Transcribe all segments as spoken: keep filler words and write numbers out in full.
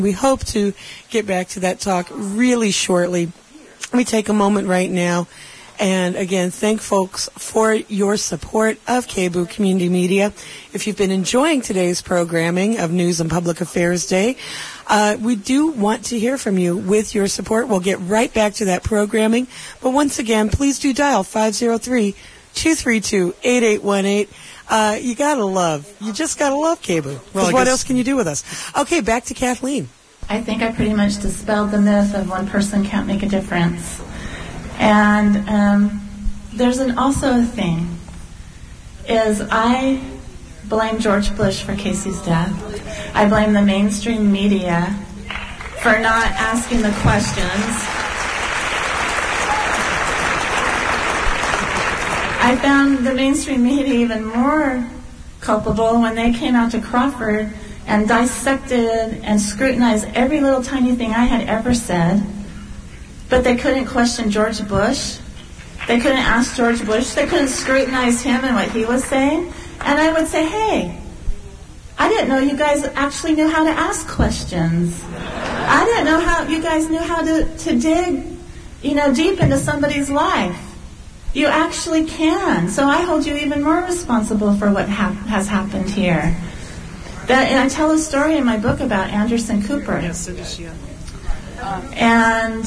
We hope to get back to that talk really shortly. Let me take a moment right now and, again, thank folks for your support of K B O O Community Media. If you've been enjoying today's programming of News and Public Affairs Day, uh, we do want to hear from you with your support. We'll get right back to that programming. But once again, please do dial five oh three, two three two, eight eight one eight. Uh, you gotta love, you just gotta love K B O O. Well, what else can you do with us? Okay, back to Kathleen. I think I pretty much dispelled the myth of one person can't make a difference. And um, there's an, also a thing, is I blame George Bush for Casey's death. I blame the mainstream media for not asking the questions. I found the mainstream media even more culpable when they came out to Crawford and dissected and scrutinized every little tiny thing I had ever said. But they couldn't question George Bush. They couldn't ask George Bush. They couldn't scrutinize him and what he was saying. And I would say, hey, I didn't know you guys actually knew how to ask questions. I didn't know how you guys knew how to, to dig, you know, deep into somebody's life. You actually can. So I hold you even more responsible for what hap- has happened here. That, and I tell a story in my book about Anderson Cooper. Yes, it is, yeah. Um, and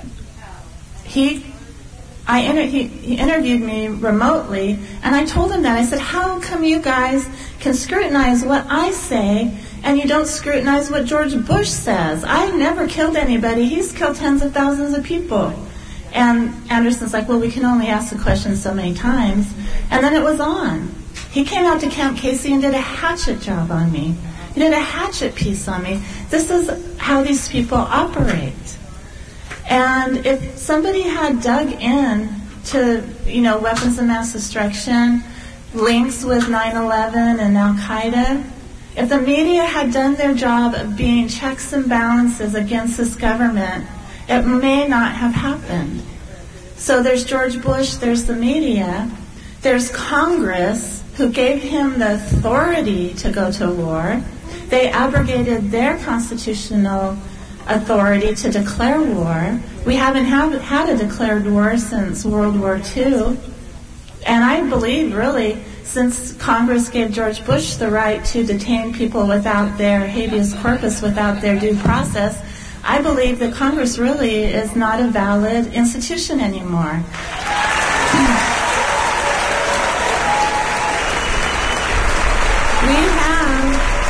he, I inter- he, he interviewed me remotely, and I told him that. I said, how come you guys can scrutinize what I say, and you don't scrutinize what George Bush says? I never killed anybody. He's killed tens of thousands of people. And Anderson's like, well, we can only ask the question so many times. And then it was on. He came out to Camp Casey and did a hatchet job on me. He did a hatchet piece on me. This is how these people operate. And if somebody had dug in to, you know, weapons of mass destruction, links with nine eleven and Al-Qaeda, if the media had done their job of being checks and balances against this government, it may not have happened. So there's George Bush, there's the media, there's Congress, who gave him the authority to go to war. They abrogated their constitutional authority to declare war. We haven't have, had a declared war since World War Two. And I believe, really, since Congress gave George Bush the right to detain people without their habeas corpus, without their due process, I believe that Congress really is not a valid institution anymore. We have,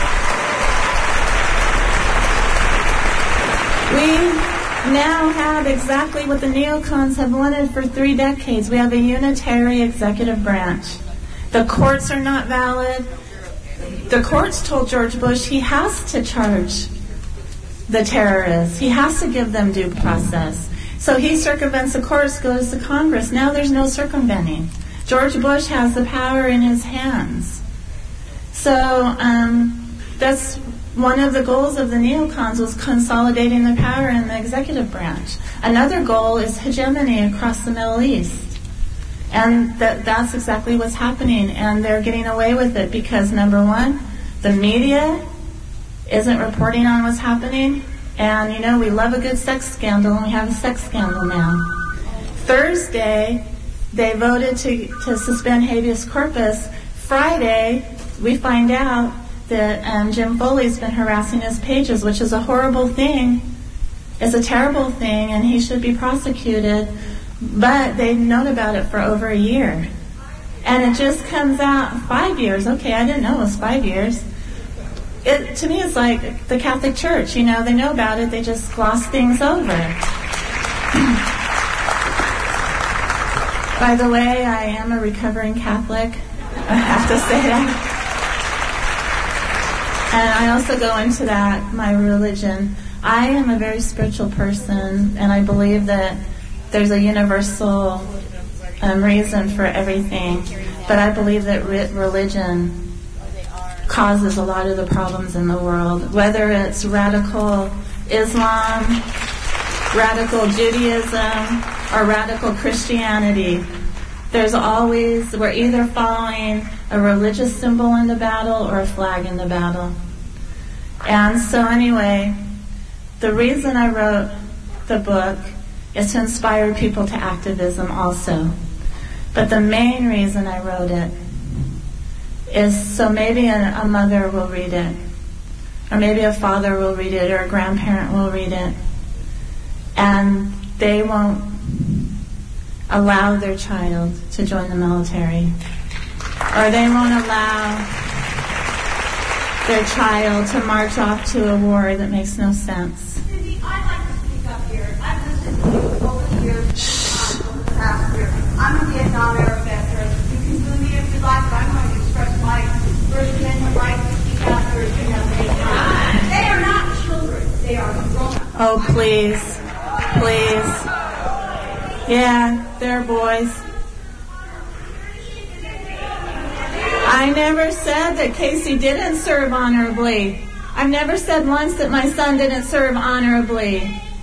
we now have exactly what the neocons have wanted for three decades. We have a unitary executive branch. The courts are not valid. The courts told George Bush he has to charge the terrorists. He has to give them due process. So he circumvents the courts, goes to Congress. Now there's no circumventing. George Bush has the power in his hands. So um, that's one of the goals of the neocons, was consolidating the power in the executive branch. Another goal is hegemony across the Middle East. And that, that's exactly what's happening. And they're getting away with it because, number one, the media isn't reporting on what's happening. And, you know, we love a good sex scandal, and we have a sex scandal now. Thursday, they voted to, to suspend habeas corpus. Friday, we find out that um, Jim Foley's been harassing his pages, which is a horrible thing. It's a terrible thing, and he should be prosecuted. But they've known about it for over a year. And it just comes out five years. Okay, I didn't know it was five years. It, to me, it's like the Catholic Church. You know, they know about it. They just gloss things over. By the way, I am a recovering Catholic. I have to say that. And I also go into that, my religion. I am a very spiritual person, and I believe that there's a universal um, reason for everything. But I believe that re- religion causes a lot of the problems in the world, whether it's radical Islam, radical Judaism, or radical Christianity. There's always, we're either following a religious symbol in the battle or a flag in the battle. And so anyway, the reason I wrote the book is to inspire people to activism also. But the main reason I wrote it is so maybe a, a mother will read it, or maybe a father will read it, or a grandparent will read it, and they won't allow their child to join the military, or they won't allow their child to march off to a war that makes no sense. Cindy, I'd like to speak up here. I've listened to you over the years, uh, over the past year. I'm a Vietnam era veteran. You can sue me if you like, but I'm going to express my First Amendment right to speak out here if you have any time. They are not children. They are grown-ups. Oh, please. Please. Yeah, they're boys. I never said that Casey didn't serve honorably. I've never said once that my son didn't serve honorably.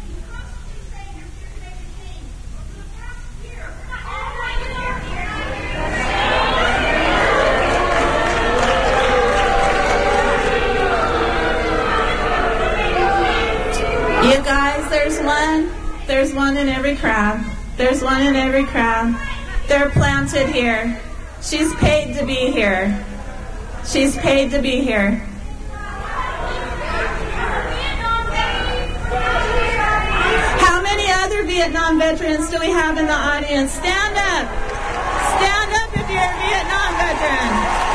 You guys, there's one. There's one in every crowd. There's one in every crowd. They're planted here. She's paid to be here. She's paid to be here. How many other Vietnam veterans do we have in the audience? Stand up. Stand up if you're a Vietnam veteran.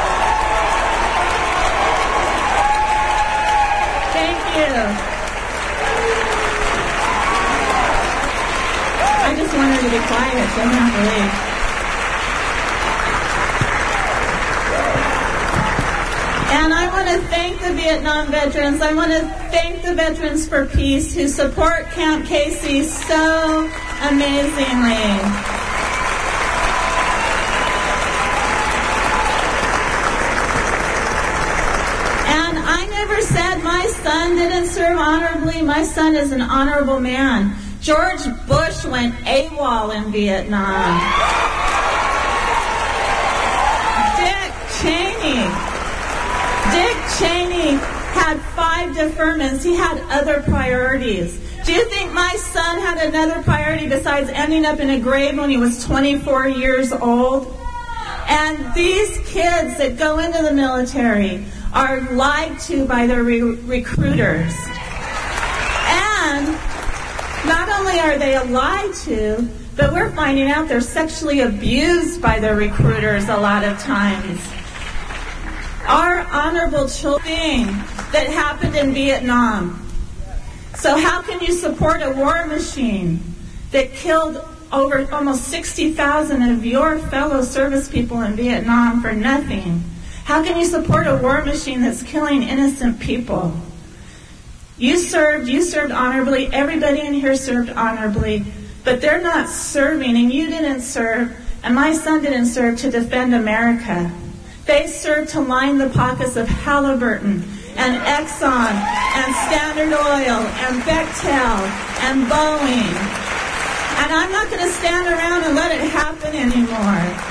Thank you. I just want her to be quiet. She doesn't have to leave. And I want to thank the Vietnam veterans. I want to thank the Veterans for Peace who support Camp Casey so amazingly. And I never said my son didn't serve honorably. My son is an honorable man. George Bush went AWOL in Vietnam. Dick Cheney. Dick Cheney had five deferments. He had other priorities. Do you think my son had another priority besides ending up in a grave when he was twenty-four years old? And these kids that go into the military are lied to by their re- recruiters. And not only are they lied to, but we're finding out they're sexually abused by their recruiters a lot of times. Our honorable children that happened in Vietnam. So how can you support a war machine that killed over almost sixty thousand of your fellow service people in Vietnam for nothing? How can you support a war machine that's killing innocent people? You served, you served honorably. Everybody in here served honorably. But they're not serving, and you didn't serve, and my son didn't serve to defend America. They served to line the pockets of Halliburton and Exxon and Standard Oil and Bechtel and Boeing. And I'm not going to stand around and let it happen anymore.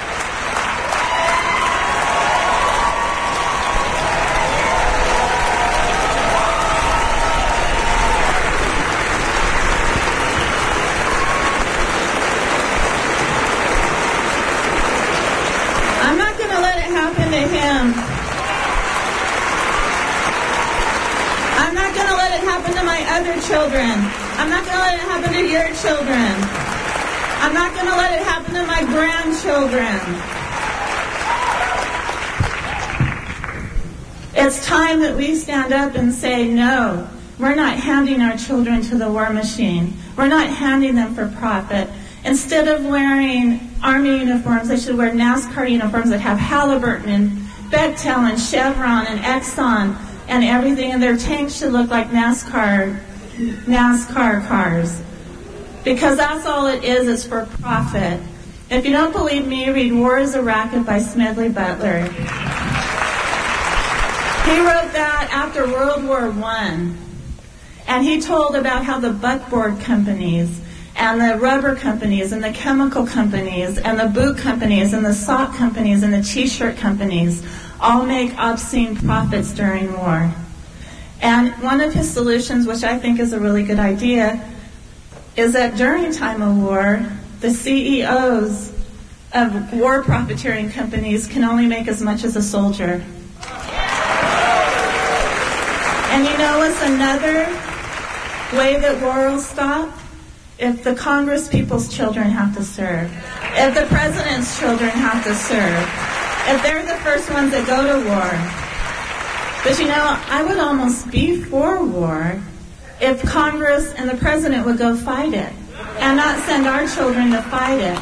To him. I'm not going to let it happen to my other children. I'm not going to let it happen to your children. I'm not going to let it happen to my grandchildren. It's time that we stand up and say, no, we're not handing our children to the war machine. We're not handing them for profit. Instead of wearing Army uniforms, they should wear NASCAR uniforms that have Halliburton and Bechtel and Chevron and Exxon and everything, and their tanks should look like NASCAR NASCAR cars. Because that's all it is, it's for profit. If you don't believe me, read War is a Racket by Smedley Butler. He wrote that after World War One. And he told about how the buckboard companies and the rubber companies and the chemical companies and the boot companies and the sock companies and the t-shirt companies all make obscene profits during war. And one of his solutions, which I think is a really good idea, is that during time of war, the C E Os of war profiteering companies can only make as much as a soldier. And you know what's another way that war will stop? If the Congress people's children have to serve. If the president's children have to serve. If they're the first ones that go to war. But you know, I would almost be for war if Congress and the president would go fight it and not send our children to fight it.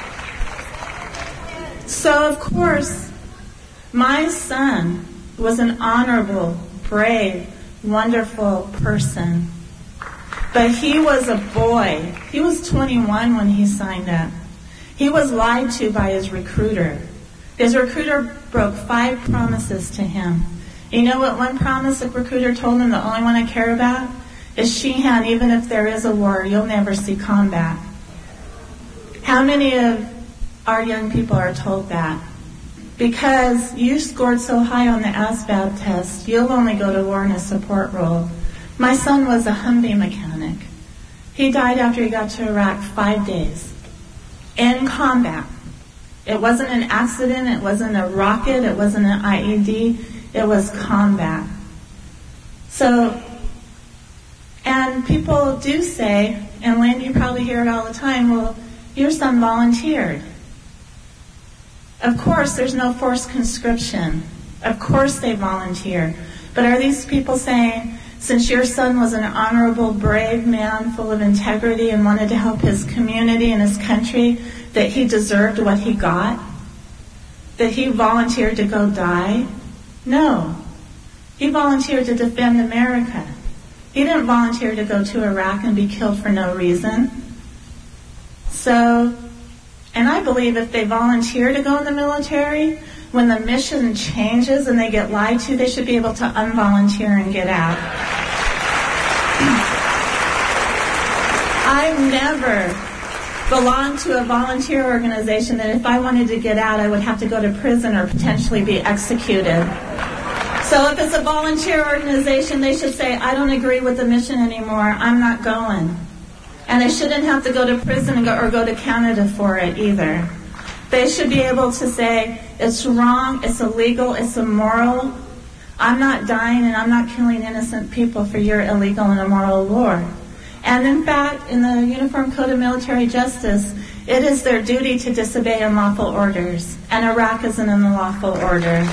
So, of course, my son was an honorable, brave, wonderful person. But he was a boy. He was twenty-one when he signed up. He was lied to by his recruiter. His recruiter broke five promises to him. You know what one promise the recruiter told him, the only one I care about? Is Sheehan, even if there is a war, you'll never see combat. How many of our young people are told that? Because you scored so high on the ASVAB test, you'll only go to war in a support role. My son was a Humvee mechanic. He died after he got to Iraq five days in combat. It wasn't an accident, it wasn't a rocket, it wasn't an I E D, it was combat. So, and people do say, and Lynn, you probably hear it all the time, well, your son volunteered. Of course, there's no forced conscription. Of course they volunteer. But are these people saying, since your son was an honorable, brave man full of integrity and wanted to help his community and his country, that he deserved what he got? That he volunteered to go die? No. He volunteered to defend America. He didn't volunteer to go to Iraq and be killed for no reason. So, and I believe if they volunteer to go in the military, when the mission changes and they get lied to, they should be able to unvolunteer and get out. I've never belonged to a volunteer organization that if I wanted to get out, I would have to go to prison or potentially be executed. So if it's a volunteer organization, they should say, I don't agree with the mission anymore, I'm not going. And they shouldn't have to go to prison and go, or go to Canada for it either. They should be able to say, it's wrong, it's illegal, it's immoral. I'm not dying and I'm not killing innocent people for your illegal and immoral war. And in fact, in the Uniform Code of Military Justice, it is their duty to disobey unlawful orders. And Iraq is an unlawful order.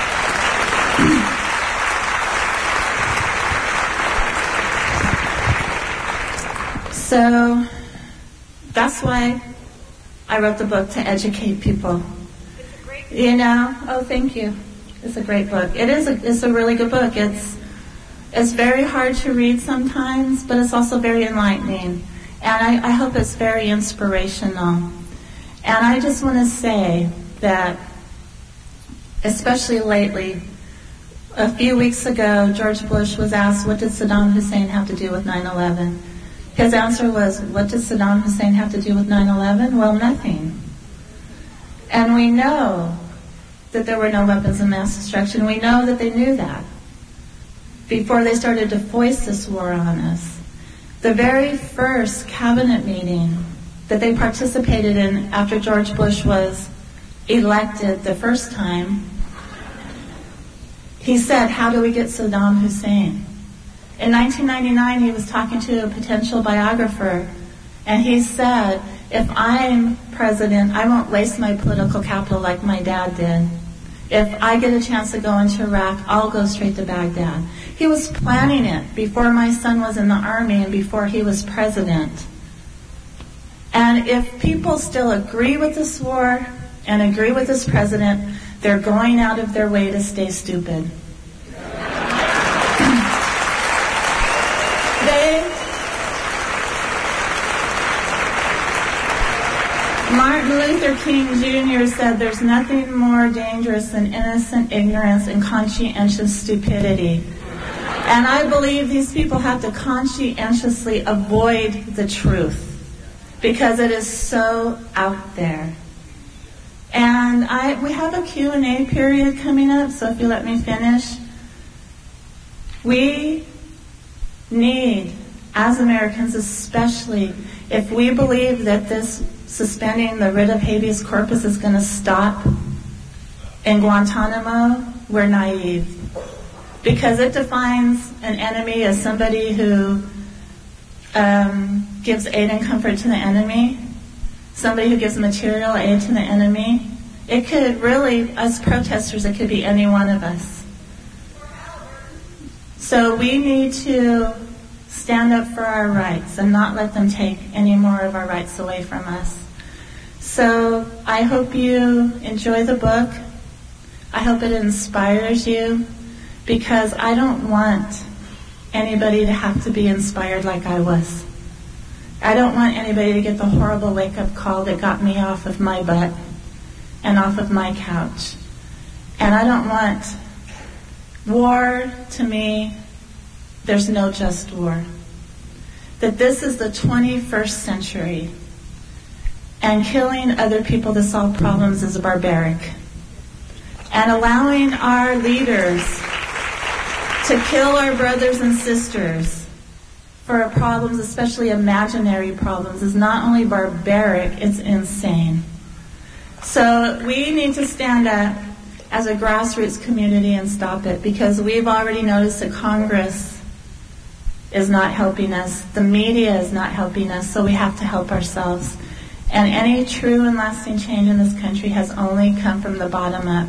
So that's why I wrote the book, to educate people. You know, oh, thank you. It's a great book. It is a, it's a really good book. It's it's very hard to read sometimes, but it's also very enlightening. And I, I hope it's very inspirational. And I just want to say that, especially lately, a few weeks ago, George Bush was asked, what did Saddam Hussein have to do with nine eleven? His answer was, what did Saddam Hussein have to do with nine eleven? Well, nothing. And we know that there were no weapons of mass destruction. We know that they knew that before they started to foist this war on us. The very first cabinet meeting that they participated in after George Bush was elected the first time, he said, how do we get Saddam Hussein? In nineteen ninety-nine, he was talking to a potential biographer, and he said, if I'm president, I won't waste my political capital like my dad did. If I get a chance to go into Iraq, I'll go straight to Baghdad. He was planning it before my son was in the army and before he was president. And if people still agree with this war and agree with this president, they're going out of their way to stay stupid. They, Martin Luther King Junior said there's nothing more dangerous than innocent ignorance and conscientious stupidity. And I believe these people have to conscientiously avoid the truth because it is so out there. And I we have a Q and A period coming up, so if you let me finish. We need, as Americans especially, if we believe that this suspending the writ of habeas corpus is going to stop in Guantanamo, we're naive. Because it defines an enemy as somebody who um, gives aid and comfort to the enemy, somebody who gives material aid to the enemy. It could really, us protesters, it could be any one of us. So we need to stand up for our rights and not let them take any more of our rights away from us. So I hope you enjoy the book. I hope it inspires you, because I don't want anybody to have to be inspired like I was. I don't want anybody to get the horrible wake-up call that got me off of my butt and off of my couch. And I don't want war. To me, there's no just war. That this is the twenty-first century, and killing other people to solve problems is barbaric. And allowing our leaders to kill our brothers and sisters for problems, especially imaginary problems, is not only barbaric, it's insane. So we need to stand up as a grassroots community and stop it, because we've already noticed that Congress is not helping us, the media is not helping us, so we have to help ourselves. And any true and lasting change in this country has only come from the bottom up.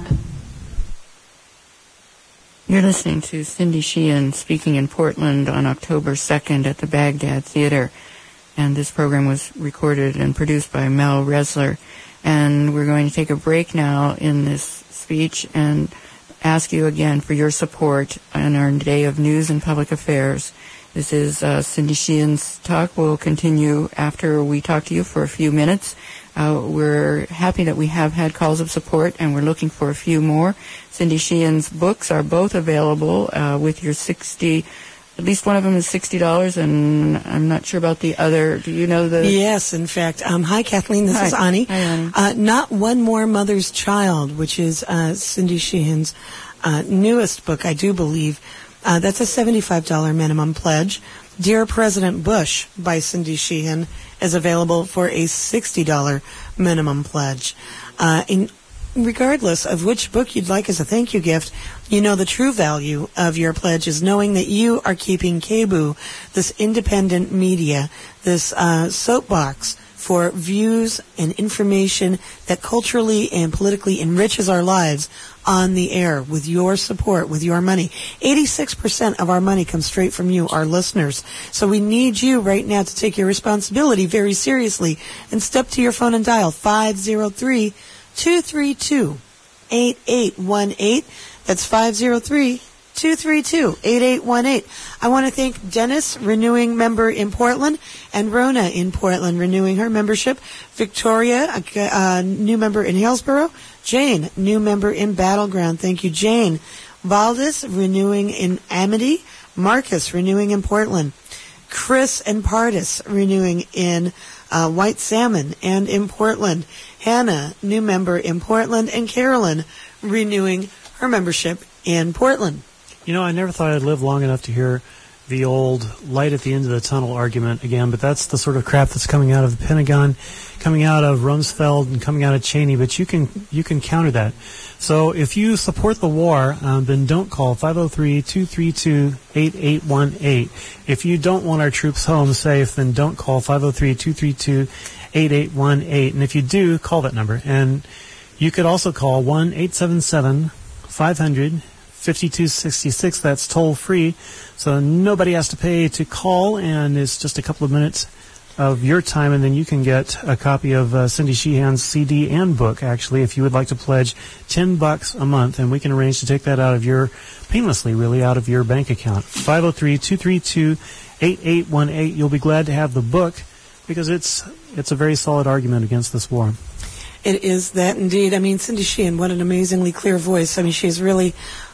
You're listening to Cindy Sheehan speaking in Portland on October second at the Baghdad Theater. And this program was recorded and produced by Mel Resler. And we're going to take a break now in this speech and ask you again for your support on our Day of News and Public Affairs. This is uh, Cindy Sheehan's talk. We'll continue after we talk to you for a few minutes. Uh, we're happy that we have had calls of support, and we're looking for a few more. Cindy Sheehan's books are both available uh, with your sixty. At least one of them is sixty dollars, and I'm not sure about the other. Do you know the? Yes, in fact. Um, hi, Kathleen. This hi. is Ani. Hi, Ani. Uh, Not One More Mother's Child, which is uh, Cindy Sheehan's uh, newest book, I do believe. Uh, that's a seventy-five dollars minimum pledge. Dear President Bush by Cindy Sheehan is available for a sixty dollars minimum pledge. Uh, in, regardless of which book you'd like as a thank you gift, you know the true value of your pledge is knowing that you are keeping K B U, this independent media, this uh, soapbox for views and information that culturally and politically enriches our lives on the air with your support, with your money. eighty-six percent of our money comes straight from you, our listeners. So we need you right now to take your responsibility very seriously and step to your phone and dial five oh three, two three two, eight eight one eight. That's five oh three, two three two, eight eight one eight. I want to thank Dennis, renewing member in Portland, and Rona in Portland, renewing her membership. Victoria, a, a new member in Hillsborough. Jane, new member in Battleground. Thank you, Jane. Valdez, renewing in Amity. Marcus, renewing in Portland. Chris and Pardis, renewing in uh, White Salmon and in Portland. Hannah, new member in Portland. And Carolyn, renewing her membership in Portland. You know, I never thought I'd live long enough to hear the old light at the end of the tunnel argument again, but that's the sort of crap that's coming out of the Pentagon, coming out of Rumsfeld, and coming out of Cheney, but you can you can counter that. So if you support the war, um, then don't call five oh three, two three two, eight eight one eight. If you don't want our troops home safe, then don't call five oh three, two three two, eight eight one eight. And if you do, call that number. And you could also call one eight seven seven, five hundred, fifty-two sixty-six. That's toll free, so nobody has to pay to call, and it's just a couple of minutes of your time, and then you can get a copy of uh, Cindy Sheehan's C D and book, actually, if you would like to pledge ten bucks a month, and we can arrange to take that out of your, painlessly really, out of your bank account. five oh three, two three two, eight eight one eight. You'll be glad to have the book, because it's it's a very solid argument against this war. It is that indeed. I mean, Cindy Sheehan, what an amazingly clear voice. I mean, she's really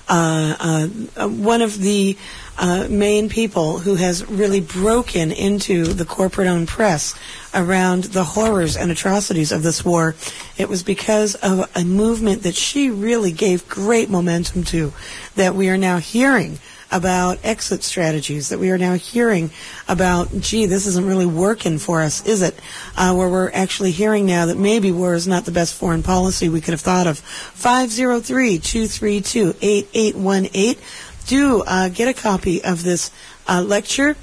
uh, uh, one of the uh, main people who has really broken into the corporate-owned press around the horrors and atrocities of this war. It was because of a movement that she really gave great momentum to that we are now hearing about exit strategies, that we are now hearing about, gee, this isn't really working for us, is it? Uh, where we're actually hearing now that maybe war is not the best foreign policy we could have thought of. five oh three, two three two, eight eight one eight. Do uh, get a copy of this uh, lecture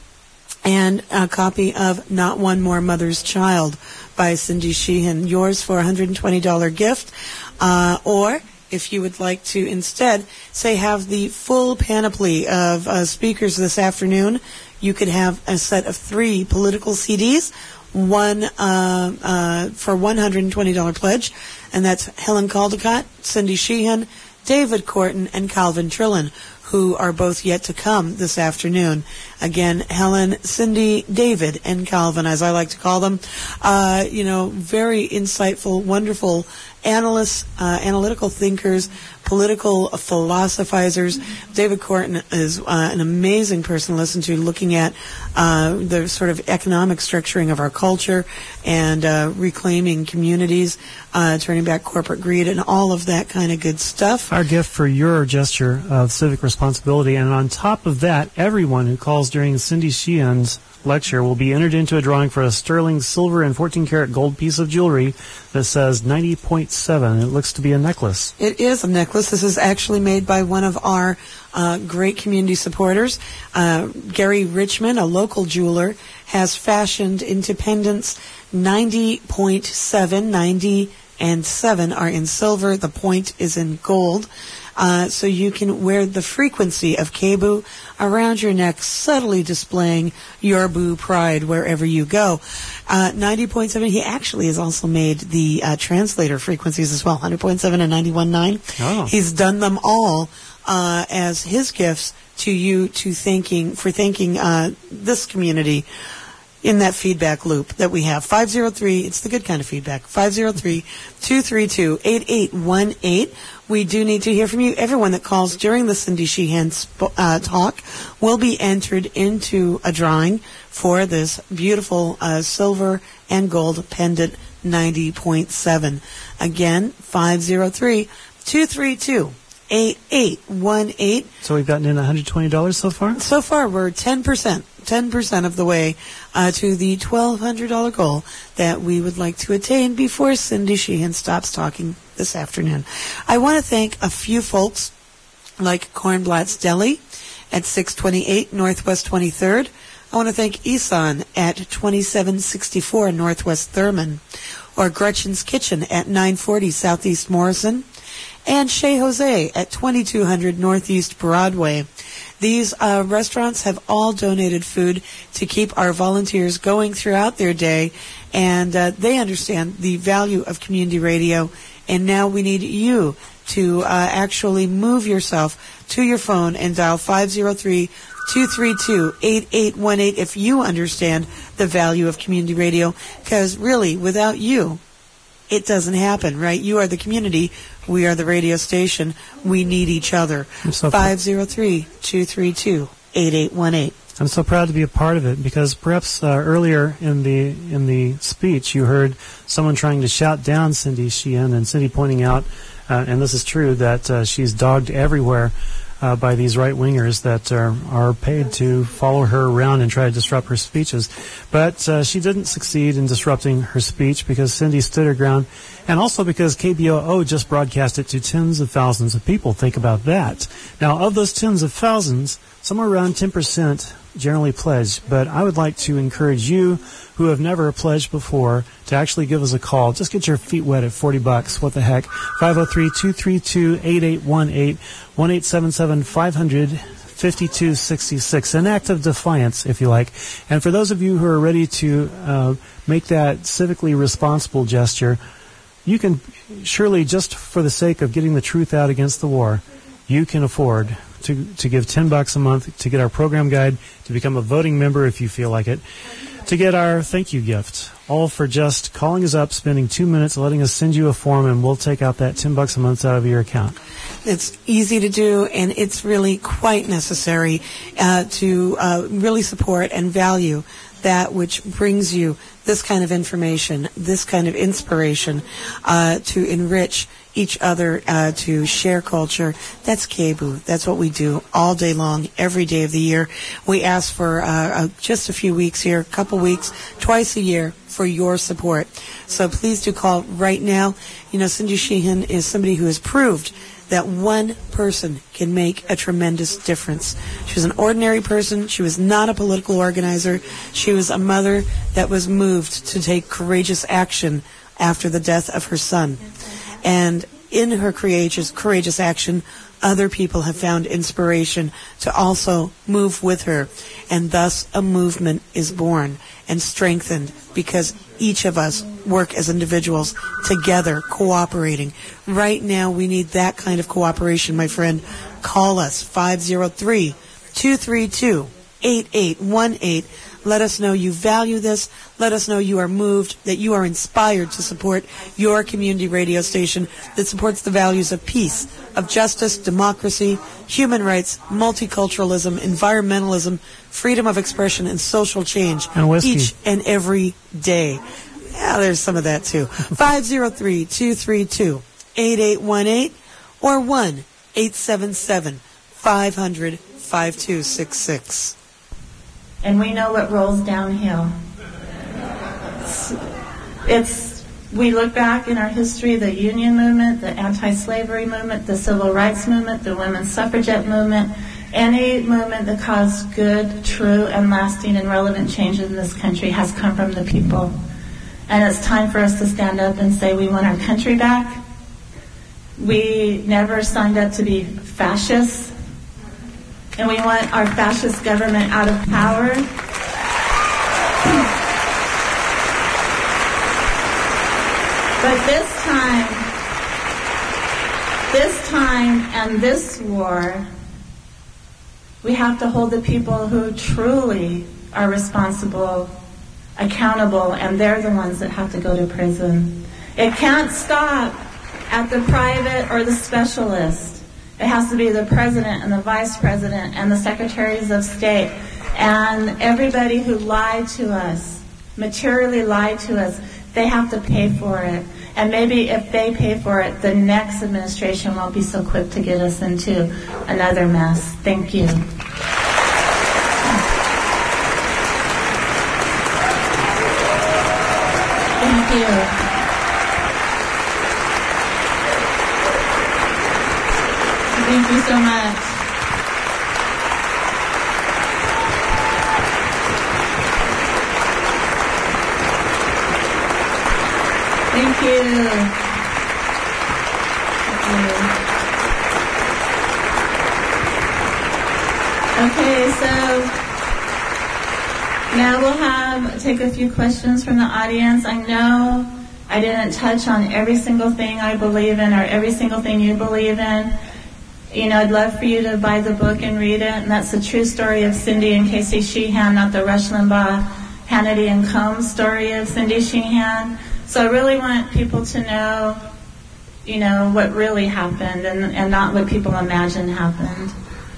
and a copy of Not One More Mother's Child by Cindy Sheehan, yours for a one hundred twenty dollars gift. Uh, or if you would like to instead, say, have the full panoply of uh, speakers this afternoon, you could have a set of three political C Ds, one uh, uh, for one hundred twenty dollars pledge, and that's Helen Caldecott, Cindy Sheehan, David Corton, and Calvin Trillin, who are both yet to come this afternoon. Again, Helen, Cindy, David, and Calvin, as I like to call them. Uh, you know, very insightful, wonderful analysts, uh, analytical thinkers, political philosophizers. David Corton is uh, an amazing person to listen to, looking at uh, the sort of economic structuring of our culture and uh, reclaiming communities, uh, turning back corporate greed, and all of that kind of good stuff. Our gift for your gesture of civic responsibility. And on top of that, everyone who calls during Cindy Sheehan's lecture will be entered into a drawing for a sterling silver and fourteen karat gold piece of jewelry that says ninety point seven. It looks to be a necklace. It is a necklace. This is actually made by one of our uh, great community supporters. Uh, Gary Richmond, a local jeweler, has fashioned Independence ninety point seven. ninety and seven are in silver. The point is in gold. Uh, so you can wear the frequency of K B U around your neck, subtly displaying your boo pride wherever you go. Uh, ninety point seven, he actually has also made the uh, translator frequencies as well, one hundred point seven and ninety-one point nine. Oh. He's done them all uh, as his gifts to you to thanking for thanking uh, this community in that feedback loop that we have. five oh three, it's the good kind of feedback, five oh three, two three two, eight eight one eight. We do need to hear from you. Everyone that calls during the Cindy Sheehan sp- uh, talk will be entered into a drawing for this beautiful uh, silver and gold pendant ninety point seven. Again, five oh three, two three two, eight eight one eight. So we've gotten in one hundred twenty dollars so far? So far, we're ten percent. ten percent of the way uh, to the twelve hundred dollars goal that we would like to attain before Cindy Sheehan stops talking this afternoon. I want to thank a few folks like Kornblatt's Deli at six twenty-eight Northwest twenty-third. I want to thank Isan at twenty-seven sixty-four Northwest Thurman, or Gretchen's Kitchen at nine forty Southeast Morrison, and Chez Jose at twenty-two hundred Northeast Broadway. These uh, restaurants have all donated food to keep our volunteers going throughout their day, and uh, they understand the value of community radio, and now we need you to uh, actually move yourself to your phone and dial five oh three, two three two, eight eight one eight if you understand the value of community radio, because really, without you, it doesn't happen, right? You are the community. We are the radio station. We need each other. So five oh three, two three two, eight eight one eight. I'm so proud to be a part of it, because perhaps uh, earlier in the in the speech you heard someone trying to shout down Cindy Sheehan, and Cindy pointing out, uh, and this is true, that uh, she's dogged everywhere uh, by these right-wingers that are, are paid to follow her around and try to disrupt her speeches. But uh, she didn't succeed in disrupting her speech, because Cindy stood her ground, and also because K B O O just broadcast it to tens of thousands of people. Think about that. Now, of those tens of thousands, somewhere around ten percent generally pledge, but I would like to encourage you who have never pledged before to actually give us a call. Just get your feet wet at forty bucks. What the heck? five oh three, two three two, eight eight one eight, one eight seven seven, five hundred, fifty-two sixty-six. An act of defiance, if you like. And for those of you who are ready to uh, make that civically responsible gesture, you can surely, just for the sake of getting the truth out against the war, you can afford to to give ten bucks a month to get our program guide, to become a voting member if you feel like it, to get our thank you gift, all for just calling us up, spending two minutes, letting us send you a form, and we'll take out that ten bucks a month out of your account. It's easy to do, and it's really quite necessary uh, to uh, really support and value that which brings you this kind of information, this kind of inspiration uh, to enrich each other, uh, to share culture. That's K B U. That's what we do all day long, every day of the year. We ask for uh, uh, just a few weeks here, a couple weeks, twice a year for your support. So please do call right now. You know, Cindy Sheehan is somebody who has proved that one person can make a tremendous difference. She was an ordinary person. She was not a political organizer. She was a mother that was moved to take courageous action after the death of her son. And in her courageous, courageous action, other people have found inspiration to also move with her. And thus a movement is born and strengthened because each of us work as individuals together, cooperating. Right now, we need that kind of cooperation, my friend. Call us, five oh three, two three two, eight eight one eight. Let us know you value this. Let us know you are moved, that you are inspired to support your community radio station that supports the values of peace, of justice, democracy, human rights, multiculturalism, environmentalism, freedom of expression, and social change. And whiskey. Each and every day. Yeah, there's some of that too. five oh three, two three two, eight eight one eight or one eight seven seven, five hundred, five two six six. And we know what rolls downhill. It's, it's we look back in our history, the union movement, the anti-slavery movement, the civil rights movement, the women's suffragette movement, any movement that caused good, true, and lasting and relevant change in this country has come from the people. And it's time for us to stand up and say we want our country back. We never signed up to be fascists. And we want our fascist government out of power. But this time, this time and this war, we have to hold the people who truly are responsible accountable, and they're the ones that have to go to prison. It can't stop at the private or the specialist. It has to be the president and the vice president and the secretaries of state and everybody who lied to us, materially lied to us. They have to pay for it. And maybe if they pay for it, the next administration won't be so quick to get us into another mess. Thank you. Thank you. Thank you so much. Thank you. Thank you. Okay, so now we'll have take a few questions from the audience. I know I didn't touch on every single thing I believe in or every single thing you believe in. You know, I'd love for you to buy the book and read it, and that's the true story of Cindy and Casey Sheehan, not the Rush Limbaugh, Hannity, and Combs story of Cindy Sheehan. So I really want people to know, you know, what really happened and, and not what people imagine happened.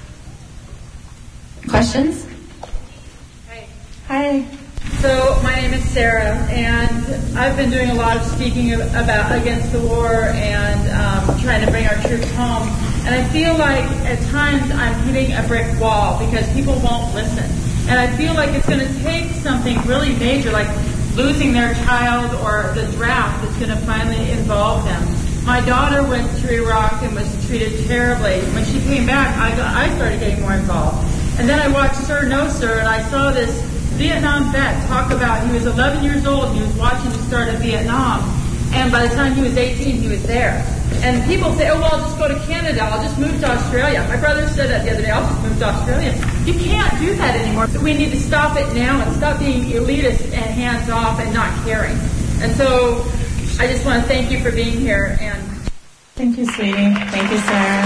Questions? Hi. Hi. So my name is Sarah, and I've been doing a lot of speaking about against the war and um, trying to bring our troops home. And I feel like at times I'm hitting a brick wall because people won't listen. And I feel like it's going to take something really major, like losing their child or the draft that's going to finally involve them. My daughter went to Iraq and was treated terribly. When she came back, I, got, I started getting more involved. And then I watched Sir No Sir, and I saw this Vietnam vet talk about, he was eleven years old, and he was watching the start of Vietnam. And by the time he was eighteen, he was there. And people say, oh, well, I'll just go to Canada. I'll just move to Australia. My brother said that the other day. I'll just move to Australia. You can't do that anymore. We need to stop it now and stop being elitist and hands-off and not caring. And so I just want to thank you for being here. And Thank you, sweetie. Thank you, Sarah.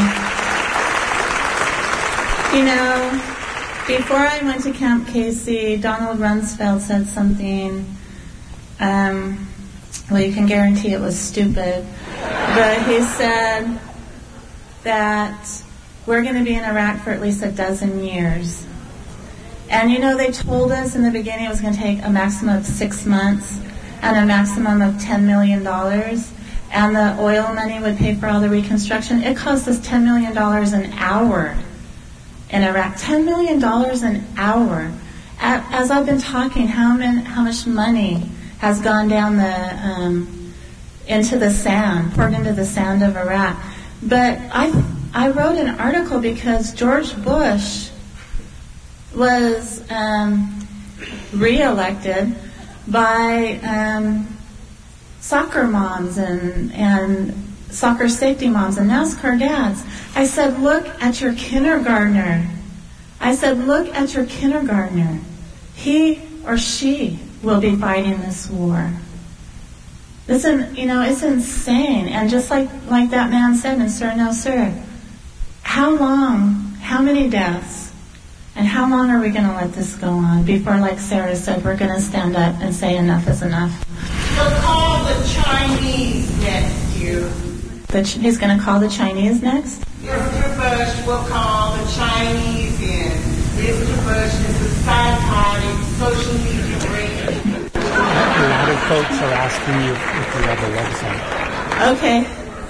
You know, before I went to Camp Casey, Donald Rumsfeld said something, um, well, you can guarantee it was stupid, but he said that we're going to be in Iraq for at least a dozen years. And you know, they told us in the beginning it was going to take a maximum of six months and a maximum of ten million dollars. and the oil money would pay for all the reconstruction. It cost us ten million dollars an hour in Iraq. ten million dollars an hour. As I've been talking, how many, how much money has gone down the um, into the sand, poured into the sand of Iraq. But I I wrote an article because George Bush was um, reelected by um, soccer moms and and soccer safety moms and NASCAR dads. I said, look at your kindergartner. I said, look at your kindergartner. He or she will be fighting this war. Listen, you know, it's insane. And just like, like that man said in Sir No Sir, how long, how many deaths, and how long are we going to let this go on before, like Sarah said, we're going to stand up and say enough is enough? We'll call the Chinese next year. The ch- he's going to call the Chinese next? Mister Bush will call the Chinese in. Mister Bush is a psychotic social media brain. A lot of folks are asking you if you have a website. Okay.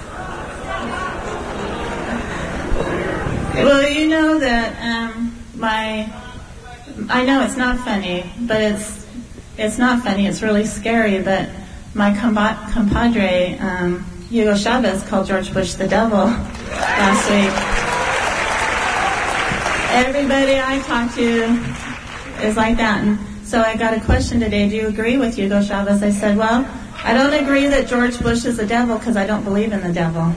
Well, you know that um, my, I know it's not funny, but it's it's not funny. It's really scary. But my compa- compadre um, Hugo Chavez called George Bush the devil last week. Everybody I talk to is like that. And so I got a question today. Do you agree with Hugo Chavez? I said, well, I don't agree that George Bush is the devil because I don't believe in the devil.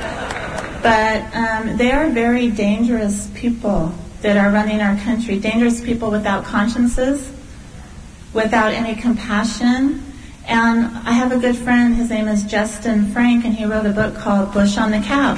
But um, they are very dangerous people that are running our country. Dangerous people without consciences, without any compassion. And I have a good friend. His name is Justin Frank, and he wrote a book called Bush on the Couch.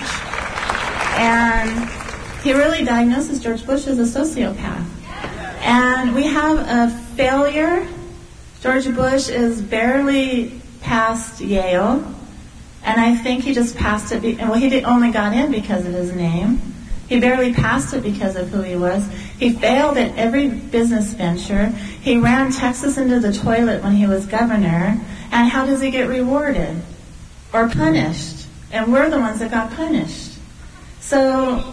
And he really diagnoses George Bush as a sociopath. And we have a failure. George Bush is barely past Yale. And I think he just passed it. Be- well, he did, only got in because of his name. He barely passed it because of who he was. He failed at every business venture. He ran Texas into the toilet when he was governor. And how does he get rewarded? Or punished? And we're the ones that got punished. So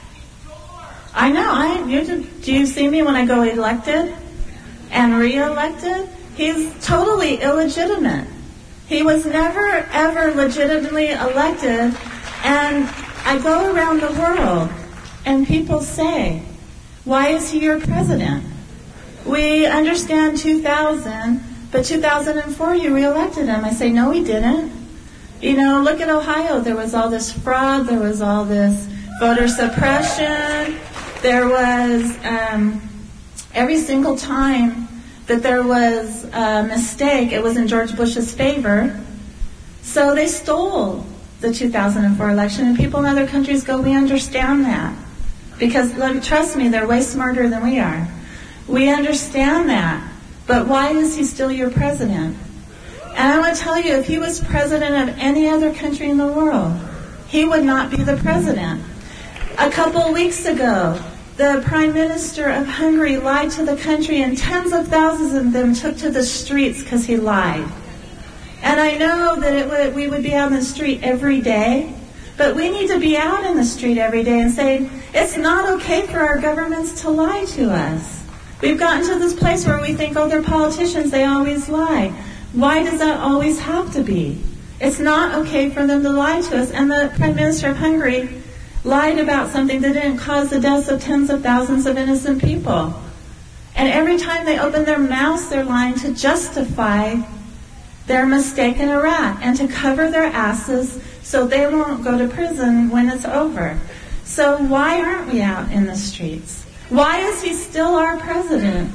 I know. I you do, do you see me when I go elected and re-elected? He's totally illegitimate. He was never, ever legitimately elected. And I go around the world, and people say, why is he your president? We understand two thousand, but two thousand four you re-elected him. I say, no, he didn't. You know, look at Ohio. There was all this fraud. There was all this voter suppression. There was um, every single time that there was a mistake, it was in George Bush's favor. So they stole the two thousand four election, and people in other countries go, we understand that. Because, trust me, they're way smarter than we are. We understand that. But why is he still your president? And I want to tell you, if he was president of any other country in the world, he would not be the president. A couple of weeks ago, the Prime Minister of Hungary lied to the country, and tens of thousands of them took to the streets because he lied. And I know that it would, we would be out in the street every day, but we need to be out in the street every day and say, it's not okay for our governments to lie to us. We've gotten to this place where we think, oh, they're politicians, they always lie. Why does that always have to be? It's not okay for them to lie to us. And the Prime Minister of Hungary lied about something that didn't cause the deaths of tens of thousands of innocent people. And every time they open their mouths, they're lying to justify their mistake in Iraq and to cover their asses so they won't go to prison when it's over. So why aren't we out in the streets? Why is he still our president?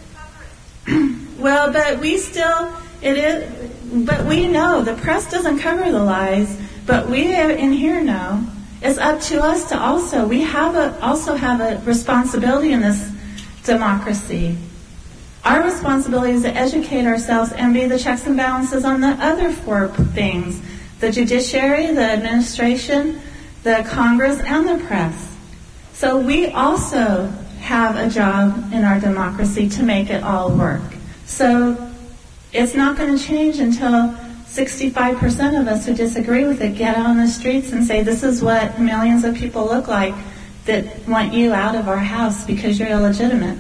Well, but we still, it is, but we know, the press doesn't cover the lies, but we in here know. It's up to us to also, we have a, also have a responsibility in this democracy. Our responsibility is to educate ourselves and be the checks and balances on the other four things: the judiciary, the administration, the Congress, and the press. So we also have a job in our democracy to make it all work. So it's not going to change until sixty-five percent of us who disagree with it get out on the streets and say, this is what millions of people look like that want you out of our house because you're illegitimate.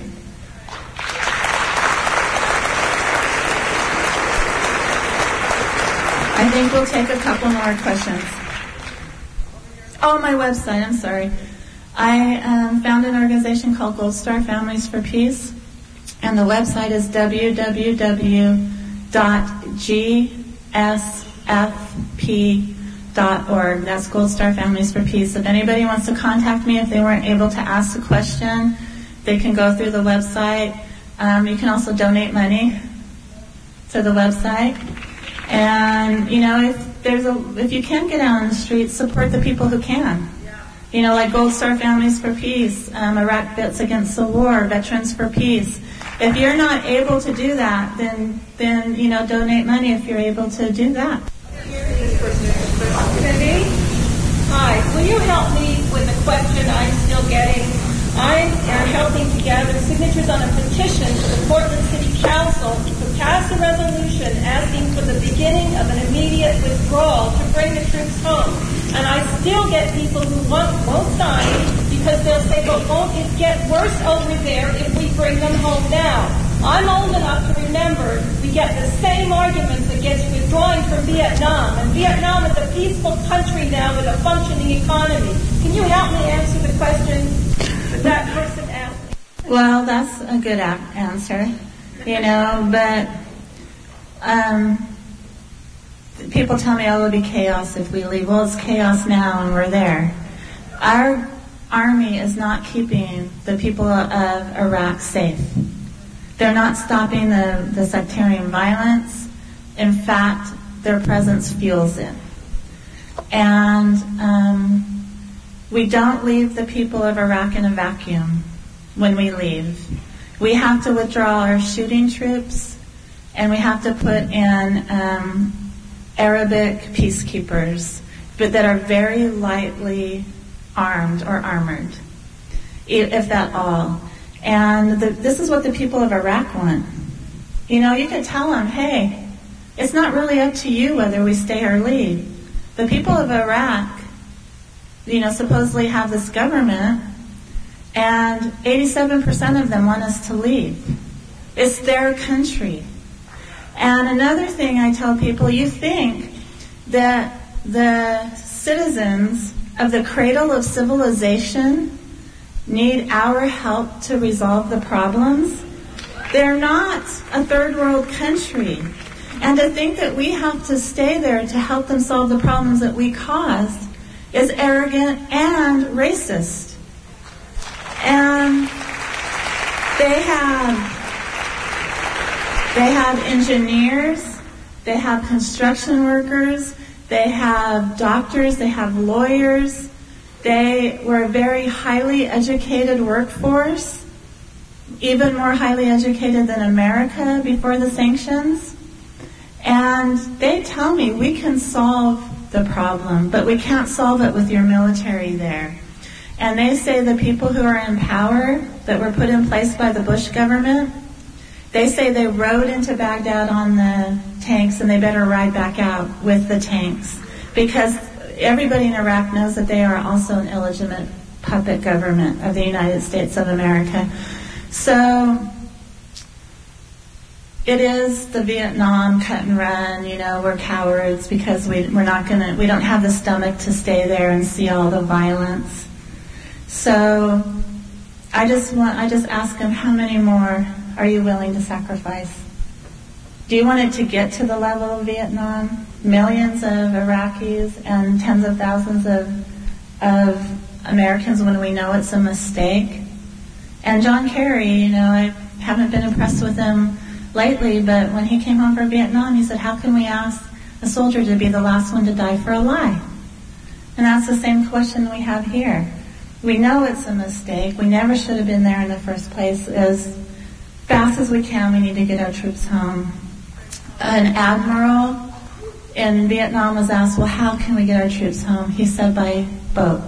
I think we'll take a couple more questions. Oh, my website, I'm sorry. I um, found an organization called Gold Star Families for Peace, and the website is w w w dot g s f p dot org. That's Gold Star Families for Peace. If anybody wants to contact me, if they weren't able to ask a question, they can go through the website. Um, you can also donate money to the website. And, you know, if there's a, if you can get out on the streets, support the people who can. You know, like Gold Star Families for Peace, um, Iraq Vets Against the War, Veterans for Peace. If you're not able to do that, then, then you know, donate money if you're able to do that. Cindy? Hi. Will you help me with a question I'm still getting? I am helping to gather signatures on a petition to the Portland City Council to pass a resolution asking for the beginning of an immediate withdrawal to bring the troops home. And I still get people who won't, won't sign because they'll say, but won't it get worse over there if we bring them home now? I'm old enough to remember we get the same arguments against withdrawing from Vietnam. And Vietnam is a peaceful country now with a functioning economy. Can you help me answer the question that person asked me? Well, that's a good a- answer, you know, but um, people tell me, oh, it'll be chaos if we leave. Well, it's chaos now and we're there. Our army is not keeping the people of Iraq safe. They're not stopping the, the sectarian violence. In fact, their presence fuels it. And um, we don't leave the people of Iraq in a vacuum when we leave. We have to withdraw our shooting troops, and we have to put in um, Arabic peacekeepers, but that are very lightly armed or armored, if that all. And the, this is what the people of Iraq want. You know, you can tell them, hey, it's not really up to you whether we stay or leave. The people of Iraq, you know, supposedly have this government, and eighty-seven percent of them want us to leave. It's their country. And another thing I tell people, you think that the citizens of the cradle of civilization need our help to resolve the problems? They're not a third world country. And to think that we have to stay there to help them solve the problems that we caused is arrogant and racist. And they have they have engineers, they have construction workers, they have doctors, they have lawyers. They were a very highly educated workforce, even more highly educated than America before the sanctions. And they tell me we can solve the problem, but we can't solve it with your military there. And they say the people who are in power that were put in place by the Bush government, they say they rode into Baghdad on the tanks and they better ride back out with the tanks, because everybody in Iraq knows that they are also an illegitimate puppet government of the United States of America. So it is the Vietnam cut and run, you know, we're cowards because we, we're not going to, we don't have the stomach to stay there and see all the violence. So I just want, I just ask them, how many more are you willing to sacrifice? Do you want it to get to the level of Vietnam? Millions of Iraqis and tens of thousands of, of Americans when we know it's a mistake? And John Kerry, you know, I haven't been impressed with him lately, but when he came home from Vietnam, he said, how can we ask a soldier to be the last one to die for a lie? And that's the same question we have here. We know it's a mistake. We never should have been there in the first place. As fast as we can, we need to get our troops home. An admiral in Vietnam was asked, well, how can we get our troops home? He said, by boat.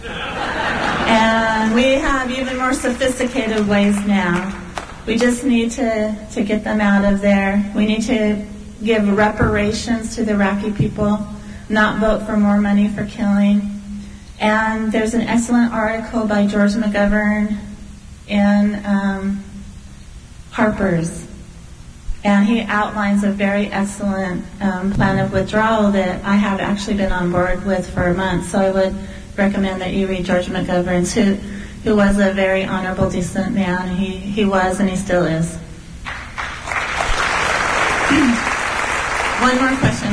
And we have even more sophisticated ways now. We just need to, to get them out of there. We need to give reparations to the Iraqi people, not vote for more money for killing. And there's an excellent article by George McGovern in um, Harper's. And he outlines a very excellent um, plan of withdrawal that I have actually been on board with for a month. So I would recommend that you read George McGovern's, who, who was a very honorable, decent man. He, he was and he still is. One more question.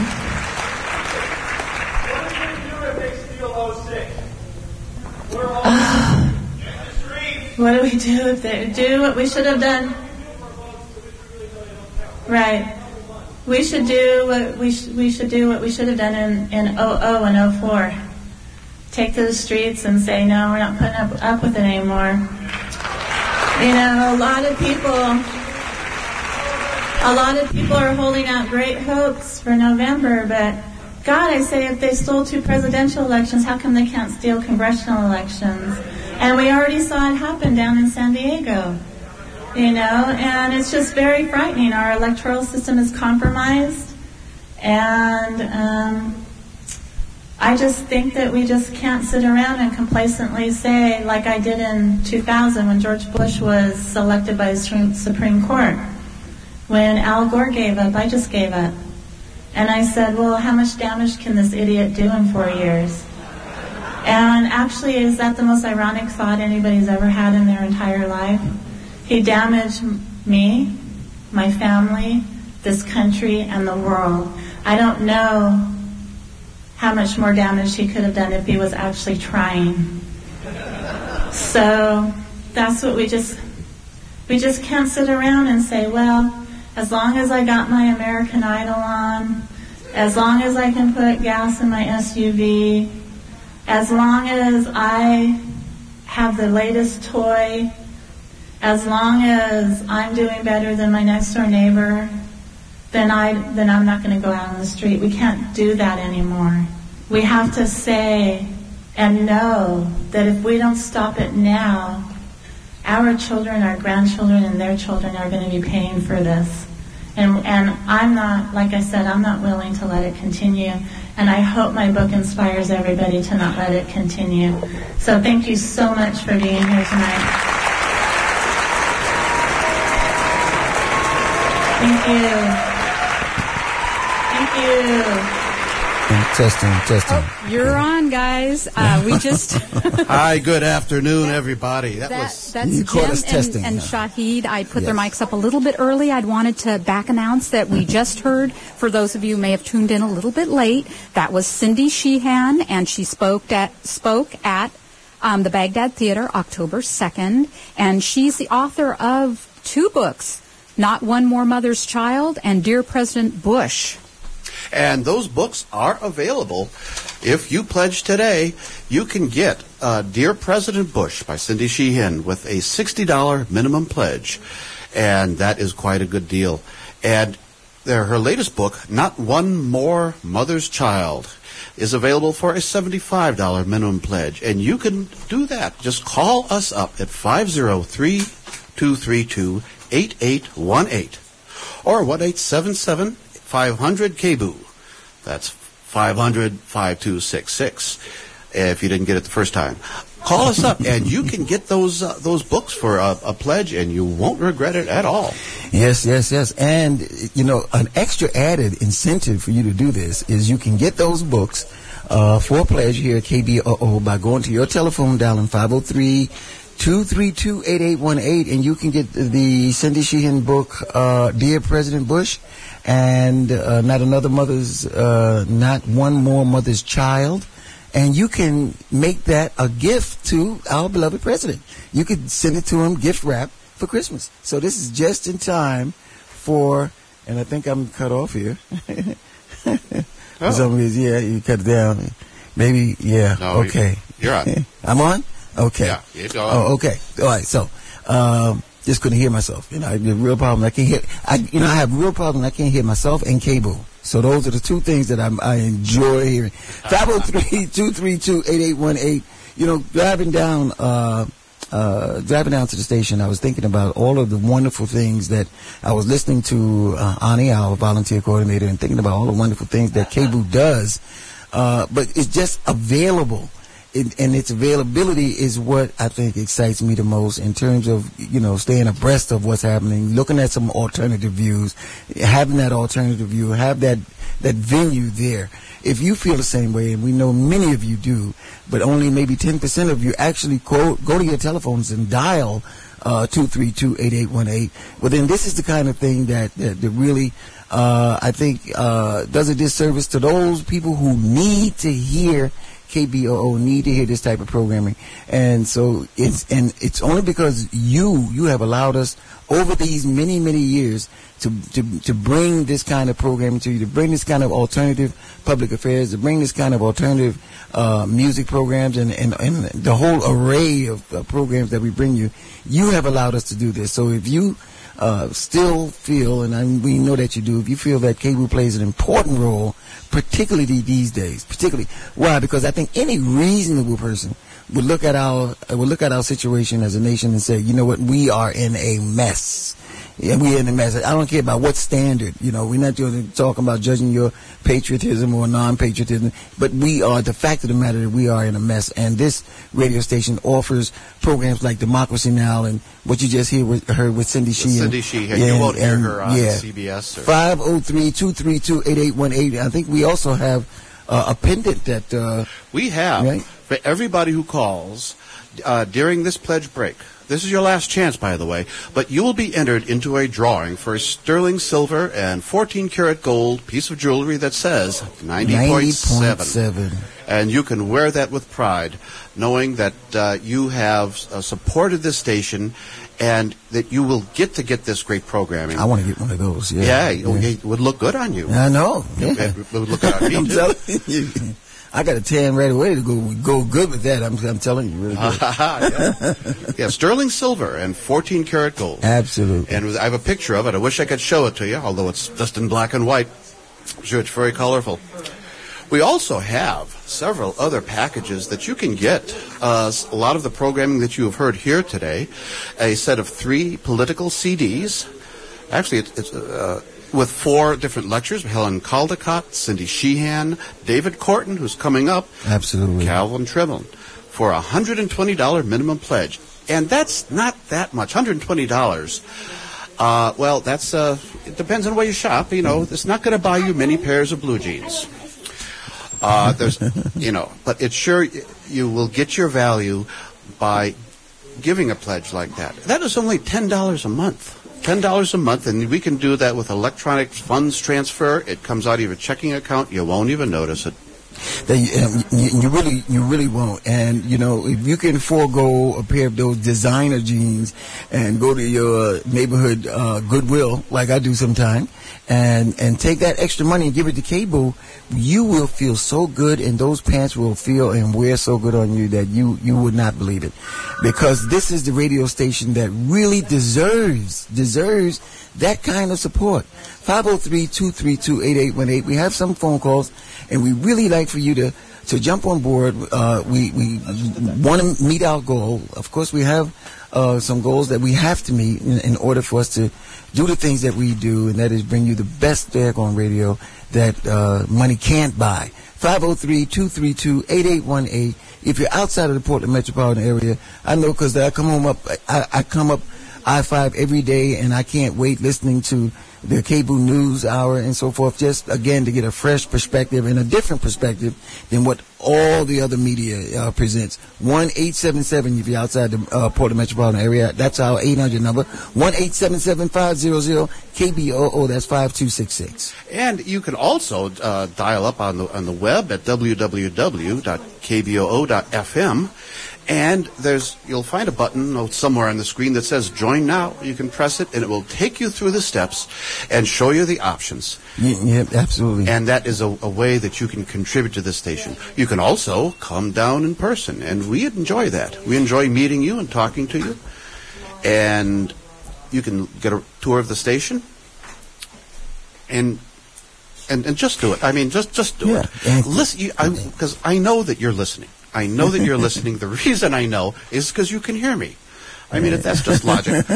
What do they do if they steal oh six? We're all Uh, in the streets. what do we do if they do what we should have done? Right. We should do what we sh- we should do what we should have done in in oh oh and oh four. Take to the streets and say, no, we're not putting up up with it anymore. You know, a lot of people, a lot of people are holding out great hopes for November, but God, I say, if they stole two presidential elections, how come they can't steal congressional elections? And we already saw it happen down in San Diego. You know, and it's just very frightening. Our electoral system is compromised, and um, I just think that we just can't sit around and complacently say, like I did in two thousand when George Bush was selected by the Supreme Court. When Al Gore gave up, I just gave up. And I said, well, how much damage can this idiot do in four years? And actually, is that the most ironic thought anybody's ever had in their entire life? He damaged me, my family, this country, and the world. I don't know how much more damage he could have done if he was actually trying. So that's what we just, we just can't sit around and say, well, as long as I got my American Idol on, as long as I can put gas in my S U V, as long as I have the latest toy, as long as I'm doing better than my next door neighbor, then I then I'm not going to go out on the street. We can't do that anymore. We have to say and know that if we don't stop it now, our children, our grandchildren, and their children are going to be paying for this. And and I'm not, like I said, I'm not willing to let it continue. And I hope my book inspires everybody to not let it continue. So thank you so much for being here tonight. Thank you. Thank you. Testing, testing. Oh, you're on, guys. Uh, we just. Hi, good afternoon, everybody. That, that was that's you Jim us and, testing, and huh? Shahid. I put Yes. their mics up a little bit early. I'd wanted to back announce that we just heard, for those of you who may have tuned in a little bit late, that was Cindy Sheehan, and she spoke at spoke at um, the Baghdad Theater October second, and she's the author of two books, Not One More Mother's Child and Dear President Bush. And those books are available. If you pledge today, you can get uh, Dear President Bush by Cindy Sheehan with a sixty dollars minimum pledge. And that is quite a good deal. And there, her latest book, Not One More Mother's Child, is available for a seventy-five dollars minimum pledge. And you can do that. Just call us up at five oh three, two three two, eight eight one eight or one eight seven seven, five hundred, K B O O. That's five hundred, five two six six if you didn't get it the first time. Call us up, and you can get those uh, those books for a, a pledge, and you won't regret it at all. Yes, yes, yes. And, you know, an extra added incentive for you to do this is you can get those books uh, for a pledge here at K B O O by going to your telephone, dialing five oh three, two three two, eight eight one eight, and you can get the Cindy Sheehan book, uh, Dear President Bush, and uh, Not Another Mother's, uh, Not One More Mother's Child. And you can make that a gift to our beloved president. You could send it to him gift wrap for Christmas. So this is just in time for, and I think I'm cut off here. For Oh. some reason, yeah, you cut it down. Maybe, yeah, No, okay. You're on. I'm on? Okay. Yeah, you go on. Oh, okay. All right. So, um, just couldn't hear myself. You know, I have a real problem. I can't hear. I, you know, I have a real problem. I can't hear myself and K B O O. So those are the two things that I'm, I enjoy hearing. five oh three, two three two, eight eight one eight. You know, driving down uh, uh, driving down to the station, I was thinking about all of the wonderful things that I was listening to uh, Ani, our volunteer coordinator, and thinking about all the wonderful things that K B O O does. Uh, but it's just available. It, and its availability is what I think excites me the most in terms of, you know, staying abreast of what's happening, looking at some alternative views, having that alternative view, have that, that venue there. If you feel the same way, and we know many of you do, but only maybe ten percent of you actually go, go to your telephones and dial uh, two three two, eight eight one eight, well, then this is the kind of thing that, that, that really, uh, I think, uh, does a disservice to those people who need to hear K B O O, need to hear this type of programming. And so it's, and it's only because you, you have allowed us over these many, many years to, to, to bring this kind of programming to you, to bring this kind of alternative public affairs, to bring this kind of alternative, uh, music programs and, and, and the whole array of uh, programs that we bring you. You have allowed us to do this. So if you, uh, still feel, and I, we know that you do, if you feel that K B O O plays an important role, particularly these days, particularly, why? Because I think any reasonable person would look at our, would look at our situation as a nation and say, you know what, we are in a mess. Yeah, we're in a mess. I don't care about what standard, you know, we're not going to talk about judging your patriotism or non-patriotism, but we are, the fact of the matter that we are in a mess, and this radio station offers programs like Democracy Now! And what you just hear with, heard with Cindy Sheehan. Cindy Sheehan, yeah, you won't hear her on yeah. C B S. Or five oh three, two three two, eight eight one eight. I think we also have uh, a pendant that... Uh, we have, right? For everybody who calls uh, during this pledge break. This is your last chance, by the way, but you will be entered into a drawing for a sterling silver and fourteen karat gold piece of jewelry that says ninety point seven. And you can wear that with pride, knowing that uh, you have uh, supported this station and that you will get to get this great programming. I want to get one of those, yeah. Yeah, yeah. It would look good on you. I know. Yeah. It, it would look good on me, I'm too. telling you. I got a tan right away to go go good with that. I'm, I'm telling you, really good. yeah. yeah, sterling silver and fourteen karat gold. Absolutely. And I have a picture of it. I wish I could show it to you, although it's just in black and white. I'm sure it's very colorful. We also have several other packages that you can get. Uh, a lot of the programming that you have heard here today, a set of three political C Ds. Actually, it's... it's uh, with four different lectures, Helen Caldecott, Cindy Sheehan, David Corton, who's coming up, absolutely, Calvin Tribble, for a one hundred twenty dollars minimum pledge. And that's not that much, one hundred twenty dollars. Uh, well, that's, uh, it depends on where you shop, you know, it's not going to buy you many pairs of blue jeans. Uh, there's, you know, but it's sure you will get your value by giving a pledge like that. That is only ten dollars a month. ten dollars a month, and we can do that with electronic funds transfer. It comes out of your checking account. You won't even notice it. They, um, you, you really, you really won't. And you know, if you can forego a pair of those designer jeans and go to your neighborhood uh, Goodwill, like I do sometimes, and and take that extra money and give it to K B O O, you will feel so good, and those pants will feel and wear so good on you that you you would not believe it. Because this is the radio station that really deserves deserves that kind of support. five oh three, two three two, eight eight one eight. We have some phone calls, and we really like for you to, to jump on board. Uh, we we want to meet our goal. Of course, we have uh, some goals that we have to meet in, in order for us to do the things that we do, and that is bring you the best daggone radio that uh, money can't buy. five oh three, two three two, eight eight one eight. If you're outside of the Portland metropolitan area, I know because I come home up, I, I come up I five every day, and I can't wait listening to the K B O O News Hour and so forth, just again to get a fresh perspective and a different perspective than what all the other media uh, presents. one eight seven seven if you're outside the uh, Portland metropolitan area. That's our eight hundred number. one eight seven seven, five hundred, K B O O. That's five two six six. And you can also uh, dial up on the on the web at w w w dot k b o o dot f m. And there's, you'll find a button somewhere on the screen that says Join Now. You can press it, and it will take you through the steps and show you the options. Yeah, yeah, absolutely. And that is a, a way that you can contribute to this station. You can also come down in person, and we enjoy that. We enjoy meeting you and talking to you. And you can get a tour of the station and and, and just do it. I mean, just, just do yeah. it. Listen, because I, I know that you're listening. I know that you're listening. The reason I know is because you can hear me. I mean, that's just logic.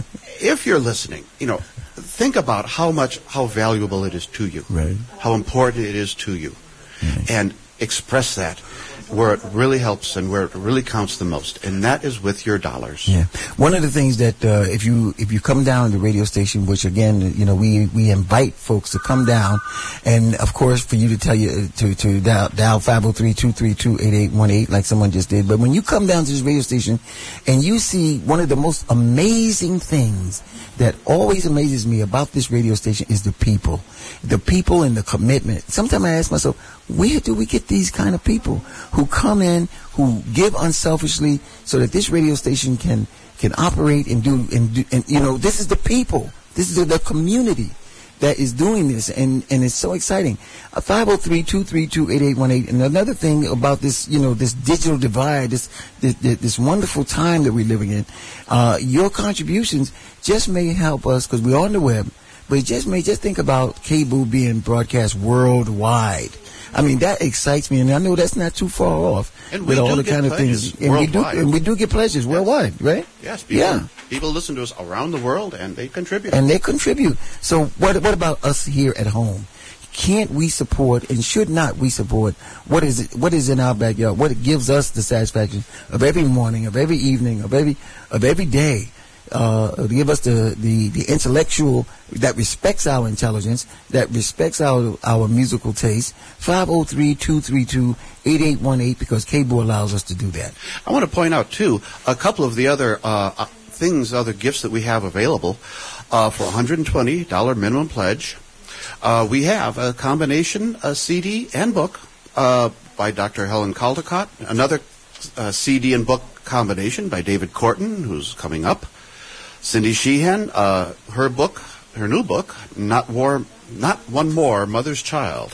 If you're listening, you know, think about how much, how valuable it is to you, right? How important it is to you, right. And express that where it really helps and where it really counts the most, and that is with your dollars. Yeah. One of the things that uh, if you if you come down to the radio station, which again, you know, we we invite folks to come down, and of course for you to tell you to to dial, dial five oh three, two three two, eight eight one eight like someone just did. But when you come down to this radio station and you see one of the most amazing things that always amazes me about this radio station is the people. The people and the commitment. Sometimes I ask myself, where do we get these kind of people who come in, who give unselfishly so that this radio station can can operate and do, and, do, and you know, this is the people. This is the, the community that is doing this, and, and it's so exciting. Uh, five oh three, two three two, eight eight one eight. And another thing about this, you know, this digital divide, this this, this wonderful time that we're living in, uh, your contributions just may help us, because we're on the web, but it just may just think about K B O O being broadcast worldwide. I mean, that excites me, and I know that's not too far off and with all the get kind of things. And we do, and we do get pledges yes. worldwide, right? Yes. People, yeah. People listen to us around the world, and they contribute. And they contribute. So what, what about us here at home? Can't we support, and should not we support, what is it, what is in our backyard? What gives us the satisfaction of every morning, of every evening, of every of every day? Uh, to give us the, the, the intellectual that respects our intelligence, that respects our our musical taste. five oh three, two three two, eight eight one eight, because K B O O allows us to do that. I want to point out, too, a couple of the other uh, things, other gifts that we have available uh, for one hundred twenty dollars minimum pledge. Uh, we have a combination a C D and book uh, by Doctor Helen Caldecott, another uh, C D and book combination by David Corton, who's coming up. Cindy Sheehan, uh, her book, her new book, Not War, Not One More, Mother's Child,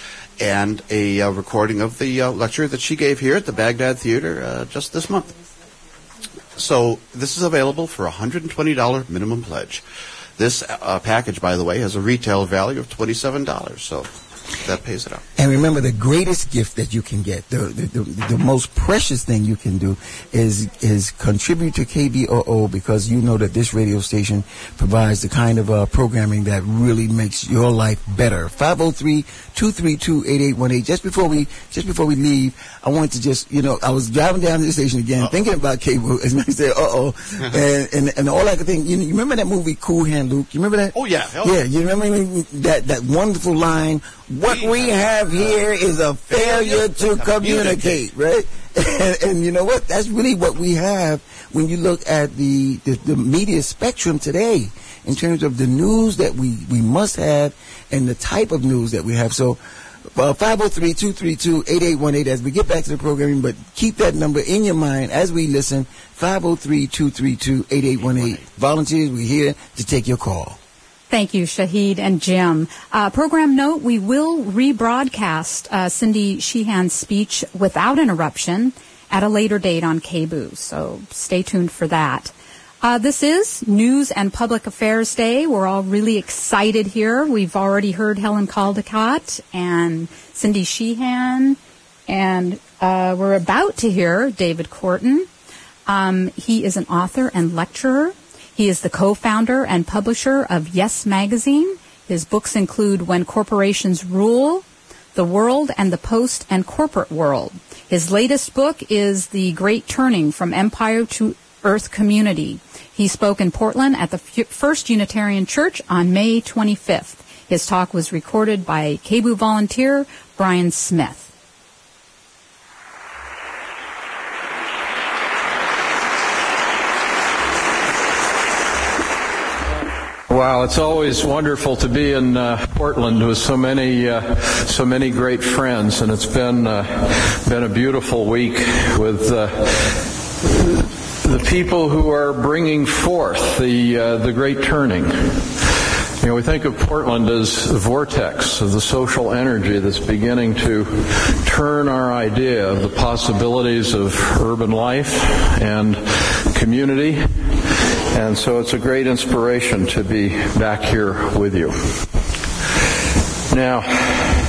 and a uh, recording of the uh, lecture that she gave here at the Baghdad Theater uh, just this month. So this is available for one hundred twenty dollars minimum pledge. This uh, package, by the way, has a retail value of twenty-seven dollars, so that pays it out. And remember, the greatest gift that you can get, the the, the, the most precious thing you can do is is contribute to K B O O, because you know that this radio station provides the kind of uh, programming that really makes your life better. five oh three, two three two, eight eight one eight. Just before we just before we leave, I wanted to just, you know, I was driving down to the station again, uh-oh. thinking about K B O O, as I said, uh-oh. and, and and all I could think, you, know, you remember that movie Cool Hand Luke? You remember that? Oh, yeah. Hell yeah, you remember that, that wonderful line, what we, we have here is a failure to communicate, right? And, and you know what? That's really what we have when you look at the, the, the media spectrum today in terms of the news that we, we must have and the type of news that we have. So uh, five oh three, two three two, eight eight one eight as we get back to the programming, but keep that number in your mind as we listen, five oh three, two three two, eight eight one eight. Volunteers, we're here to take your call. Thank you, Shahid and Jim. Uh, program note, we will rebroadcast uh, Cindy Sheehan's speech without interruption at a later date on K B O O, so stay tuned for that. Uh, this is News and Public Affairs Day. We're all really excited here. We've already heard Helen Caldecott and Cindy Sheehan, and uh, we're about to hear David Corton. Um, he is an author and lecturer. He is the co-founder and publisher of Yes Magazine. His books include When Corporations Rule, The World and the Post and Corporate World. His latest book is The Great Turning from Empire to Earth Community. He spoke in Portland at the First Unitarian Church on May twenty-fifth. His talk was recorded by K B O O volunteer Brian Smith. Wow, it's always wonderful to be in uh, Portland with so many, uh, so many great friends, and it's been uh, been a beautiful week with uh, the people who are bringing forth the uh, the great turning. You know, we think of Portland as a vortex of the social energy that's beginning to turn our idea of the possibilities of urban life and community. And so it's a great inspiration to be back here with you. Now,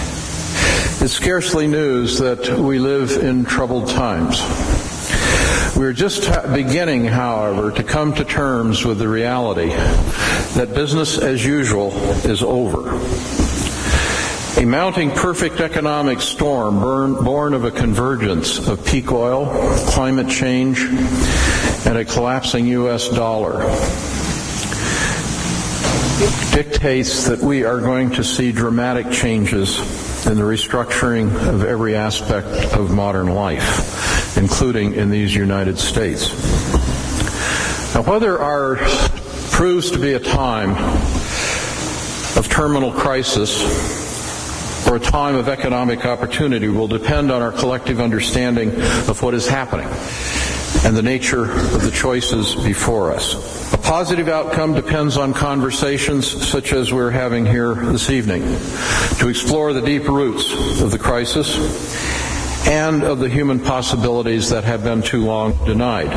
it's scarcely news that we live in troubled times. We're just ha- beginning, however, to come to terms with the reality that business as usual is over. A mounting perfect economic storm burn, born of a convergence of peak oil, climate change, and a collapsing U S dollar dictates that we are going to see dramatic changes in the restructuring of every aspect of modern life, including in these United States. Now, whether our proves to be a time of terminal crisis or a time of economic opportunity will depend on our collective understanding of what is happening and the nature of the choices before us. A positive outcome depends on conversations such as we're having here this evening to explore the deep roots of the crisis and of the human possibilities that have been too long denied.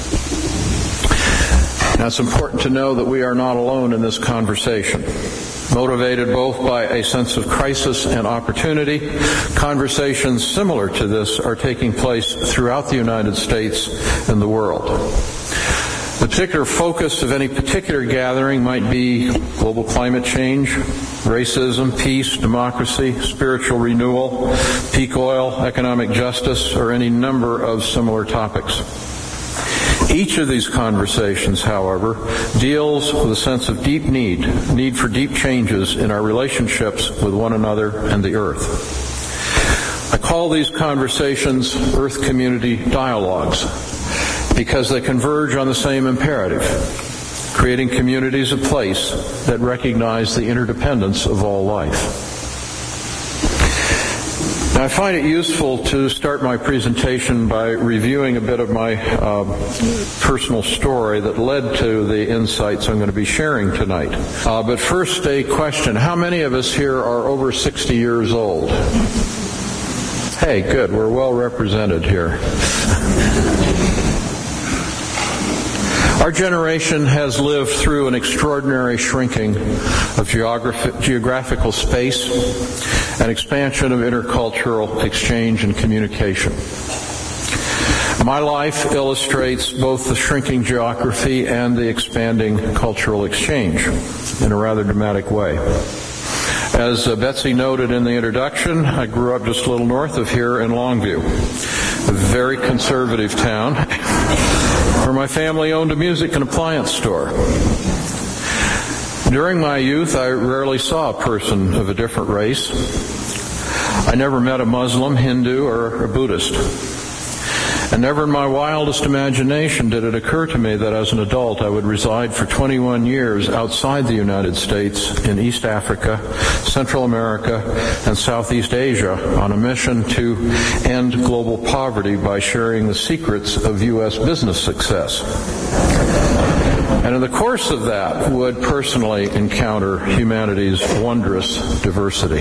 Now, it's important to know that we are not alone in this conversation. Motivated both by a sense of crisis and opportunity, conversations similar to this are taking place throughout the United States and the world. The particular focus of any particular gathering might be global climate change, racism, peace, democracy, spiritual renewal, peak oil, economic justice, or any number of similar topics. Each of these conversations, however, deals with a sense of deep need, need for deep changes in our relationships with one another and the earth. I call these conversations Earth Community Dialogues because they converge on the same imperative, creating communities of place that recognize the interdependence of all life. Now, I find it useful to start my presentation by reviewing a bit of my uh, personal story that led to the insights I'm going to be sharing tonight. Uh, but first, a question. How many of us here are over sixty years old? Hey, good. We're well represented here. Our generation has lived through an extraordinary shrinking of geographi- geographical space and expansion of intercultural exchange and communication. My life illustrates both the shrinking geography and the expanding cultural exchange in a rather dramatic way. As uh, Betsy noted in the introduction, I grew up just a little north of here in Longview, a very conservative town where my family owned a music and appliance store. During my youth, I rarely saw a person of a different race. I never met a Muslim, Hindu, or a Buddhist. And never in my wildest imagination did it occur to me that as an adult I would reside for twenty-one years outside the United States in East Africa, Central America, and Southeast Asia on a mission to end global poverty by sharing the secrets of U S business success. And in the course of that would personally encounter humanity's wondrous diversity.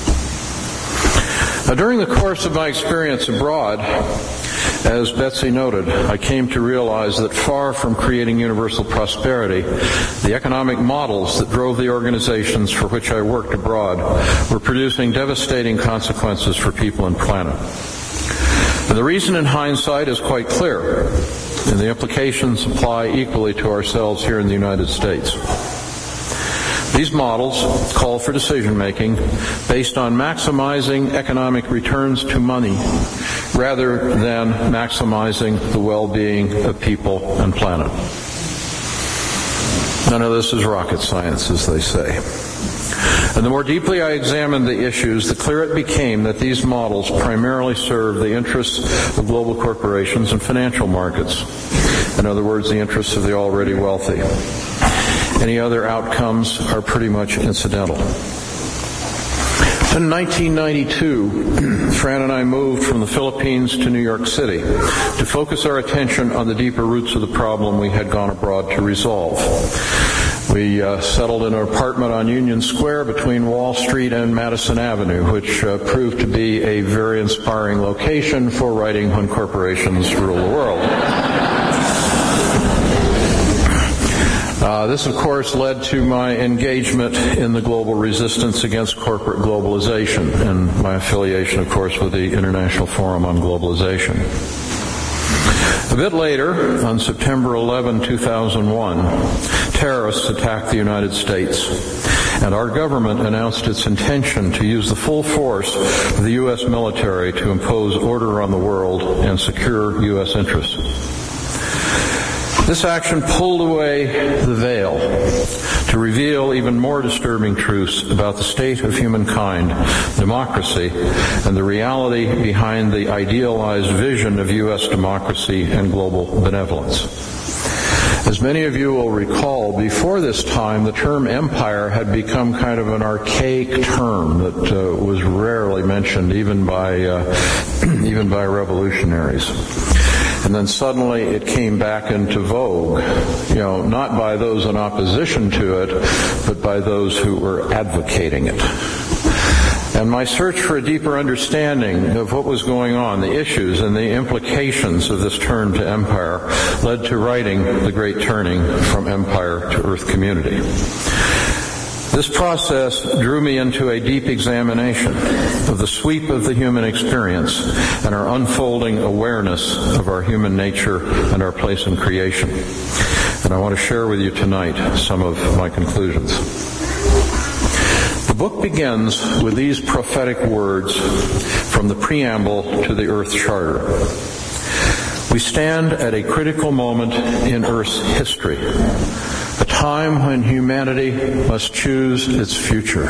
Now, during the course of my experience abroad, as Betsy noted, I came to realize that far from creating universal prosperity, the economic models that drove the organizations for which I worked abroad were producing devastating consequences for people and planet. And the reason in hindsight is quite clear, and the implications apply equally to ourselves here in the United States. These models call for decision-making based on maximizing economic returns to money rather than maximizing the well-being of people and planet. None of this is rocket science, as they say. And the more deeply I examined the issues, the clearer it became that these models primarily serve the interests of global corporations and financial markets. In other words, the interests of the already wealthy. Any other outcomes are pretty much incidental. In nineteen ninety-two, Fran and I moved from the Philippines to New York City to focus our attention on the deeper roots of the problem we had gone abroad to resolve. We uh, settled in an apartment on Union Square between Wall Street and Madison Avenue, which uh, proved to be a very inspiring location for writing When Corporations Rule the World. Uh, this, of course, led to my engagement in the global resistance against corporate globalization and my affiliation, of course, with the International Forum on Globalization. A bit later, on September eleventh, two thousand one, terrorists attacked the United States, and our government announced its intention to use the full force of the U S military to impose order on the world and secure U S interests. This action pulled away the veil to reveal even more disturbing truths about the state of humankind, democracy, and the reality behind the idealized vision of U S democracy and global benevolence. As many of you will recall, before this time, the term empire had become kind of an archaic term that uh, was rarely mentioned even by uh, even by revolutionaries. And then suddenly it came back into vogue, you know, not by those in opposition to it, but by those who were advocating it. And my search for a deeper understanding of what was going on, the issues and the implications of this turn to empire, led to writing The Great Turning: From Empire to Earth Community. This process drew me into a deep examination of the sweep of the human experience and our unfolding awareness of our human nature and our place in creation. And I want to share with you tonight some of my conclusions. The book begins with these prophetic words from the preamble to the Earth Charter. We stand at a critical moment in Earth's history, a time when humanity must choose its future.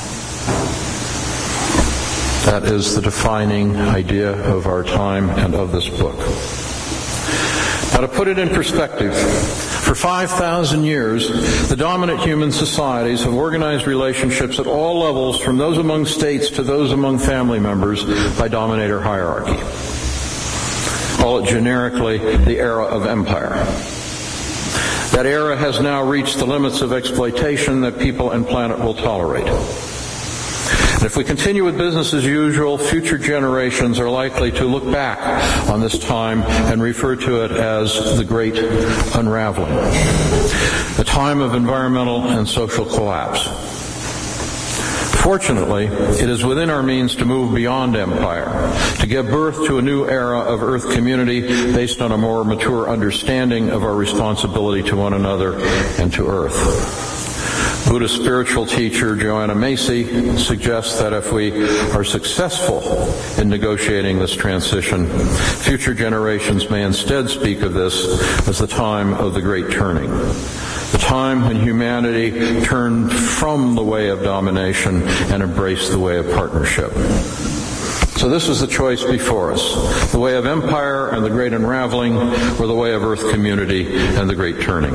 That is the defining idea of our time and of this book. Now, to put it in perspective, for five thousand years, the dominant human societies have organized relationships at all levels, from those among states to those among family members, by dominator hierarchy. Call it generically the era of empire. That era has now reached the limits of exploitation that people and planet will tolerate. And if we continue with business as usual, future generations are likely to look back on this time and refer to it as the Great Unraveling, a time of environmental and social collapse. Fortunately, it is within our means to move beyond empire, to give birth to a new era of Earth community based on a more mature understanding of our responsibility to one another and to Earth. Buddhist spiritual teacher Joanna Macy suggests that if we are successful in negotiating this transition, future generations may instead speak of this as the time of the Great Turning, the time when humanity turned from the way of domination and embraced the way of partnership. So this is the choice before us: the way of empire and the Great Unraveling, or the way of Earth community and the Great Turning.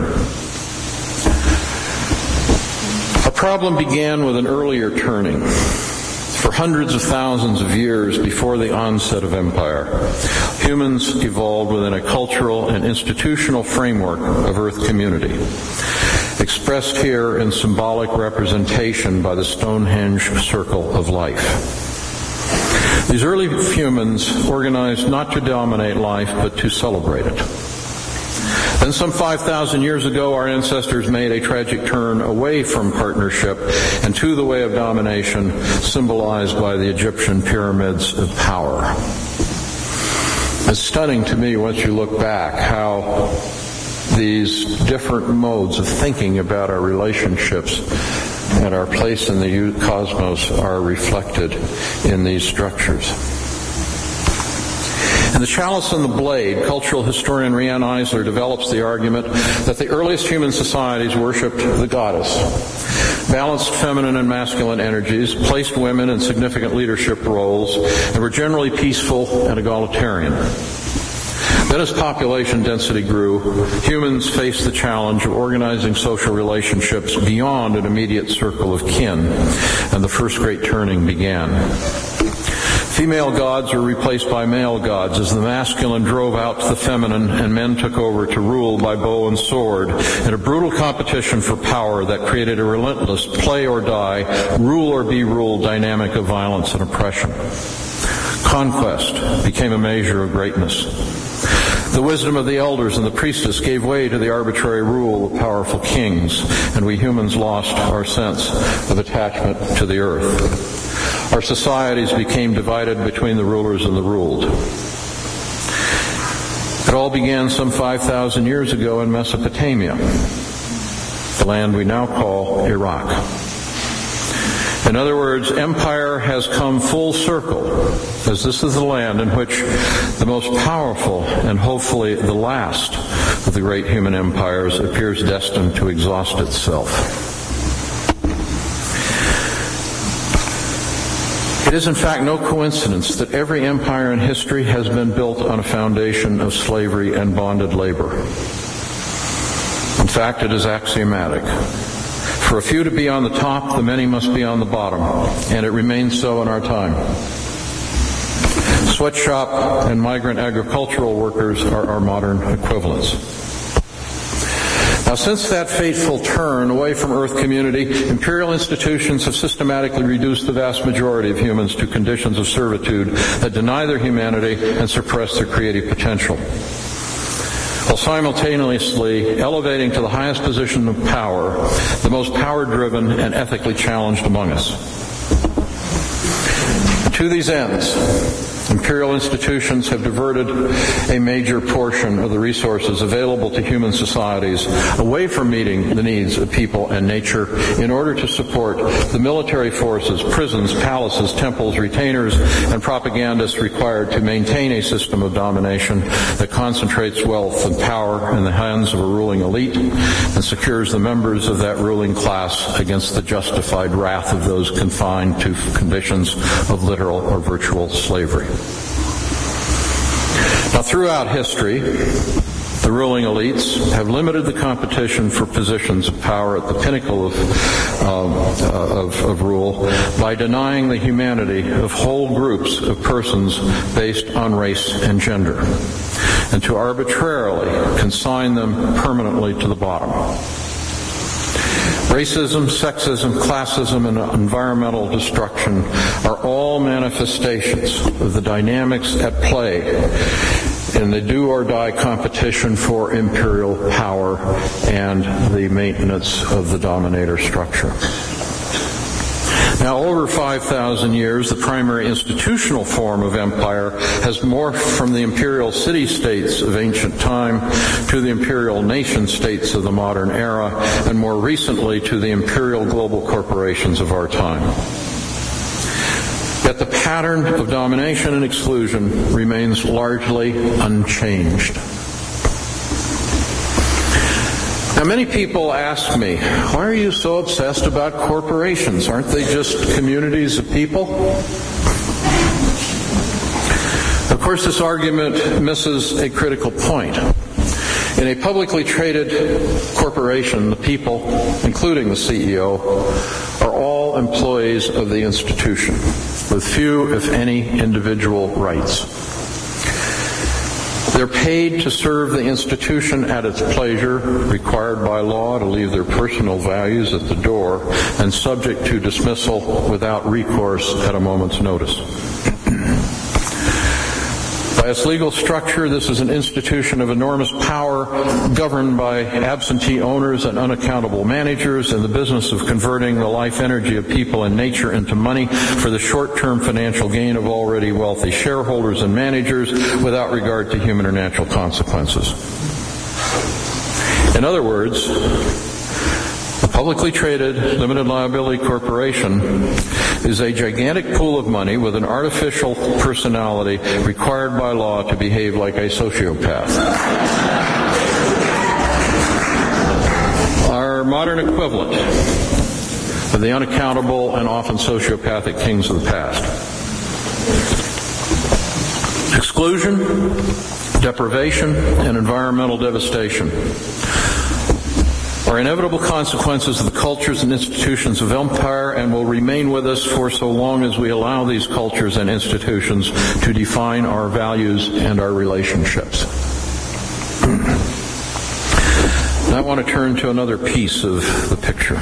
Our problem began with an earlier turning. For hundreds of thousands of years before the onset of empire, humans evolved within a cultural and institutional framework of Earth community, expressed here in symbolic representation by the Stonehenge circle of life. These early humans organized not to dominate life, but to celebrate it. Then some five thousand years ago, our ancestors made a tragic turn away from partnership and to the way of domination, symbolized by the Egyptian pyramids of power. It's stunning to me, once you look back, how these different modes of thinking about our relationships and our place in the cosmos are reflected in these structures. In The Chalice and the Blade, cultural historian Rianne Eisler develops the argument that the earliest human societies worshipped the goddess, balanced feminine and masculine energies, placed women in significant leadership roles, and were generally peaceful and egalitarian. Then as population density grew, humans faced the challenge of organizing social relationships beyond an immediate circle of kin, and the first great turning began. Female gods were replaced by male gods as the masculine drove out the feminine and men took over to rule by bow and sword in a brutal competition for power that created a relentless play or die, rule or be ruled dynamic of violence and oppression. Conquest became a measure of greatness. The wisdom of the elders and the priestess gave way to the arbitrary rule of powerful kings, and we humans lost our sense of attachment to the earth. Our societies became divided between the rulers and the ruled. It all began some five thousand years ago in Mesopotamia, the land we now call Iraq. In other words, empire has come full circle, as this is the land in which the most powerful and hopefully the last of the great human empires appears destined to exhaust itself. It is in fact no coincidence that every empire in history has been built on a foundation of slavery and bonded labor. In fact, it is axiomatic. For a few to be on the top, the many must be on the bottom, and it remains so in our time. Sweatshop and migrant agricultural workers are our modern equivalents. Now, since that fateful turn away from Earth community, imperial institutions have systematically reduced the vast majority of humans to conditions of servitude that deny their humanity and suppress their creative potential, while simultaneously elevating to the highest position of power the most power-driven and ethically challenged among us. To these ends, imperial institutions have diverted a major portion of the resources available to human societies away from meeting the needs of people and nature in order to support the military forces, prisons, palaces, temples, retainers, and propagandists required to maintain a system of domination that concentrates wealth and power in the hands of a ruling elite and secures the members of that ruling class against the justified wrath of those confined to conditions of literal or virtual slavery. Now, throughout history, the ruling elites have limited the competition for positions of power at the pinnacle of, uh, of, of rule by denying the humanity of whole groups of persons based on race and gender, and to arbitrarily consign them permanently to the bottom. Racism, sexism, classism, and environmental destruction are all manifestations of the dynamics at play in the do-or-die competition for imperial power and the maintenance of the dominator structure. Now, over five thousand years, the primary institutional form of empire has morphed from the imperial city-states of ancient time to the imperial nation-states of the modern era, and more recently to the imperial global corporations of our time. Yet the pattern of domination and exclusion remains largely unchanged. Now, many people ask me, why are you so obsessed about corporations? Aren't they just communities of people? Of course, this argument misses a critical point. In a publicly traded corporation, the people, including the C E O, are all employees of the institution, with few, if any, individual rights. They're paid to serve the institution at its pleasure, required by law to leave their personal values at the door, and subject to dismissal without recourse at a moment's notice. By its legal structure, this is an institution of enormous power, governed by absentee owners and unaccountable managers in the business of converting the life energy of people and nature into money for the short-term financial gain of already wealthy shareholders and managers without regard to human or natural consequences. In other words, a publicly traded limited liability corporation is a gigantic pool of money with an artificial personality required by law to behave like a sociopath. Our modern equivalent of the unaccountable and often sociopathic kings of the past. Exclusion, deprivation, and environmental devastation are inevitable consequences of the cultures and institutions of empire and will remain with us for so long as we allow these cultures and institutions to define our values and our relationships. Now I want to turn to another piece of the picture.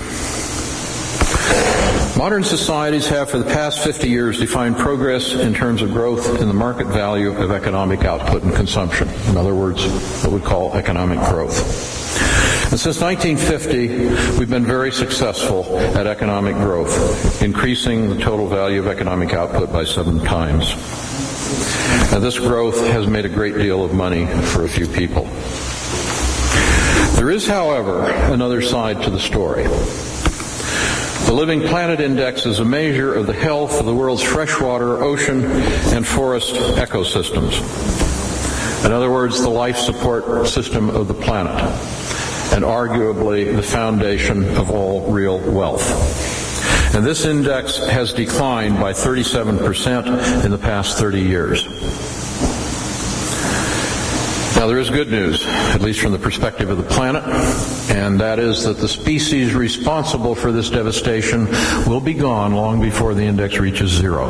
Modern societies have for the past fifty years defined progress in terms of growth in the market value of economic output and consumption. In other words, what we call economic growth. And since nineteen fifty, we've been very successful at economic growth, increasing the total value of economic output by seven times. Now, this growth has made a great deal of money for a few people. There is, however, another side to the story. The Living Planet Index is a measure of the health of the world's freshwater, ocean, and forest ecosystems. In other words, the life support system of the planet, and arguably the foundation of all real wealth. And this index has declined by thirty-seven percent in the past thirty years. Now, there is good news, at least from the perspective of the planet, and that is that the species responsible for this devastation will be gone long before the index reaches zero.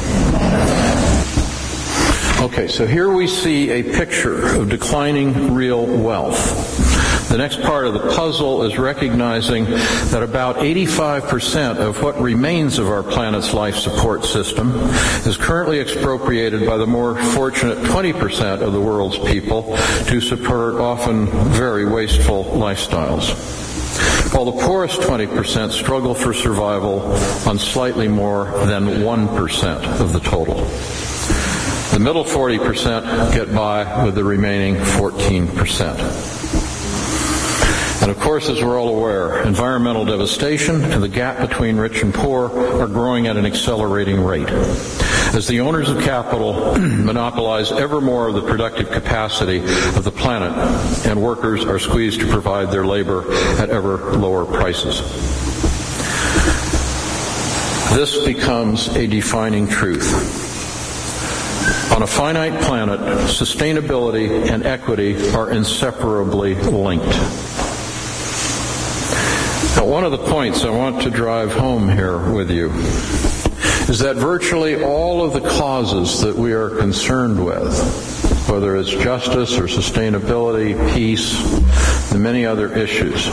Okay, so here we see a picture of declining real wealth. The next part of the puzzle is recognizing that about eighty-five percent of what remains of our planet's life support system is currently expropriated by the more fortunate twenty percent of the world's people to support often very wasteful lifestyles, while the poorest twenty percent struggle for survival on slightly more than one percent of the total. The middle forty percent get by with the remaining fourteen percent. And of course, as we're all aware, environmental devastation and the gap between rich and poor are growing at an accelerating rate, as the owners of capital monopolize ever more of the productive capacity of the planet, and workers are squeezed to provide their labor at ever lower prices. This becomes a defining truth. On a finite planet, sustainability and equity are inseparably linked. Now, one of the points I want to drive home here with you is that virtually all of the causes that we are concerned with, whether it's justice or sustainability, peace, and many other issues,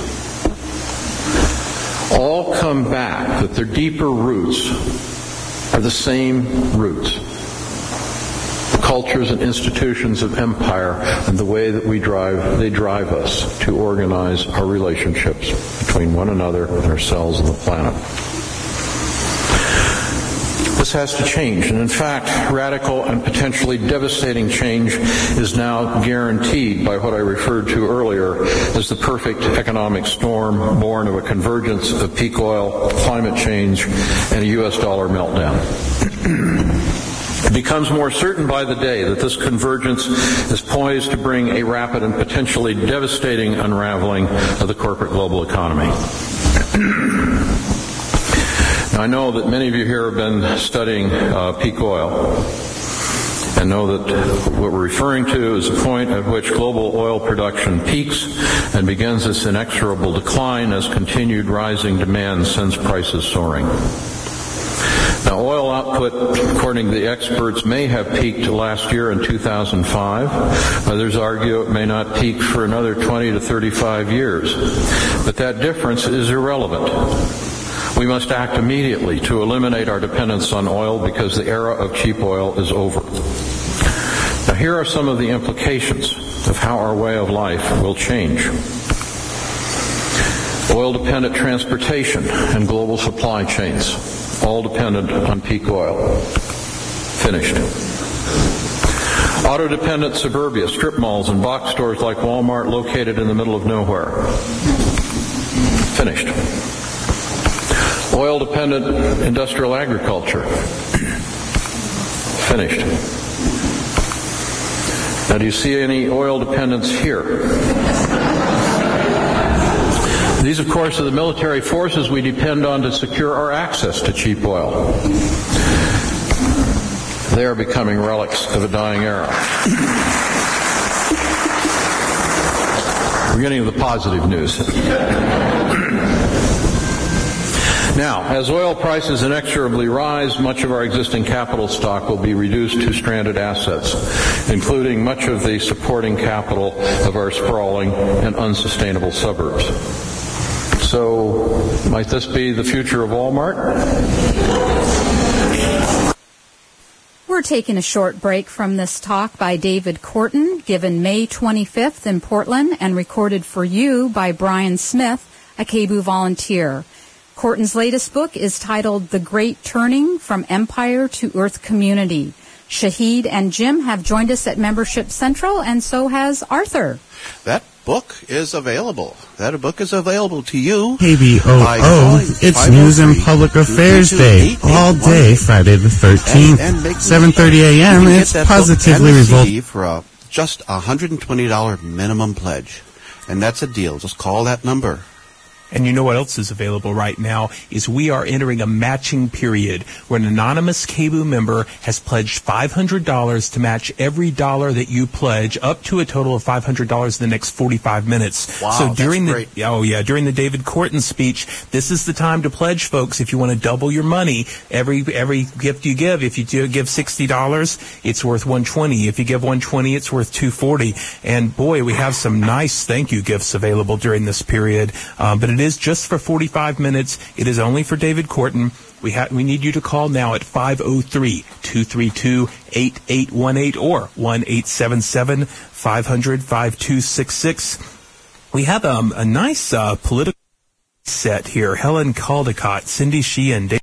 all come back, that their deeper roots are the same roots. Cultures and institutions of empire and the way that we drive, they drive us to organize our relationships between one another and ourselves and the planet. This has to change, and in fact, radical and potentially devastating change is now guaranteed by what I referred to earlier as the perfect economic storm born of a convergence of peak oil, climate change, and a U S dollar meltdown. It becomes more certain by the day that this convergence is poised to bring a rapid and potentially devastating unraveling of the corporate global economy. Now, I know that many of you here have been studying uh, peak oil and know that what we're referring to is the point at which global oil production peaks and begins its inexorable decline as continued rising demand sends prices soaring. Now, oil output, according to the experts, may have peaked last year in two thousand five. Others argue it may not peak for another twenty to thirty-five years. But that difference is irrelevant. We must act immediately to eliminate our dependence on oil because the era of cheap oil is over. Now, here are some of the implications of how our way of life will change. Oil-dependent transportation and global supply chains, all dependent on peak oil. Finished. Auto-dependent suburbia, strip malls, and box stores like Walmart located in the middle of nowhere. Finished. Oil-dependent industrial agriculture. Finished. Now, do you see any oil dependence here? These, of course, are the military forces we depend on to secure our access to cheap oil. They are becoming relics of a dying era. We're getting to the positive news. Now, as oil prices inexorably rise, much of our existing capital stock will be reduced to stranded assets, including much of the supporting capital of our sprawling and unsustainable suburbs. So, might this be the future of Walmart? We're taking a short break from this talk by David Korten, given May twenty-fifth in Portland and recorded for you by Brian Smith, a K B O O volunteer. Korten's latest book is titled The Great Turning: From Empire to Earth Community, Shahid and Jim have joined us at Membership Central, and so has Arthur. That book is available. That book is available to you. K B O O, it's News and Public Affairs Day, all day, Friday the thirteenth, seven thirty a.m. It's Positively Revolt. For a, just a one hundred twenty dollars minimum pledge. And that's a deal. Just call that number. And you know what else is available right now is we are entering a matching period where an anonymous K B O O member has pledged five hundred dollars to match every dollar that you pledge, up to a total of five hundred dollars in the next forty-five minutes. Wow, so during that's the great. oh yeah, during the David Corton speech, this is the time to pledge, folks. If you want to double your money, every every gift you give, if you do give sixty dollars, it's worth one hundred twenty dollars. If you give one hundred twenty dollars, it's worth two hundred forty dollars. And boy, we have some nice thank you gifts available during this period. Um, but it is just for forty-five minutes. It is only for David Corton. We ha- we need you to call now at five oh three, two three two, eight eight one eight or one eight seven seven, five hundred, five two six six. We have um, a nice uh, political set here. Helen Caldecott, Cindy Sheehan, David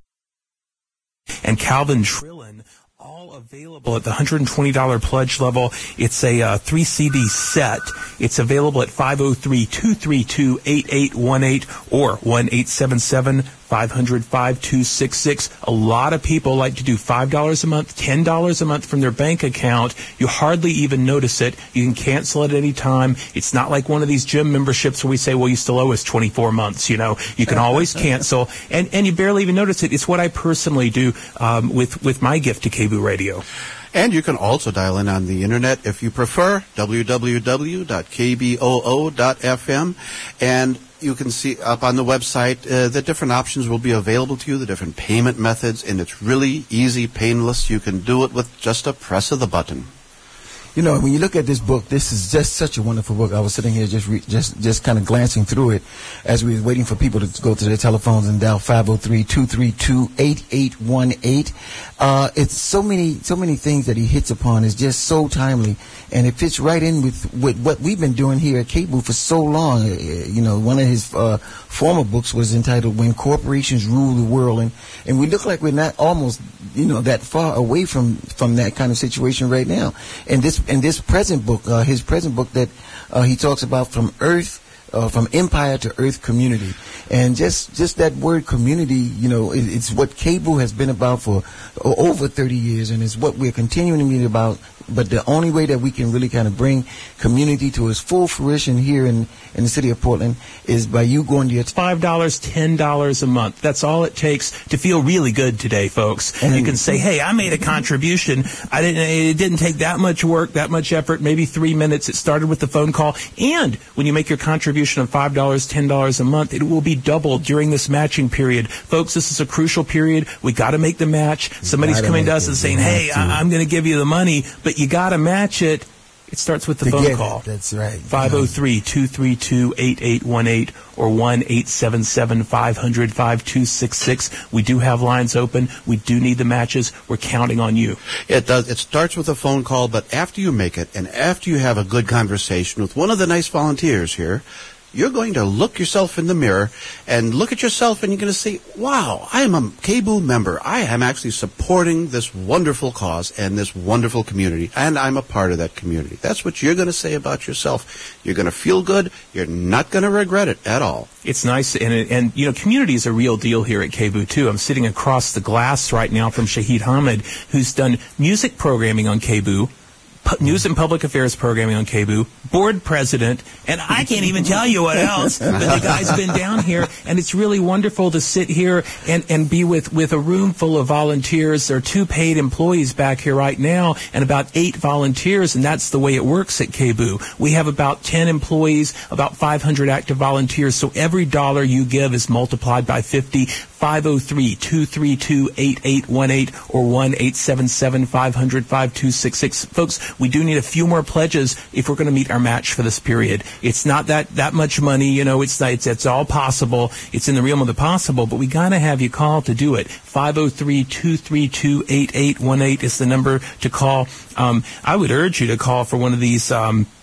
and Calvin Trillin, all available at the one hundred twenty dollars pledge level. It's a uh, three C D set. It's available at five oh three, two three two, eight eight one eight or one eight seven seven, five hundred, five two six six. A lot of people like to do five dollars a month, ten dollars a month from their bank account. You hardly even notice it. You can cancel at any time. It's not like one of these gym memberships where we say, well, you still owe us twenty-four months. You know, you can always cancel, and, and you barely even notice it. It's what I personally do um, with, with my gift to K B O O Radio. And you can also dial in on the internet if you prefer, w w w dot k b o o dot f m. And you can see up on the website uh, the different options will be available to you, the different payment methods, and it's really easy, painless. You can do it with just a press of the button. You know, when you look at this book, this is just such a wonderful book. I was sitting here just re- just just kind of glancing through it as we were waiting for people to go to their telephones and dial five oh three, two three two, eight eight one eight. Uh, it's so many so many things that he hits upon. It's just so timely, and it fits right in with, with what we've been doing here at K B O O for so long. Uh, you know, one of his uh, former books was entitled "When Corporations Rule the World," and and we look like we're not almost you know that far away from from that kind of situation right now. And this in this present book, uh, his present book that uh, he talks about from earth, uh, from empire to earth community. And just, just that word community, you know, it, it's what K B O O has been about for uh, over thirty years, and it's what we're continuing to be about. But the only way that we can really kind of bring community to its full fruition here in, in the city of Portland is by you going to your... T- five dollars, ten dollars a month. That's all it takes to feel really good today, folks. And you can say, hey, I made a contribution. I didn't. It didn't take that much work, that much effort, maybe three minutes. It started with the phone call. And when you make your contribution of five dollars, ten dollars a month, it will be doubled during this matching period. Folks, this is a crucial period. We got to make the match. Somebody's coming to us and saying, hey, I- I'm going to give you the money, but you got to match it. It starts with the phone call. It. That's right. five oh three, two three two, eight eight one eight or one eight seven seven, five hundred, five two six six. We do have lines open. We do need the matches. We're counting on you. It does. It starts with a phone call, but after you make it and after you have a good conversation with one of the nice volunteers here, you're going to look yourself in the mirror and look at yourself, and you're going to say, wow, I am a K B O O member. I am actually supporting this wonderful cause and this wonderful community, and I'm a part of that community. That's what you're going to say about yourself. You're going to feel good. You're not going to regret it at all. It's nice, and, and you know, community is a real deal here at K B O O, too. I'm sitting across the glass right now from Shahid Hamid, who's done music programming on K B O O, News and Public Affairs programming on K B O O, board president, and I can't even tell you what else. But the guy's been down here, and it's really wonderful to sit here and, and be with, with a room full of volunteers. There are two paid employees back here right now and about eight volunteers, and that's the way it works at K B O O. We have about ten employees, about five hundred active volunteers, so every dollar you give is multiplied by fifty. five oh three, two three two, eight eight one eight or one eight seven seven, five hundred, five two six six. Folks, we do need a few more pledges if we're going to meet our match for this period. It's not that, that much money, you know, it's, it's, it's all possible. It's in the realm of the possible, but we got to have you call to do it. five oh three, two three two, eight eight one eight is the number to call. Um, I would urge you to call for one of these, um,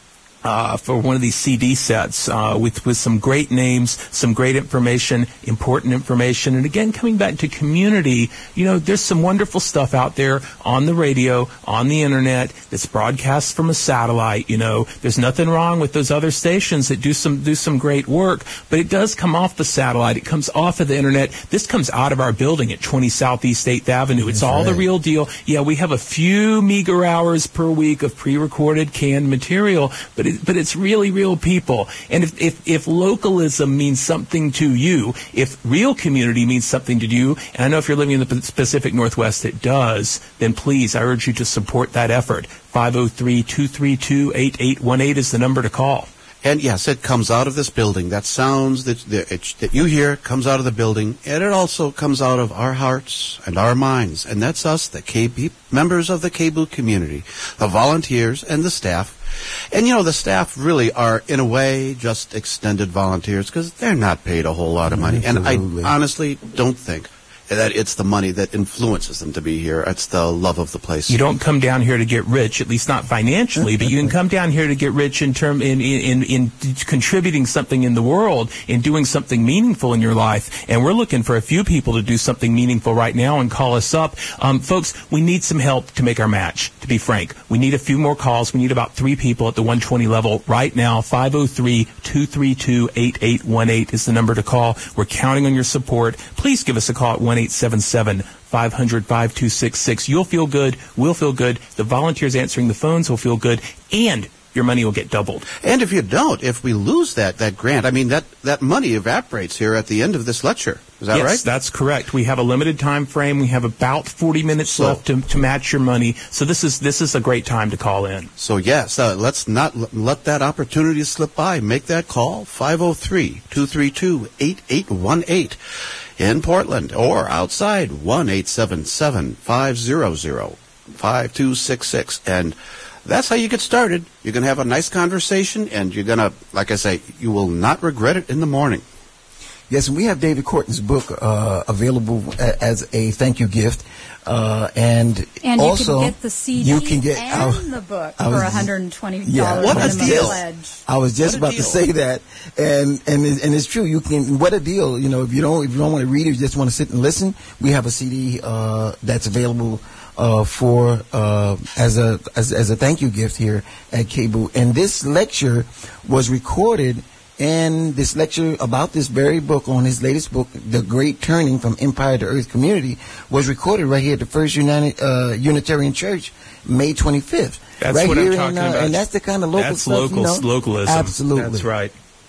Uh, for one of these C D sets uh, with with some great names, some great information, important information, and again, coming back to community, you know, there's some wonderful stuff out there on the radio, on the internet, that's broadcast from a satellite. You know, there's nothing wrong with those other stations that do some do some great work, but it does come off the satellite. It comes off of the internet. This comes out of our building at twenty Southeast eighth Avenue. It's That's all right. the real deal. Yeah, we have a few meager hours per week of pre-recorded canned material, but it, but it's really real people. And if, if, if localism means something to you, if real community means something to you, and I know if you're living in the Pacific Northwest it does, then please, I urge you to support that effort. five oh three, two three two, eight eight one eight is the number to call. And yes, it comes out of this building. That sounds that, that, it, that you hear comes out of the building, and it also comes out of our hearts and our minds. And that's us, the K B, members of the K B O community, the volunteers and the staff. And, you know, the staff really are, in a way, just extended volunteers because they're not paid a whole lot of money. Absolutely. And I honestly don't think that it's the money that influences them to be here. It's the love of the place. You don't come down here to get rich, at least not financially, but you can come down here to get rich in term in, in, in, in contributing something in the world, in doing something meaningful in your life. And we're looking for a few people to do something meaningful right now and call us up. Um, folks, we need some help to make our match, to be frank. We need a few more calls. We need about three people at the one twenty level right now. five oh three, two three two, eight eight one eight is the number to call. We're counting on your support. Please give us a call at one eight seven seven, five hundred, five two six six. You'll feel good. We'll feel good. The volunteers answering the phones will feel good. And your money will get doubled. And if you don't, if we lose that, that grant, I mean, that, that money evaporates here at the end of this lecture. Is that yes, right? Yes, that's correct. We have a limited time frame. We have about forty minutes so, left to, to match your money. So this is this is a great time to call in. So, yes, uh, let's not l- let that opportunity slip by. Make that call, five oh three, two three two, eight eight one eight. In Portland or outside, one eight seven seven, five hundred, five two six six. And that's how you get started. You're going to have a nice conversation, and you're going to, like I say, you will not regret it in the morning. Yes, and we have David Corton's book uh, available a- as a thank you gift. Uh, and, and also, you can get the C D you can get, and I, the book I for was, one hundred twenty dollars yeah, what a minimum deal. pledge. I was just about deal. to say that, and and it, and it's true. You can what a deal. You know, if you don't if you don't want to read it, you just want to sit and listen. We have a C D uh, that's available uh, for uh, as a as as a thank you gift here at K B O. And this lecture was recorded. And this lecture about this very book on his latest book, The Great Turning from Empire to Earth Community, was recorded right here at the First United uh, Unitarian Church, May twenty-fifth. That's right what here I'm talking in, uh, about. And that's the kind of local that's stuff, local, you know? localism. Absolutely. That's right.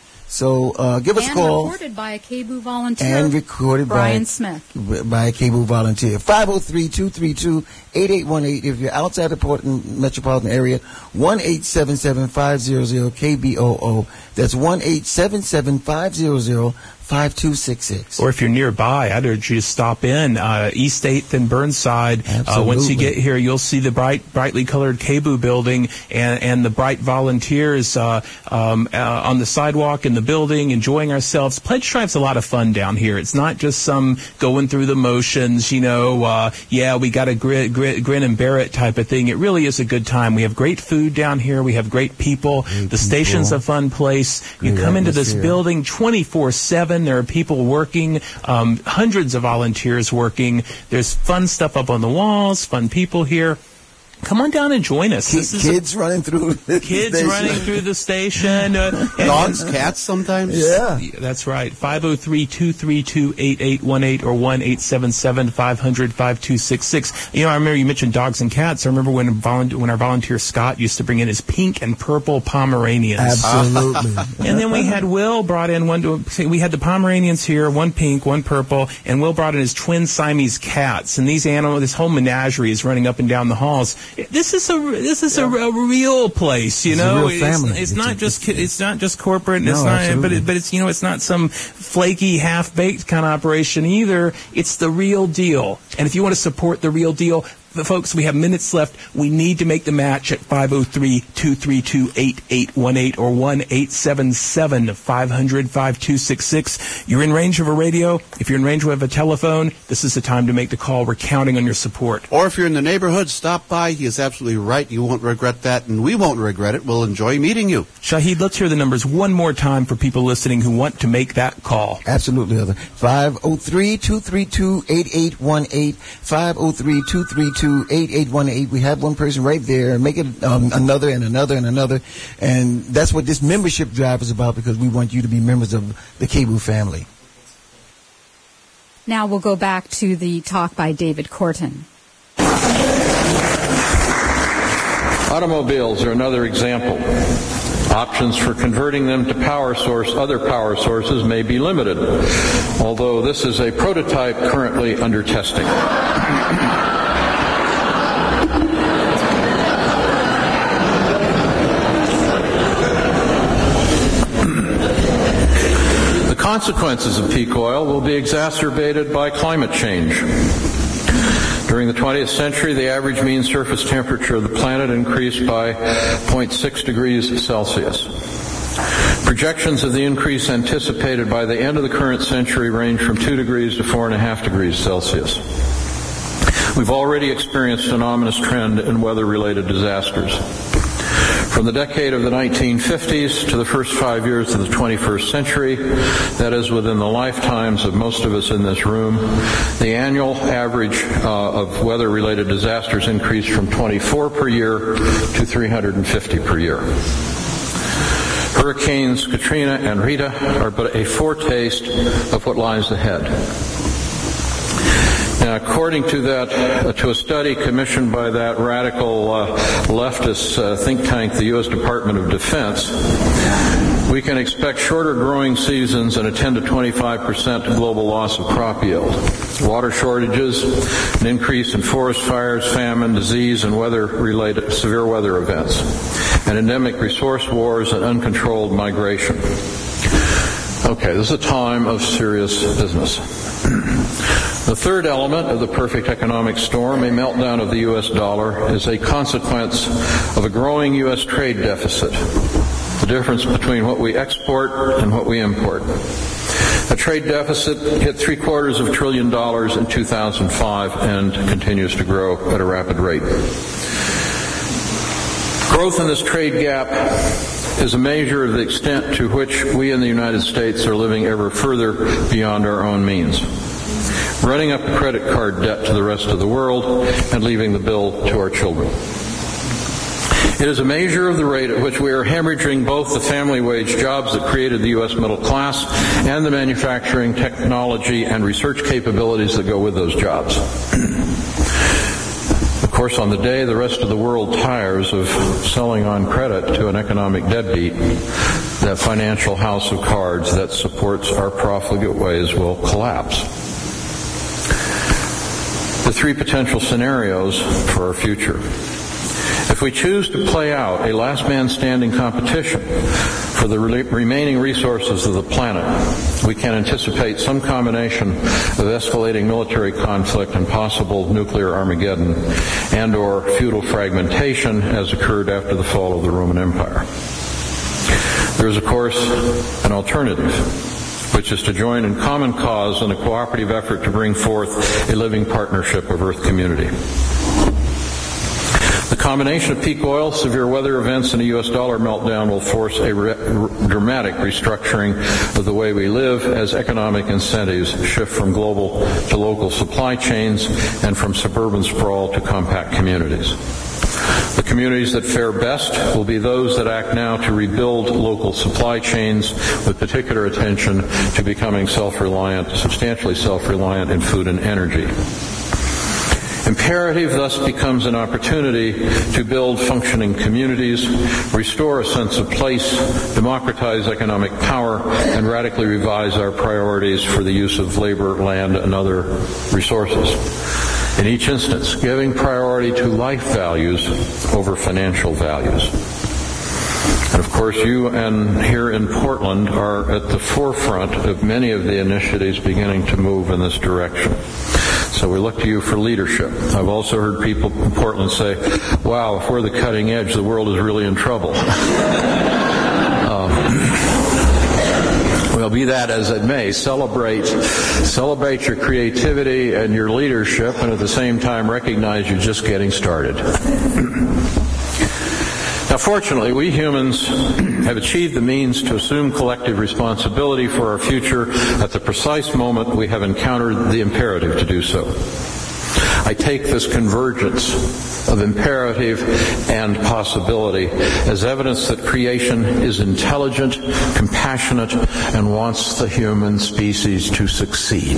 So uh, give us and a call. recorded by a K B O volunteer. And recorded Brian by, Smith. by a K B O volunteer. five oh three, two three two, eight eight one eight. If you're outside the Portland metropolitan area, one eight seven seven, five hundred, K B O O. That's one eight seven seven, five hundred, five two six six. Or if you're nearby, I'd urge you to stop in uh, East eighth and Burnside. Uh, once you get here, you'll see the bright, brightly colored K B O building and, and the bright volunteers uh, um, uh, on the sidewalk in the building, enjoying ourselves. Pledge Drive's a lot of fun down here. It's not just some going through the motions, you know, uh, yeah, we got a grin, grin, grin and bear it type of thing. It really is a good time. We have great food down here. We have great people. Great the people. Station's a fun place. Great you come into this atmosphere. building twenty-four seven. There are people working, um, hundreds of volunteers working. There's fun stuff up on the walls, fun people here. Come on down and join us. Kids, This is kids a, running through the kids station. running through the station. Uh, Dogs, cats sometimes? Yeah. That's right. five oh three, two three two, eight eight one eight or one eight seven seven, five hundred, five two six six. You know, I remember you mentioned dogs and cats. I remember when volunteer, when our volunteer Scott used to bring in his pink and purple Pomeranians. Absolutely. And then we had Will brought in one. To, we had the Pomeranians here, one pink, one purple, and Will brought in his twin Siamese cats. And these animals, this whole menagerie is running up and down the halls. This is a this is yeah. a, a real place, you it's know. A real family. It's, it's, it's not a, just it's, it's not just corporate. And no, it's not, absolutely. but it, but it's you know it's not some flaky, half baked kind of operation either. It's the real deal. And if you want to support the real deal, folks, we have minutes left. We need to make the match at five oh three, two three two, eight eight one eight or one eight seven seven, five hundred, five two six six. You're in range of a radio. If you're in range of a telephone, this is the time to make the call. We're counting on your support. Or if you're in the neighborhood, stop by. He is absolutely right. You won't regret that, and we won't regret it. We'll enjoy meeting you. Shahid, let's hear the numbers one more time for people listening who want to make that call. Absolutely, Heather. five oh three, two three two, eight eight one eight, five oh three, two three two, eight eight one eight. We have one person right there. Make it um, another and another and another. And that's what this membership drive is about, because we want you to be members of the K B O O family. Now we'll go back to the talk by David Korten. Automobiles are another example. Options for converting them to power source, other power sources may be limited, although this is a prototype currently under testing. The consequences of peak oil will be exacerbated by climate change. During the twentieth century, the average mean surface temperature of the planet increased by zero point six degrees Celsius. Projections of the increase anticipated by the end of the current century range from two degrees to four point five degrees Celsius. We've already experienced an ominous trend in weather-related disasters. From the decade of the nineteen fifties to the first five years of the twenty-first century, that is within the lifetimes of most of us in this room, the annual average uh, of weather-related disasters increased from twenty-four per year to three hundred fifty per year. Hurricanes Katrina and Rita are but a foretaste of what lies ahead. Now, according to that, uh, to a study commissioned by that radical uh, leftist uh, think tank, the U S Department of Defense, we can expect shorter growing seasons and a ten to twenty-five percent global loss of crop yield, water shortages, an increase in forest fires, famine, disease, and weather-related severe weather events, and endemic resource wars and uncontrolled migration. Okay, this is a time of serious business. The third element of the perfect economic storm, a meltdown of the U S dollar, is a consequence of a growing U S trade deficit, the difference between what we export and what we import. A trade deficit hit three quarters of a trillion dollars in two thousand five and continues to grow at a rapid rate. Growth in this trade gap is a measure of the extent to which we in the United States are living ever further beyond our own means, running up credit card debt to the rest of the world and leaving the bill to our children. It is a measure of the rate at which we are hemorrhaging both the family wage jobs that created the U S middle class and the manufacturing, technology, and research capabilities that go with those jobs. Of course, on the day the rest of the world tires of selling on credit to an economic deadbeat, that financial house of cards that supports our profligate ways will collapse. The three potential scenarios for our future. If we choose to play out a last man standing competition for the re- remaining resources of the planet, we can anticipate some combination of escalating military conflict and possible nuclear Armageddon and or feudal fragmentation as occurred after the fall of the Roman Empire. There is, of course, an alternative, which is to join in common cause in a cooperative effort to bring forth a living partnership of Earth community. The combination of peak oil, severe weather events, and a U S dollar meltdown will force a re- dramatic restructuring of the way we live as economic incentives shift from global to local supply chains and from suburban sprawl to compact communities. The communities that fare best will be those that act now to rebuild local supply chains with particular attention to becoming self-reliant, substantially self-reliant in food and energy. Imperative thus becomes an opportunity to build functioning communities, restore a sense of place, democratize economic power, and radically revise our priorities for the use of labor, land, and other resources. In each instance, giving priority to life values over financial values. And of course, you and here in Portland are at the forefront of many of the initiatives beginning to move in this direction. So we look to you for leadership. I've also heard people in Portland say, wow, if we're the cutting edge, the world is really in trouble. um, well, be that as it may, celebrate, celebrate your creativity and your leadership, and at the same time recognize you're just getting started. Now, fortunately, we humans have achieved the means to assume collective responsibility for our future at the precise moment we have encountered the imperative to do so. I take this convergence of imperative and possibility as evidence that creation is intelligent, compassionate, and wants the human species to succeed.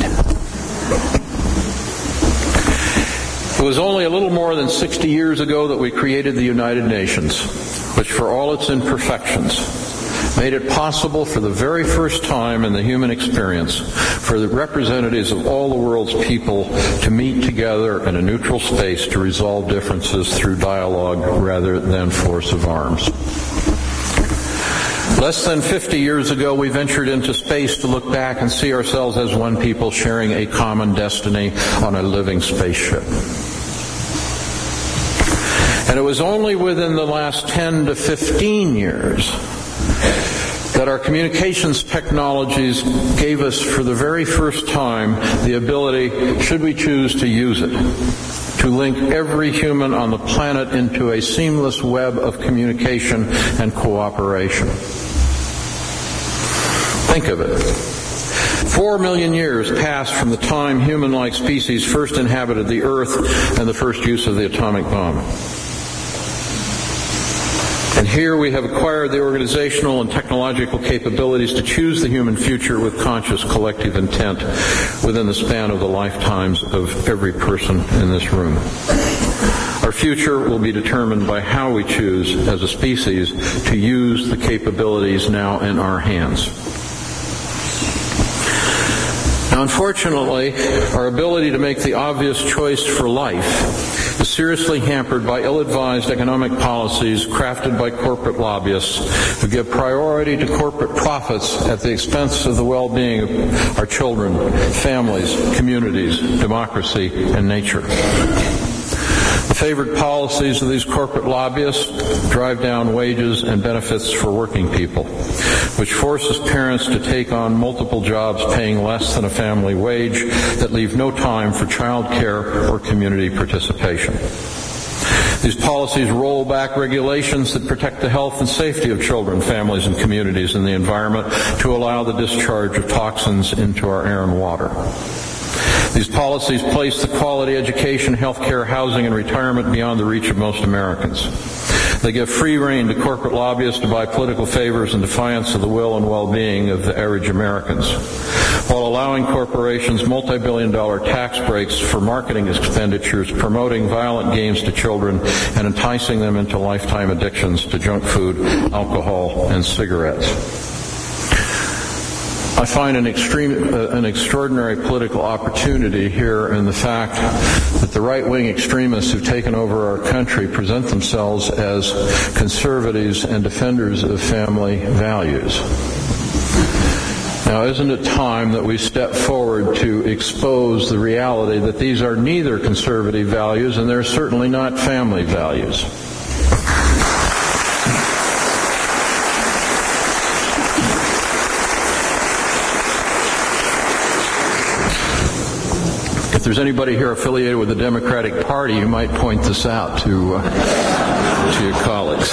It was only a little more than sixty years ago that we created the United Nations, which for all its imperfections made it possible for the very first time in the human experience for the representatives of all the world's people to meet together in a neutral space to resolve differences through dialogue rather than force of arms. Less than fifty years ago, we ventured into space to look back and see ourselves as one people sharing a common destiny on a living spaceship. And it was only within the last ten to fifteen years that our communications technologies gave us, for the very first time, the ability, should we choose to use it, to link every human on the planet into a seamless web of communication and cooperation. Think of it. Four million years passed from the time human-like species first inhabited the Earth and the first use of the atomic bomb. And here we have acquired the organizational and technological capabilities to choose the human future with conscious collective intent within the span of the lifetimes of every person in this room. Our future will be determined by how we choose as a species to use the capabilities now in our hands. Now, unfortunately, our ability to make the obvious choice for life is seriously hampered by ill-advised economic policies crafted by corporate lobbyists who give priority to corporate profits at the expense of the well-being of our children, families, communities, democracy, and nature. The favored policies of these corporate lobbyists drive down wages and benefits for working people, which forces parents to take on multiple jobs paying less than a family wage that leave no time for child care or community participation. These policies roll back regulations that protect the health and safety of children, families, and communities and the environment to allow the discharge of toxins into our air and water. These policies place the quality education, health care, housing, and retirement beyond the reach of most Americans. They give free rein to corporate lobbyists to buy political favors in defiance of the will and well-being of the average Americans, while allowing corporations multi-billion dollar tax breaks for marketing expenditures, promoting violent games to children, and enticing them into lifetime addictions to junk food, alcohol, and cigarettes. I find an extreme, uh, an extraordinary political opportunity here in the fact that the right-wing extremists who've taken over our country present themselves as conservatives and defenders of family values. Now, isn't it time that we step forward to expose the reality that these are neither conservative values and they're certainly not family values? If there's anybody here affiliated with the Democratic Party, you might point this out to, uh, to your colleagues.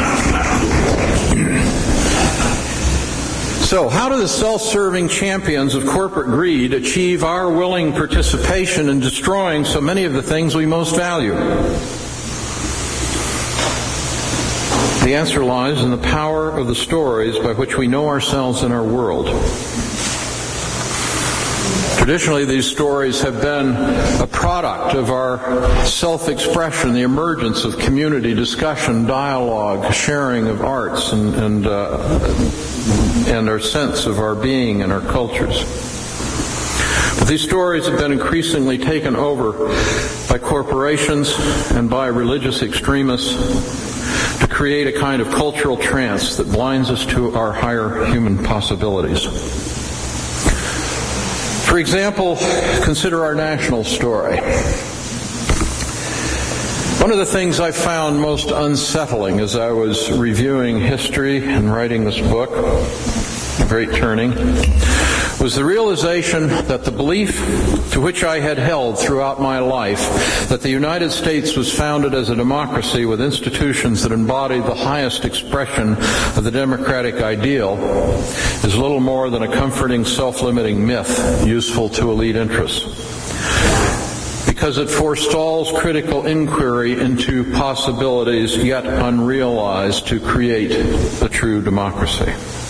So, how do the self-serving champions of corporate greed achieve our willing participation in destroying so many of the things we most value? The answer lies in the power of the stories by which we know ourselves and our world. Traditionally, these stories have been a product of our self-expression, the emergence of community discussion, dialogue, sharing of arts, and and, uh, and our sense of our being and our cultures. But these stories have been increasingly taken over by corporations and by religious extremists to create a kind of cultural trance that blinds us to our higher human possibilities. For example, consider our national story. One of the things I found most unsettling as I was reviewing history and writing this book, A Great Turning, was the realization that the belief to which I had held throughout my life, that the United States was founded as a democracy with institutions that embodied the highest expression of the democratic ideal, is little more than a comforting, self-limiting myth useful to elite interests, because it forestalls critical inquiry into possibilities yet unrealized to create a true democracy.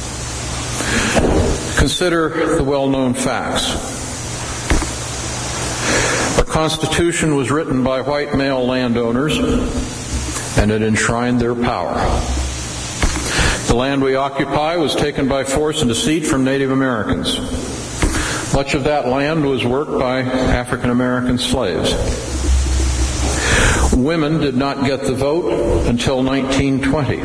Consider the well-known facts. Our Constitution was written by white male landowners, and it enshrined their power. The land we occupy was taken by force and deceit from Native Americans. Much of that land was worked by African American slaves. Women did not get the vote until nineteen twenty.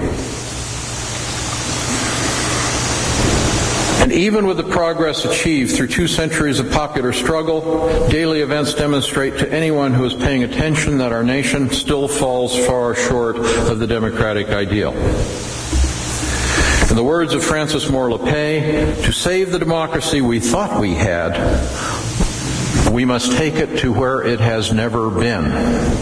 And even with the progress achieved through two centuries of popular struggle, daily events demonstrate to anyone who is paying attention that our nation still falls far short of the democratic ideal. In the words of Francis Moore Lappé, to save the democracy we thought we had, we must take it to where it has never been.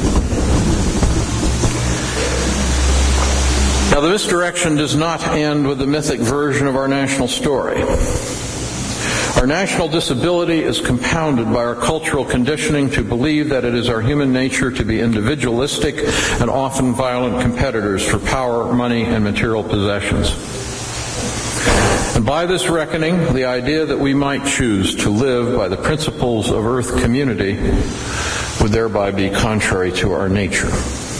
Now, the misdirection does not end with the mythic version of our national story. Our national disability is compounded by our cultural conditioning to believe that it is our human nature to be individualistic and often violent competitors for power, money, and material possessions. And by this reckoning, the idea that we might choose to live by the principles of earth community would thereby be contrary to our nature.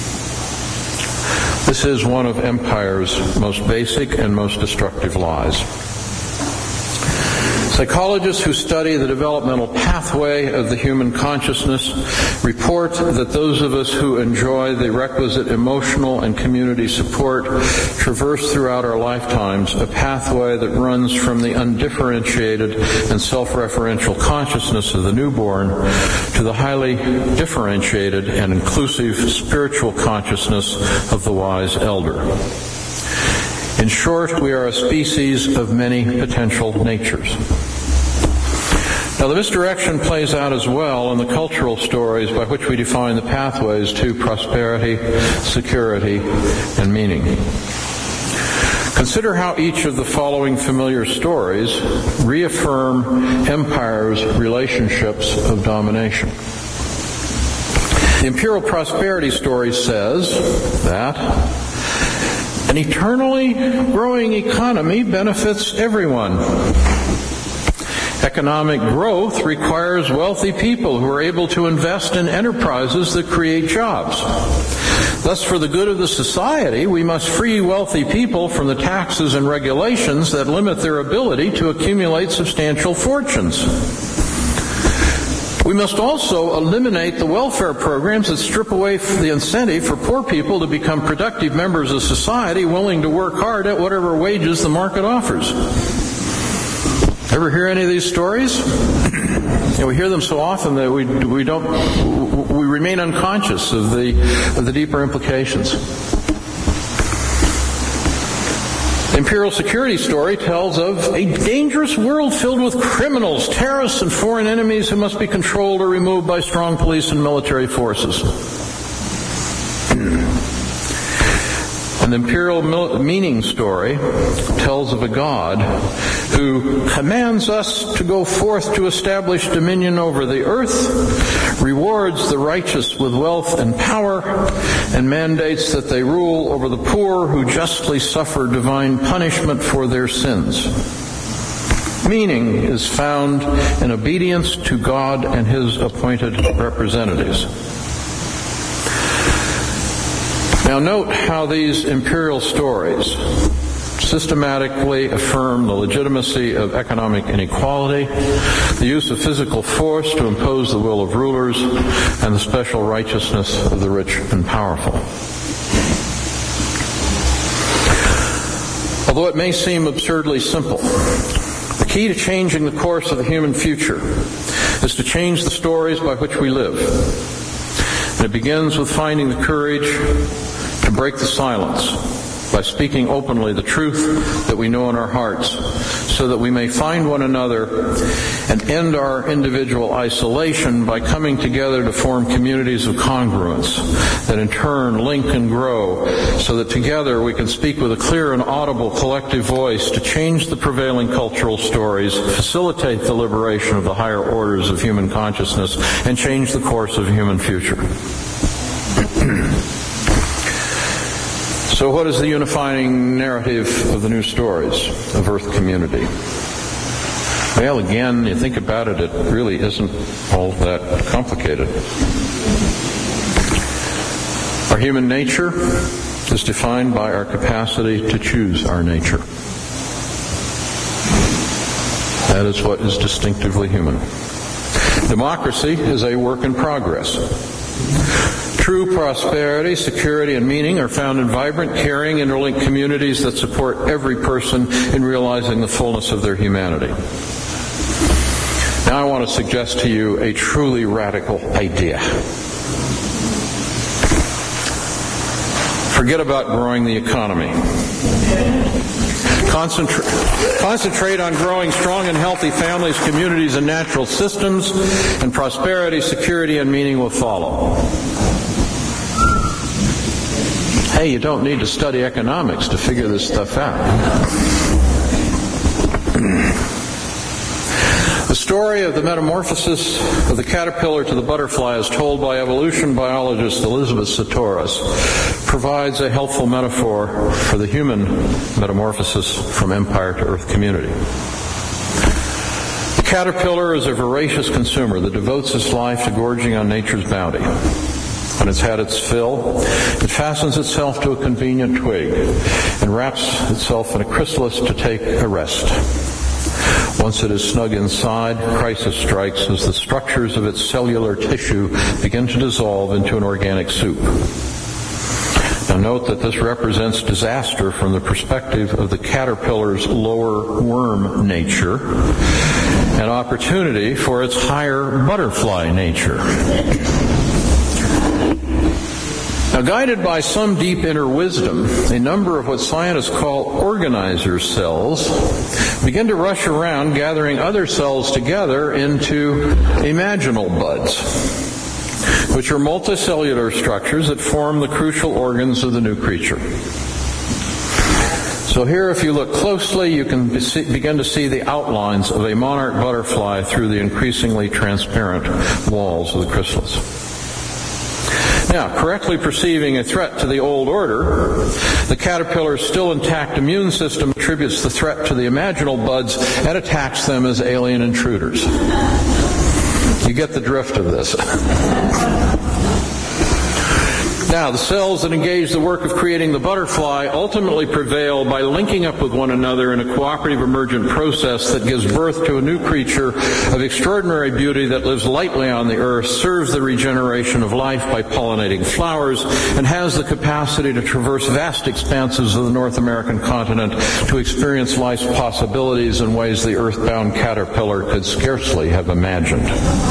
This is one of empire's most basic and most destructive lies. Psychologists who study the developmental pathway of the human consciousness report that those of us who enjoy the requisite emotional and community support traverse throughout our lifetimes a pathway that runs from the undifferentiated and self-referential consciousness of the newborn to the highly differentiated and inclusive spiritual consciousness of the wise elder. In short, we are a species of many potential natures. Now, the misdirection plays out as well in the cultural stories by which we define the pathways to prosperity, security, and meaning. Consider how each of the following familiar stories reaffirm empire's relationships of domination. The imperial prosperity story says that an eternally growing economy benefits everyone. Economic growth requires wealthy people who are able to invest in enterprises that create jobs. Thus, for the good of the society, we must free wealthy people from the taxes and regulations that limit their ability to accumulate substantial fortunes. We must also eliminate the welfare programs that strip away the incentive for poor people to become productive members of society willing to work hard at whatever wages the market offers. Ever hear any of these stories? You know, we hear them so often that we we don't we remain unconscious of the of the deeper implications. The imperial security story tells of a dangerous world filled with criminals, terrorists, and foreign enemies who must be controlled or removed by strong police and military forces. And the imperial meaning story tells of a God who commands us to go forth to establish dominion over the earth, rewards the righteous with wealth and power, and mandates that they rule over the poor who justly suffer divine punishment for their sins. Meaning is found in obedience to God and His appointed representatives. Now note how these imperial stories systematically affirm the legitimacy of economic inequality, the use of physical force to impose the will of rulers, and the special righteousness of the rich and powerful. Although it may seem absurdly simple, the key to changing the course of the human future is to change the stories by which we live. And it begins with finding the courage to break the silence by speaking openly the truth that we know in our hearts, so that we may find one another and end our individual isolation by coming together to form communities of congruence that in turn link and grow, so that together we can speak with a clear and audible collective voice to change the prevailing cultural stories, facilitate the liberation of the higher orders of human consciousness, and change the course of human future. So what is the unifying narrative of the new stories of Earth Community? Well, again, you think about it, it really isn't all that complicated. Our human nature is defined by our capacity to choose our nature. That is what is distinctively human. Democracy is a work in progress. True prosperity, security, and meaning are found in vibrant, caring, interlinked communities that support every person in realizing the fullness of their humanity. Now I want to suggest to you a truly radical idea. Forget about growing the economy. Concentrate, concentrate on growing strong and healthy families, communities, and natural systems, and prosperity, security, and meaning will follow. Hey, you don't need to study economics to figure this stuff out. The story of the metamorphosis of the caterpillar to the butterfly, as told by evolution biologist Elizabeth Sahtouris, provides a helpful metaphor for the human metamorphosis from empire to Earth Community. The caterpillar is a voracious consumer that devotes its life to gorging on nature's bounty. When it's had its fill, it fastens itself to a convenient twig and wraps itself in a chrysalis to take a rest. Once it is snug inside, crisis strikes as the structures of its cellular tissue begin to dissolve into an organic soup. Now note that this represents disaster from the perspective of the caterpillar's lower worm nature and opportunity for its higher butterfly nature. Now, guided by some deep inner wisdom, a number of what scientists call organizer cells begin to rush around gathering other cells together into imaginal buds, which are multicellular structures that form the crucial organs of the new creature. So here, if you look closely, you can begin to see the outlines of a monarch butterfly through the increasingly transparent walls of the chrysalis. Now, correctly perceiving a threat to the old order, the caterpillar's still intact immune system attributes the threat to the imaginal buds and attacks them as alien intruders. You get the drift of this. Now, the cells that engage the work of creating the butterfly ultimately prevail by linking up with one another in a cooperative emergent process that gives birth to a new creature of extraordinary beauty that lives lightly on the earth, serves the regeneration of life by pollinating flowers, and has the capacity to traverse vast expanses of the North American continent to experience life's possibilities in ways the earthbound caterpillar could scarcely have imagined.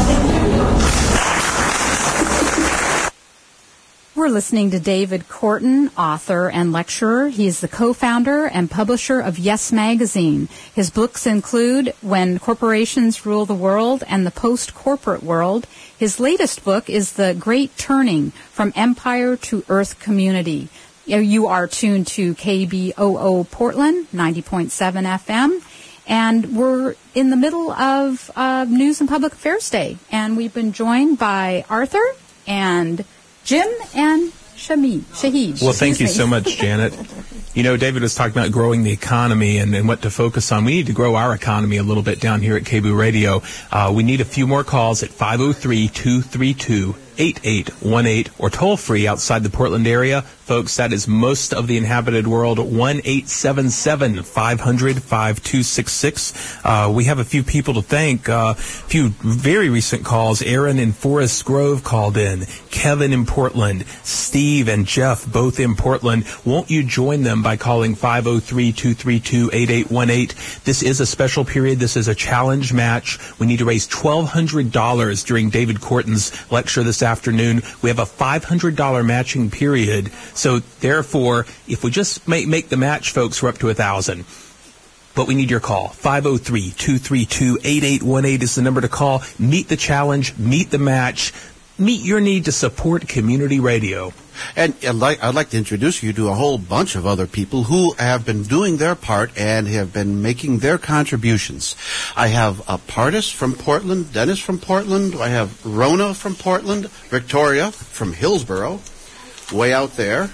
We're listening to David Korten, author and lecturer. He is the co-founder and publisher of Yes Magazine. His books include When Corporations Rule the World and The Post-Corporate World. His latest book is The Great Turning, From Empire to Earth Community. You are tuned to K B O O Portland, ninety point seven F M. And we're in the middle of uh, News and Public Affairs Day. And we've been joined by Arthur and Jim and Shahid. Shahid. Well, thank you so much, Janet. You know, David was talking about growing the economy and, and what to focus on. We need to grow our economy a little bit down here at K B O O Radio. Uh, we need a few more calls at five oh three, two three two, eight eight one eight or toll free outside the Portland area, Folks, that is most of the inhabited world. one eight seven seven, five hundred, five two six six. Uh, we have a few people to thank. Uh, a few very recent calls. Aaron in Forest Grove called in. Kevin in Portland. Steve and Jeff, both in Portland. Won't you join them by calling five oh three, two three two, eight eight one eight? This is a special period. This is a challenge match. We need to raise twelve hundred dollars during David Corton's lecture this afternoon. We have a five hundred dollars matching period. So therefore, if we just make, make the match, folks, we're up to one thousand dollars. But we need your call. five oh three, two three two, eight eight one eight is the number to call. Meet the challenge. Meet the match. Meet your need to support community radio. And I'd like, I'd like to introduce you to a whole bunch of other people who have been doing their part and have been making their contributions. I have a Pardis from Portland, Dennis from Portland. I have Rona from Portland, Victoria from Hillsborough, way out there.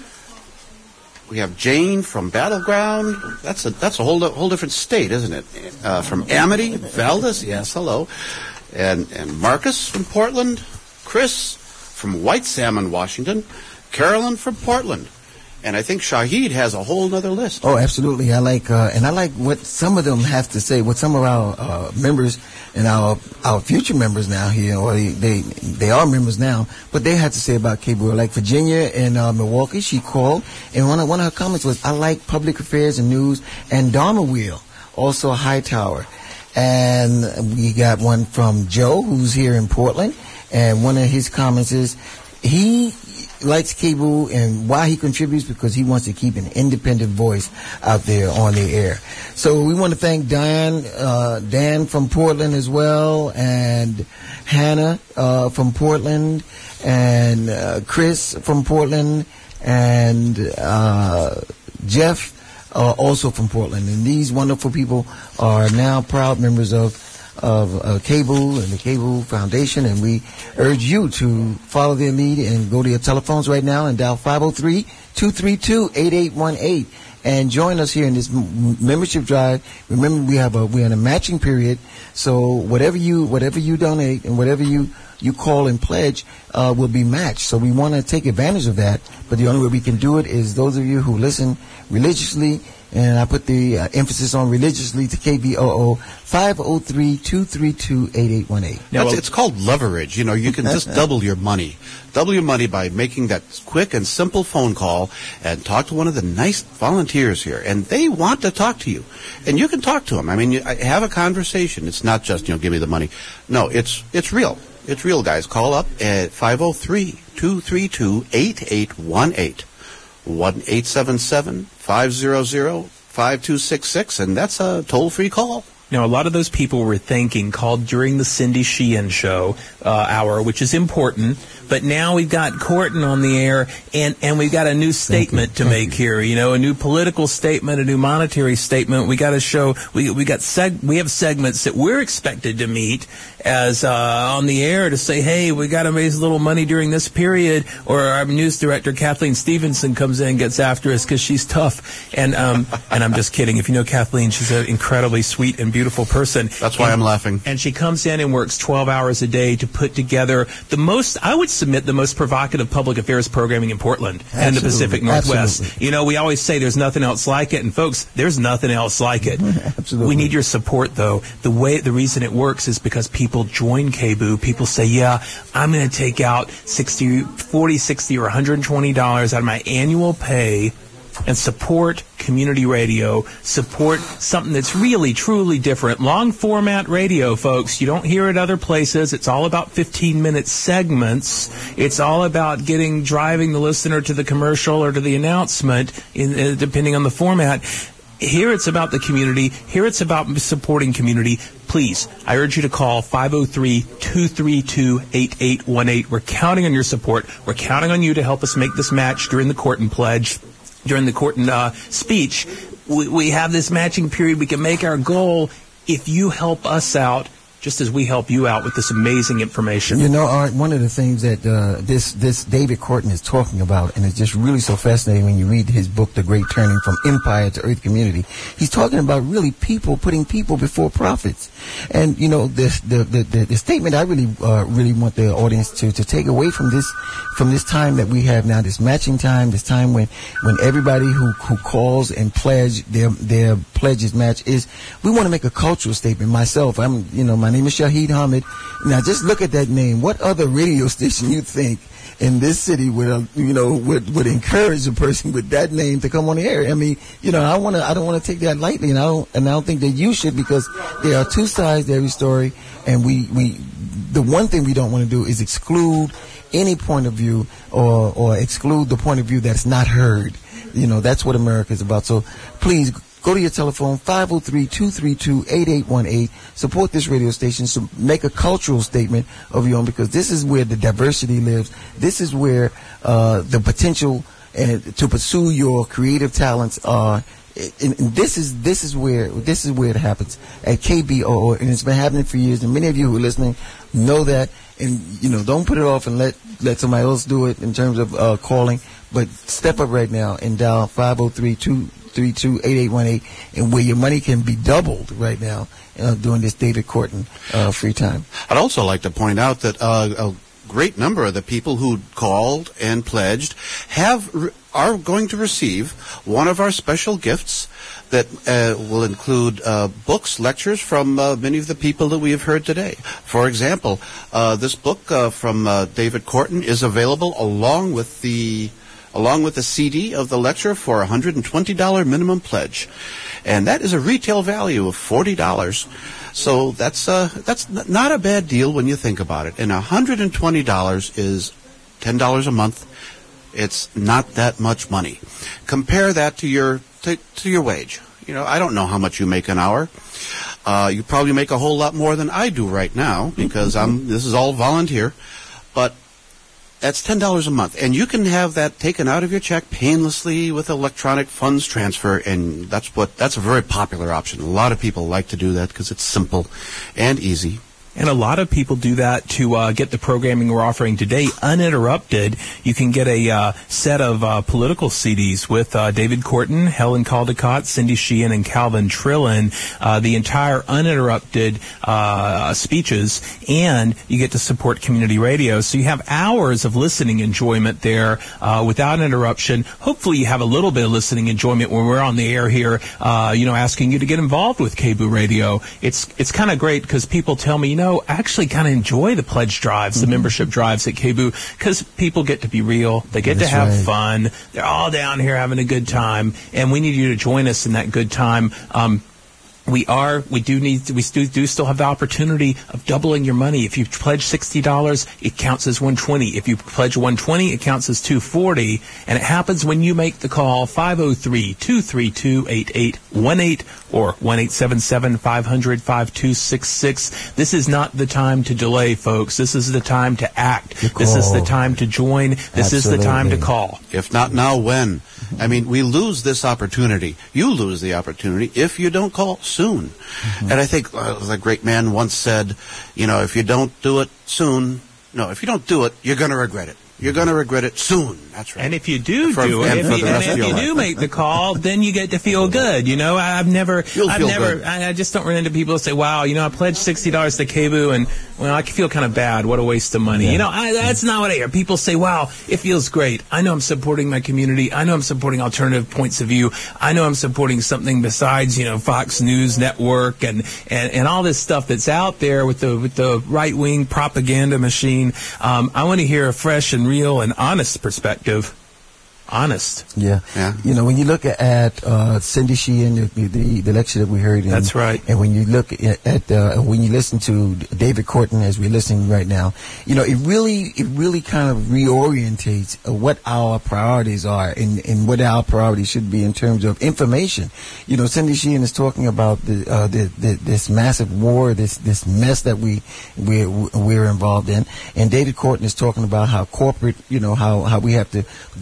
We have Jane from Battleground. That's a that's a whole whole different state, isn't it? Uh, from Amity, Valdez, yes, hello, and and Marcus from Portland, Chris from White Salmon, Washington, Carolyn from Portland, and I think Shahid has a whole other list. Oh, absolutely. I like, uh, and I like what some of them have to say, what some of our uh, members and our our future members now here, or they, they they are members now, but they had to say about K B O O. Like Virginia in uh, Milwaukee, she called, and one of, one of her comments was, I like public affairs and news, and Dharma Wheel, also Hightower. And we got one from Joe, who's here in Portland. And one of his comments is he likes K B O O and why he contributes because he wants to keep an independent voice out there on the air. So we want to thank Dan, uh, Dan from Portland as well, and Hannah uh, from Portland, and uh, Chris from Portland, and uh, Jeff uh, also from Portland. And these wonderful people are now proud members of of uh, K B O O and the K B O O Foundation, and we urge you to follow their lead and go to your telephones right now and dial five oh three, two three two, eight eight one eight and join us here in this m- membership drive. Remember, we have a we're in a matching period, so whatever you whatever you donate and whatever you you call and pledge uh, will be matched. So we want to take advantage of that, but the only way we can do it is those of you who listen religiously. And I put the uh, emphasis on religiously to K B O O, five oh three, two three two, eight eight one eight. Now, it's called leverage. You know, you can just double your money. Double your money by making that quick and simple phone call and talk to one of the nice volunteers here. And they want to talk to you. And you can talk to them. I mean, you, have a conversation. It's not just, you know, give me the money. No, it's it's real. It's real, guys. Call up at five oh three, two three two, eight eight one eight. one eight seven seven, five hundred, five two six six, and that's a toll-free call. Now, a lot of those people we're thanking called during the Cindy Sheehan show uh, hour, which is important. But now we've got Corton on the air, and, and we've got a new statement to make here. You know, a new political statement, a new monetary statement. We got to show we we got seg- we have segments that we're expected to meet as uh, on the air to say, hey, we got to raise a little money during this period. Or our news director Kathleen Stevenson comes in and gets after us because she's tough. And um and I'm just kidding. If you know Kathleen, she's an incredibly sweet and beautiful person. That's why and, I'm laughing. And she comes in and works twelve hours a day to put together the most, I would submit, the most provocative public affairs programming in Portland Absolutely. and the Pacific Northwest. Absolutely. You know, we always say there's nothing else like it, and folks, there's nothing else like it. Absolutely. We need your support, though. The way, the reason it works is because people join K B O O. People say, yeah, I'm going to take out sixty, forty, sixty, or one hundred twenty dollars out of my annual pay and support community radio, support something that's really, truly different. Long format radio, folks. You don't hear it other places. It's all about fifteen-minute segments. It's all about getting, driving the listener to the commercial or to the announcement, in, uh, depending on the format. Here it's about the community. Here it's about supporting community. Please, I urge you to call five oh three, two three two, eight eight one eight. We're counting on your support. We're counting on you to help us make this match during the Corton Pledge. During the Corton uh, speech, we, we have this matching period. We can make our goal. If you help us out, just as we help you out with this amazing information. You know, Art, one of the things that uh, this this David Korten is talking about, and it's just really so fascinating when you read his book, The Great Turning from Empire to Earth Community, he's talking about really people, putting people before profits. And, you know, this, the, the, the, the statement I really uh, really want the audience to, to take away from this from this time that we have now, this matching time, this time when, when everybody who, who calls and pledge their their pledges match is, we want to make a cultural statement. Myself, I'm, you know, my name is Shahid Hamid. Now, just look at that name. What other radio station you think in this city would, uh, you know, would, would encourage a person with that name to come on the air? I mean, you know, I want to, I don't want to take that lightly, and I don't, and I don't think that you should, because there are two sides to every story, and we, we, the one thing we don't want to do is exclude any point of view, or, or exclude the point of view that's not heard. You know, that's what America is about. So please go to your telephone, five oh three, two three two, eight eight one eight. Support this radio station. So make a cultural statement of your own, because this is where the diversity lives. This is where uh, the potential uh, to pursue your creative talents are. And, and this is this is where this is where it happens at K B O O, and it's been happening for years. And many of you who are listening know that. And, you know, don't put it off and let let somebody else do it in terms of uh, calling. But step up right now and dial five oh three, two three two, eight eight one eight, and where your money can be doubled right now uh, during this David Korten uh, free time. I'd also like to point out that uh, a great number of the people who called and pledged have re- are going to receive one of our special gifts that uh, will include uh, books, lectures from uh, many of the people that we have heard today. For example, uh, this book uh, from uh, David Korten is available along with the along with the C D of the lecture for a one hundred twenty dollars minimum pledge, and that is a retail value of forty dollars. So that's uh, that's n- not a bad deal when you think about it. And one hundred twenty dollars is ten dollars a month. It's not that much money. Compare that to your to, to your wage. You know, I don't know how much you make an hour. Uh, you probably make a whole lot more than I do right now, because I'm this is all volunteer. But that's ten dollars a month, and you can have that taken out of your check painlessly with electronic funds transfer, and that's what that's a very popular option. A lot of people like to do that because it's simple and easy. And a lot of people do that to uh, get the programming we're offering today uninterrupted. You can get a uh, set of uh, political C Ds with uh, David Korten, Helen Caldicott, Cindy Sheehan, and Calvin Trillin, uh, the entire uninterrupted uh, speeches, and you get to support community radio. So you have hours of listening enjoyment there uh, without interruption. Hopefully you have a little bit of listening enjoyment when we're on the air here, uh, you know, asking you to get involved with K B O O Radio. It's, it's kind of great because people tell me, you know, I actually kind of enjoy the pledge drives, the mm-hmm. membership drives at K B O O, because people get to be real. They get That's to have right. fun. They're all down here having a good time, and we need you to join us in that good time. Um, We are, we do need, we do, do still have the opportunity of doubling your money. If you pledge sixty dollars, it counts as one hundred twenty dollars. If you pledge one hundred twenty dollars, it counts as two hundred forty dollars. And it happens when you make the call, five oh three, two three two, eight eight one eight or one eight seven seven, five hundred, five two six six. This is not the time to delay, folks. This is the time to act. This is the time to join. This Absolutely. is the time to call. If not now, when? I mean, we lose this opportunity. You lose the opportunity if you don't call soon. Mm-hmm. And I think uh, the great man once said, you know, if you don't do it soon, no, if you don't do it, you're going to regret it. You're going to regret it soon. That's right. And if you do for, do it, if, you, and if you life. do make the call, then you get to feel good. You know, I've never, You'll I've feel never, good. I, I just don't run into people who say, wow, you know, I pledged sixty dollars to K B O O, and, well, I feel kind of bad. What a waste of money. Yeah. You know, I, that's not what I hear. People say, wow, it feels great. I know I'm supporting my community. I know I'm supporting alternative points of view. I know I'm supporting something besides, you know, Fox News Network and, and, and all this stuff that's out there with the, with the right-wing propaganda machine. Um, I want to hear a fresh and real and honest perspective. Honest. Yeah. Yeah. You know, when you look at uh, Cindy Sheehan, the, the, the lecture that we heard. And, That's right. And when you look at, at uh, when you listen to David Korten, as we're listening right now, you know, it really, it really kind of reorientates uh, what our priorities are and, and what our priorities should be in terms of information. You know, Cindy Sheehan is talking about the, uh, the, the this massive war, this this mess that we we're, we're involved in, and David Korten is talking about how corporate, you know, how how we have to go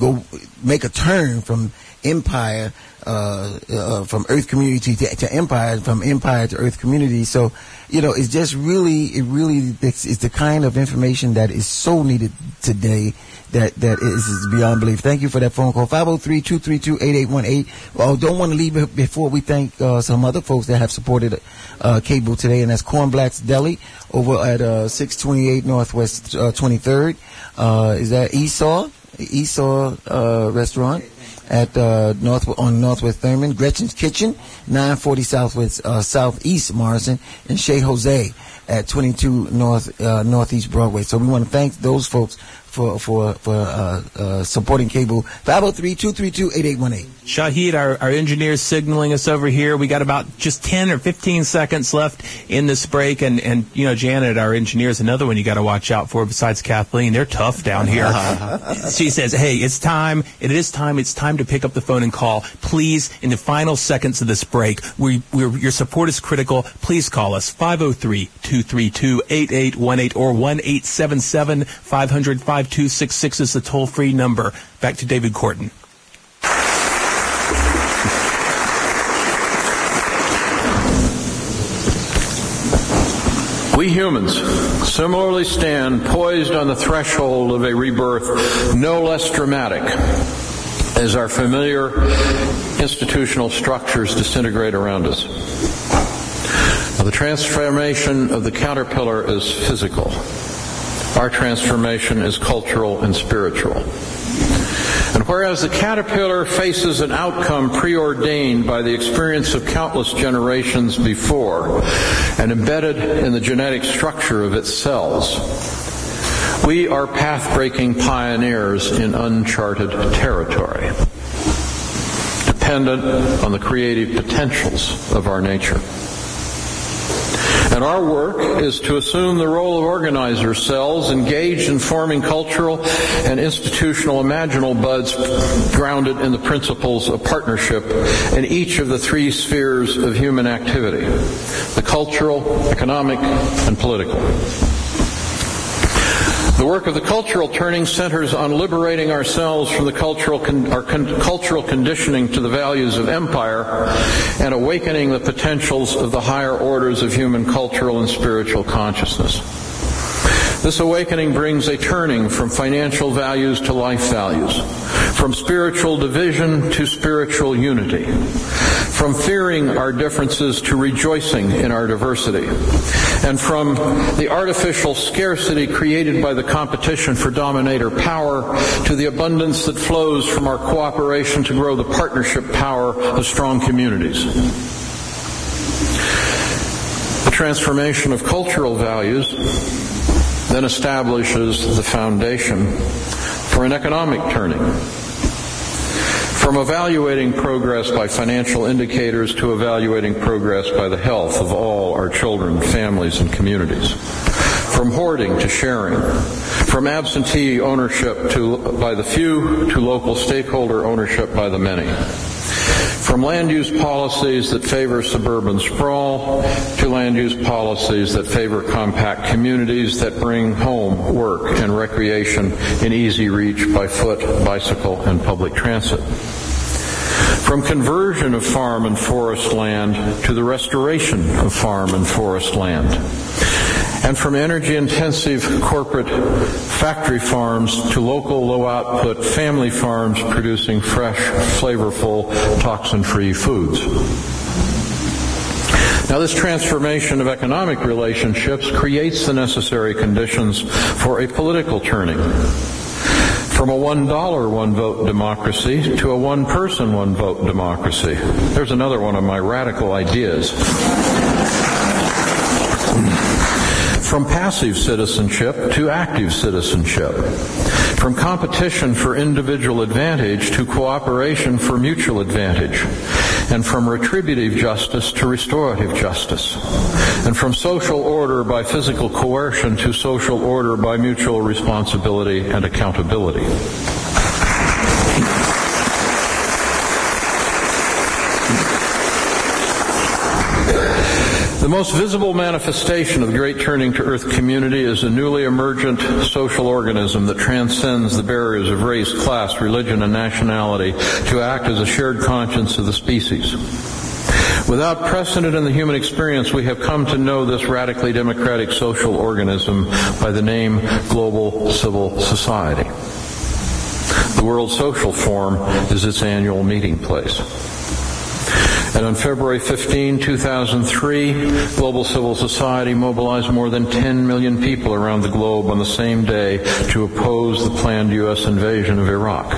make a turn from empire, uh, uh, from Earth Community to, to empire, from empire to Earth Community. So, you know, it's just really, it really, it's, it's the kind of information that is so needed today that, that is, is beyond belief. Thank you for that phone call. five oh three, two three two, eight eight one eight. Well, don't want to leave before we thank, uh, some other folks that have supported, uh, cable today, and that's Cornblack's Deli over at, uh, six twenty-eight Northwest, uh, twenty-third. Uh, is that Esau? Esau, uh, restaurant at, uh, North, on Northwest Thurman. Gretchen's Kitchen, nine forty Southwest, uh, Southeast Morrison, and Chez Jose at twenty-two North, uh, Northeast Broadway. So we want to thank those folks for, for, for, uh, uh, supporting cable. five oh three, two three two, eight eight one eight. Shahid, our, our engineer, is signaling us over here. We got about just ten or fifteen seconds left in this break. And, and you know, Janet, our engineer, is another one you got to watch out for besides Kathleen. They're tough down here. She says, hey, it's time. It is time. It's time to pick up the phone and call. Please, in the final seconds of this break, we, we're, your support is critical. Please call us, five oh three, two three two, eight eight one eight or one eight seven seven, five hundred, five two six six is the toll-free number. Back to David Corton. We humans similarly stand poised on the threshold of a rebirth no less dramatic as our familiar institutional structures disintegrate around us. Now, the transformation of the caterpillar is physical. Our transformation is cultural and spiritual. And whereas the caterpillar faces an outcome preordained by the experience of countless generations before and embedded in the genetic structure of its cells, we are path-breaking pioneers in uncharted territory, dependent on the creative potentials of our nature. And our work is to assume the role of organizer cells engaged in forming cultural and institutional imaginal buds grounded in the principles of partnership in each of the three spheres of human activity: the cultural, economic, and political. The work of the cultural turning centers on liberating ourselves from the cultural con- our con- cultural conditioning to the values of empire and awakening the potentials of the higher orders of human cultural and spiritual consciousness. This awakening brings a turning from financial values to life values, from spiritual division to spiritual unity, from fearing our differences to rejoicing in our diversity, and from the artificial scarcity created by the competition for dominator power to the abundance that flows from our cooperation to grow the partnership power of strong communities. The transformation of cultural values then establishes the foundation for an economic turning. From evaluating progress by financial indicators to evaluating progress by the health of all our children, families, and communities. From hoarding to sharing. From absentee ownership to, by the few to local stakeholder ownership by the many. From land use policies that favor suburban sprawl to land use policies that favor compact communities that bring home, work, and recreation in easy reach by foot, bicycle, and public transit. From conversion of farm and forest land to the restoration of farm and forest land. And from energy-intensive corporate factory farms to local low-output family farms producing fresh, flavorful, toxin-free foods. Now, this transformation of economic relationships creates the necessary conditions for a political turning. From a one dollar, one vote democracy to a one-person, one-vote democracy. There's another one of my radical ideas. From passive citizenship to active citizenship. From competition for individual advantage to cooperation for mutual advantage. And from retributive justice to restorative justice. And from social order by physical coercion to social order by mutual responsibility and accountability. The The most visible manifestation of the Great Turning to Earth community is a newly emergent social organism that transcends the barriers of race, class, religion, and nationality to act as a shared conscience of the species. Without precedent in the human experience, we have come to know this radically democratic social organism by the name Global Civil Society. The World Social Forum is its annual meeting place. And on February fifteenth, two thousand three, Global Civil Society mobilized more than ten million people around the globe on the same day to oppose the planned U S invasion of Iraq.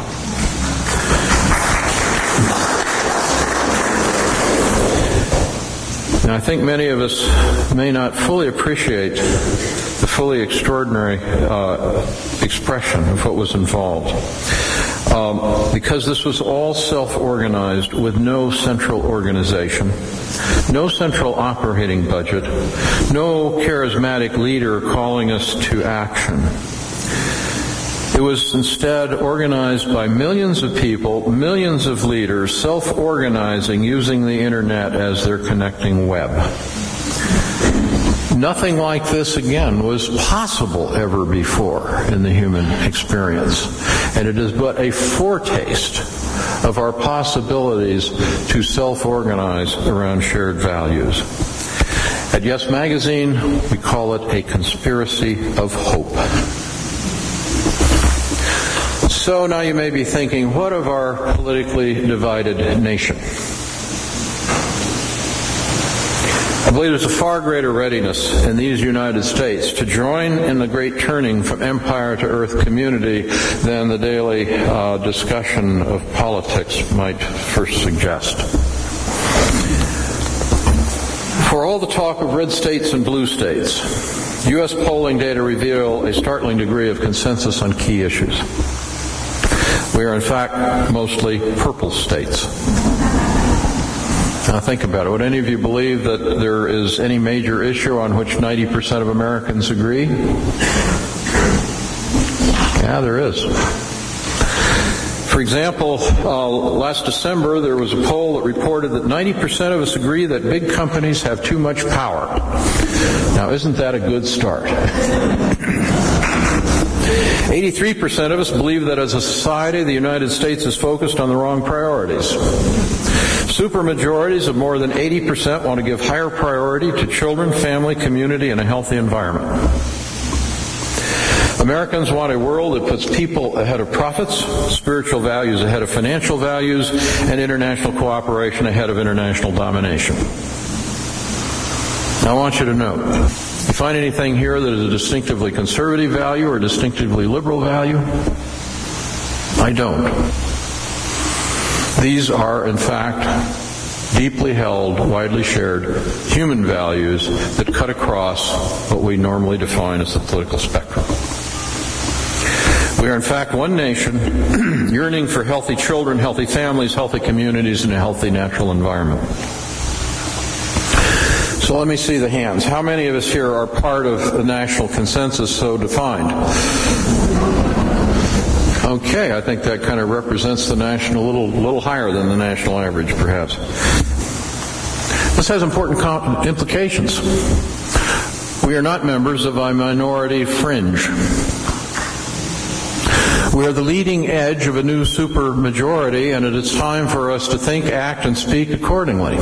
Now, I think many of us may not fully appreciate the fully extraordinary uh, expression of what was involved. Um, because this was all self-organized with no central organization, no central operating budget, no charismatic leader calling us to action. It was instead organized by millions of people, millions of leaders, self-organizing using the internet as their connecting web. Nothing like this, again, was possible ever before in the human experience. And it is but a foretaste of our possibilities to self-organize around shared values. At Yes Magazine, we call it a conspiracy of hope. So now you may be thinking, what of our politically divided nation? I believe there's a far greater readiness in these United States to join in the great turning from empire to earth community than the daily uh, discussion of politics might first suggest. For all the talk of red states and blue states, U S polling data reveal a startling degree of consensus on key issues. We are, in fact, mostly purple states. Now think about it. Would any of you believe that there is any major issue on which ninety percent of Americans agree? Yeah, there is. For example, uh, last December there was a poll that reported that ninety percent of us agree that big companies have too much power. Now, isn't that a good start? eighty-three percent of us believe that as a society the United States is focused on the wrong priorities. Supermajorities of more than eighty percent want to give higher priority to children, family, community, and a healthy environment. Americans want a world that puts people ahead of profits, spiritual values ahead of financial values, and international cooperation ahead of international domination. Now I want you to know, you find anything here that is a distinctively conservative value or a distinctively liberal value? I don't. These are, in fact, deeply held, widely shared human values that cut across what we normally define as the political spectrum. We are, in fact, one nation yearning for healthy children, healthy families, healthy communities, and a healthy natural environment. So let me see the hands. How many of us here are part of the national consensus so defined? Okay, I think that kind of represents the national, a little, little higher than the national average, perhaps. This has important com- implications. We are not members of a minority fringe. We are the leading edge of a new supermajority, and it is time for us to think, act, and speak accordingly.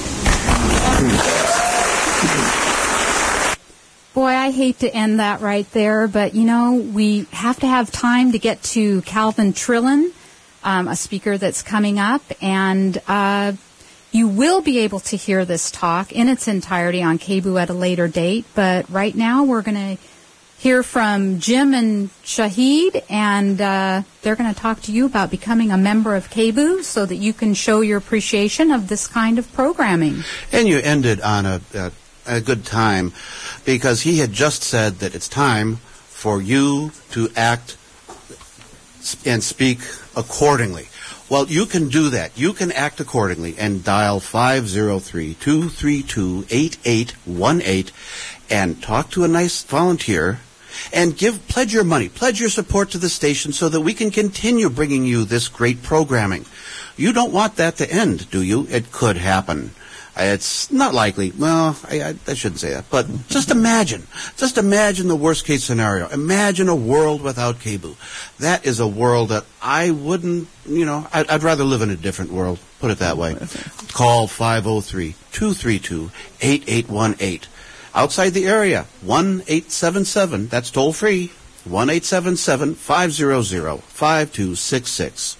Boy, I hate to end that right there, but, you know, we have to have time to get to Calvin Trillin, um, a speaker that's coming up, and uh, you will be able to hear this talk in its entirety on K B O O at a later date, but right now we're going to hear from Jim and Shahid, and uh, they're going to talk to you about becoming a member of K B O O so that you can show your appreciation of this kind of programming. And you ended on a, a, a good time, because he had just said that it's time for you to act and speak accordingly. Well, you can do that. You can act accordingly and dial five oh three, two three two, eight eight one eight and talk to a nice volunteer and give, pledge your money, pledge your support to the station so that we can continue bringing you this great programming. You don't want that to end, do you? It could happen. It's not likely. Well, I, I, I shouldn't say that. But just imagine. Just imagine the worst case scenario. Imagine a world without K B O. That is a world that I wouldn't, you know, I'd, I'd rather live in a different world. Put it that way. Call five oh three, two three two, eight eight one eight. Outside the area, one eight seven seven, that's toll free, one eight seven seven, five hundred, five two six six.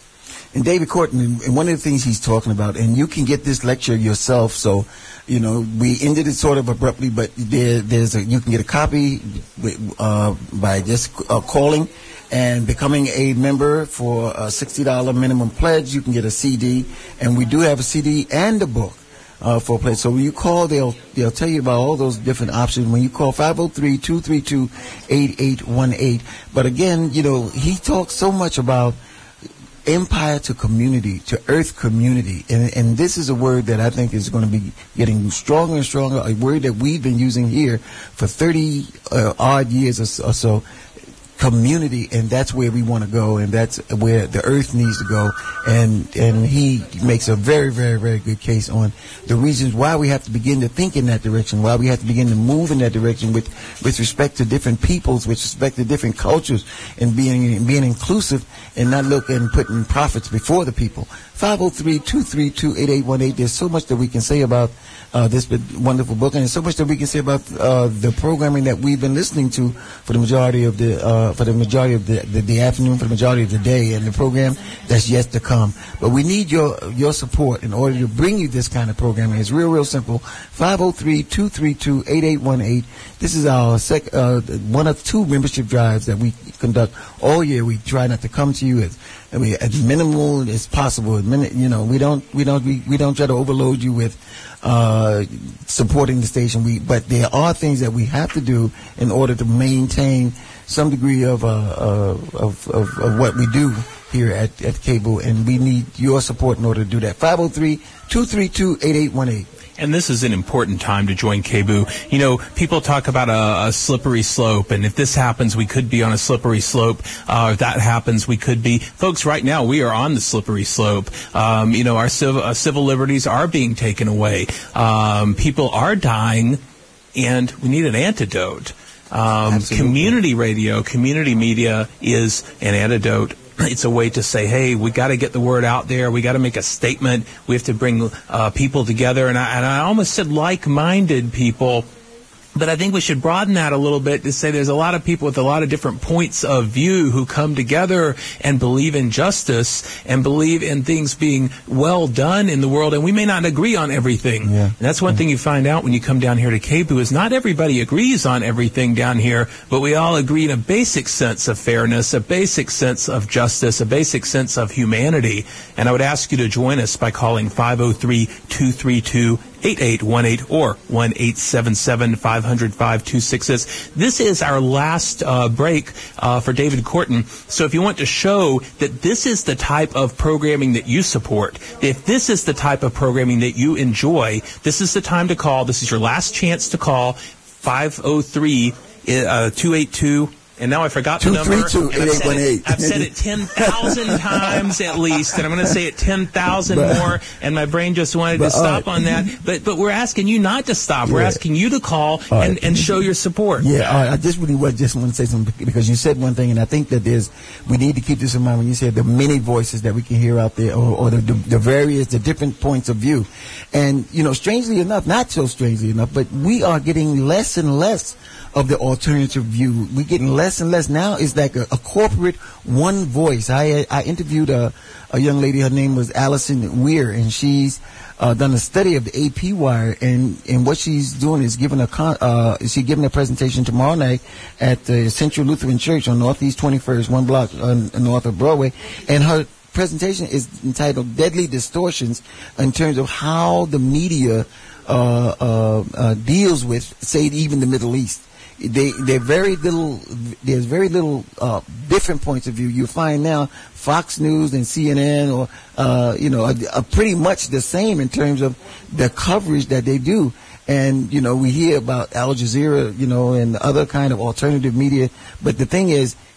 And David Korten, and one of the things he's talking about, and you can get this lecture yourself, so, you know, we ended it sort of abruptly, but there, there's a, you can get a copy uh, by just uh, calling and becoming a member for a sixty dollars minimum pledge. You can get a C D, and we do have a C D and a book uh, for a pledge. So when you call, they'll they'll tell you about all those different options. When you call five oh three, two three two, eight eight one eight. But again, you know, he talks so much about empire to community, to earth community. And, and this is a word that I think is going to be getting stronger and stronger, a word that we've been using here for thirty uh, odd years or so, or so. Community, and that's where we want to go, and that's where the earth needs to go. And and he makes a very, very, very good case on the reasons why we have to begin to think in that direction, why we have to begin to move in that direction with with respect to different peoples, with respect to different cultures, and being being inclusive and not looking putting profits before the people. five oh three, two three two, eight eight one eight. There's so much that we can say about uh, this wonderful book, and there's so much that we can say about uh, the programming that we've been listening to for the majority of the uh, for the majority of the, the the afternoon, for the majority of the day, and the program that's yet to come. But we need your your support in order to bring you this kind of programming. It's real, real simple. five oh three, two three two, eight eight one eight. This is our sec, uh, one of two membership drives that we conduct all year. We try not to come to you as I mean, as minimal as possible. You know, we don't, we don't, we, we don't try to overload you with uh, supporting the station. We, but there are things that we have to do in order to maintain some degree of uh, uh, of, of of what we do here at at K B O, and we need your support in order to do that. five oh three, two three two, eight eight one eight. And this is an important time to join K B O. You know, people talk about a, a slippery slope, and if this happens, we could be on a slippery slope. Uh, if that happens, we could be. Folks, right now, we are on the slippery slope. Um, you know, our civ- uh, civil liberties are being taken away. Um, people are dying, and we need an antidote. Um, community radio, community media is an antidote. It's a way to say, hey, we got to get the word out there. We got to make a statement. We have to bring uh, people together. And I, and I almost said like-minded people, but I think we should broaden that a little bit to say there's a lot of people with a lot of different points of view who come together and believe in justice and believe in things being well done in the world. And we may not agree on everything. Yeah. And that's one yeah. thing you find out when you come down here to K B O is not everybody agrees on everything down here, but we all agree in a basic sense of fairness, a basic sense of justice, a basic sense of humanity. And I would ask you to join us by calling five oh three, two three two, eight eight one eight or one eight seven seven, five hundred, five two six six. This is our last uh, break uh, for David Korten. So if you want to show that this is the type of programming that you support, if this is the type of programming that you enjoy, this is the time to call. This is your last chance to call five oh three, two eight two, and now I forgot the number. two three two, eight eight one eight. I've said it ten thousand times at least, and I'm going to say it ten thousand more, and my brain just wanted but, to stop right. on that. But but we're asking you not to stop. Yeah. We're asking you to call and, right. and show your support. Yeah, all right. I just really want, just want to say something, because you said one thing, and I think that there's, we need to keep this in mind when you said the many voices that we can hear out there, or, or the, the, the various, the different points of view. And, you know, strangely enough, not so strangely enough, but we are getting less and less of the alternative view. We're getting less and less. Now it's like a, a corporate one voice. I I interviewed a, a young lady. Her name was Allison Weir, and she's uh, done a study of the A P Wire, and, and what she's doing is giving a con, uh, she's giving a presentation tomorrow night at the Central Lutheran Church on Northeast twenty-first, one block uh, north of Broadway, and her presentation is entitled "Deadly Distortions" in terms of how the media uh, uh, uh, deals with, say, even the Middle East. They, they're very little, there's very little uh, different points of view. You find now Fox News and C N N, or, uh, you know, are, are pretty much the same in terms of the coverage that they do. And, you know, we hear about Al Jazeera, you know, and other kind of alternative media. But the thing is,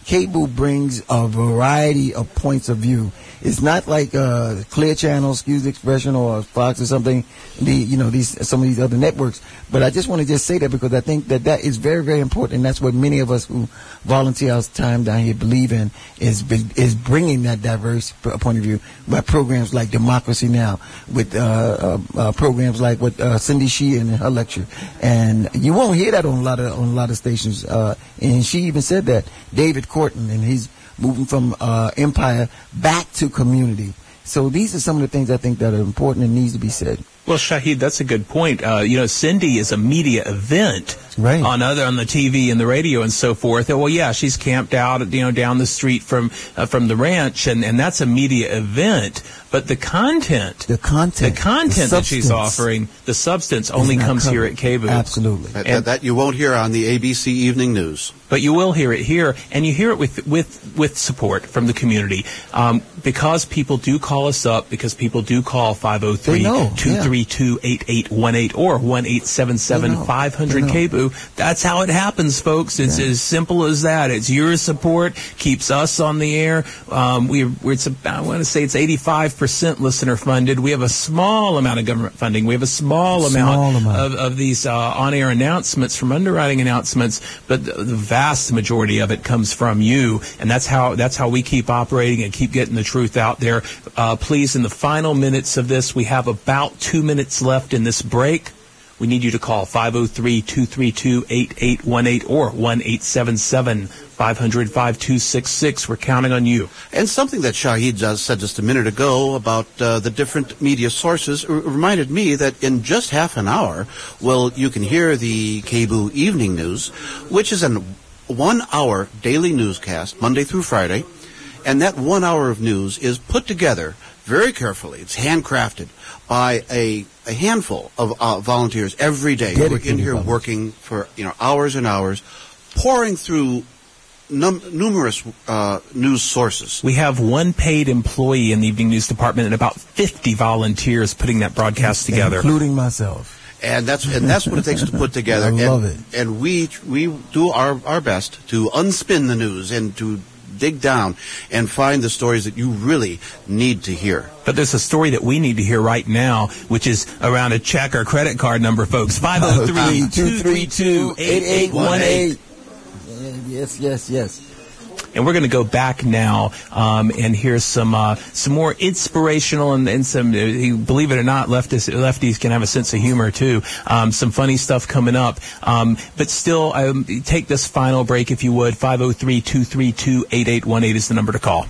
cable brings a variety of points of view. It's not like uh, Clear Channel, excuse the expression, or Fox or something. The you know these some of these other networks. But I just want to just say that because I think that that is very very important, and that's what many of us who volunteer our time down here believe in is is bringing that diverse point of view by programs like Democracy Now, with uh, uh, uh, programs like what uh, Cindy Sheehan in her lecture, and you won't hear that on a lot of on a lot of stations. Uh, and she even said that David Corton, and he's moving from uh, empire back to community. So these are some of the things I think that are important and needs to be said. Well, Shahid, that's a good point. Uh, you know, Cindy is a media event right. on other on the T V and the radio and so forth. Well, yeah, she's camped out, you know, down the street from uh, from the ranch, and, and that's a media event. But the content, the content, the content the that she's offering, the substance only comes covered. here at K B O O. Absolutely, that, that, that you won't hear on the A B C Evening News. But you will hear it here, and you hear it with with with support from the community, um, because people do call us up, because people do call five oh three, two three two, eight eight one eight or one eight seven seven, five hundred K B O O. That's how it happens, folks. It's yeah. as simple as that. It's your support keeps us on the air. Um, we we're, it's about, I want to say it's eighty-five percent listener funded. We have a small amount of government funding. We have a small, small amount, amount of, of these uh, on-air announcements from underwriting announcements, but the, the vast majority of it comes from you, and that's how that's how we keep operating and keep getting the truth out there. Uh, please, in the final minutes of this, we have about two minutes left in this break. We need you to call five oh three, two three two, eight eight one eight or one eight seven seven, five hundred, five two six six. We're counting on you. And something that Shahid uh, said just a minute ago about uh, the different media sources r- reminded me that in just half an hour, well, you can hear the K B O O Evening News, which is an one-hour daily newscast, Monday through Friday. And that one hour of news is put together very carefully. It's handcrafted by a, a handful of uh, volunteers every day. We're in here working for you know hours and hours, pouring through num- numerous uh, news sources. We have one paid employee in the evening news department and about fifty volunteers putting that broadcast together, including myself. And that's and that's what it takes to put together. I love and, it. And we we do our, our best to unspin the news and to dig down and find the stories that you really need to hear. But there's a story that we need to hear right now, which is around a check or credit card number, folks. five oh three, two three two, eight eight one eight. Yes, yes, yes. And we're going to go back now um, and hear some uh, some more inspirational and, and some, uh, believe it or not, leftists, lefties can have a sense of humor too. Um, some funny stuff coming up. Um, but still, um, take this final break if you would. five oh three, two three two, eight eight one eight is the number to call.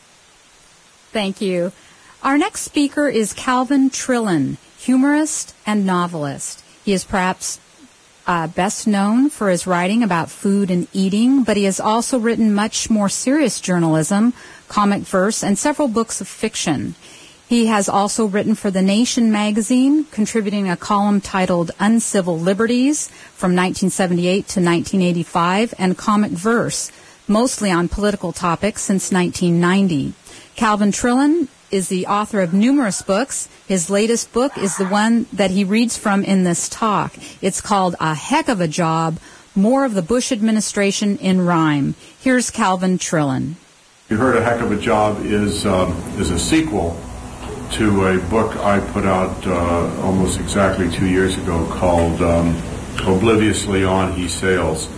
Thank you. Our next speaker is Calvin Trillin, humorist and novelist. He is perhaps Uh, best known for his writing about food and eating, but he has also written much more serious journalism, comic verse, and several books of fiction. He has also written for The Nation magazine, contributing a column titled Uncivil Liberties from nineteen seventy-eight to nineteen eighty-five, and comic verse, mostly on political topics since nineteen ninety. Calvin Trillin is the author of numerous books. His latest book is the one that he reads from in this talk. It's called A Heck of a Job, More of the Bush Administration in Rhyme. Here's Calvin Trillin. You heard A Heck of a Job is um, is a sequel to a book I put out uh, almost exactly two years ago called um, Obliviously On He Sails.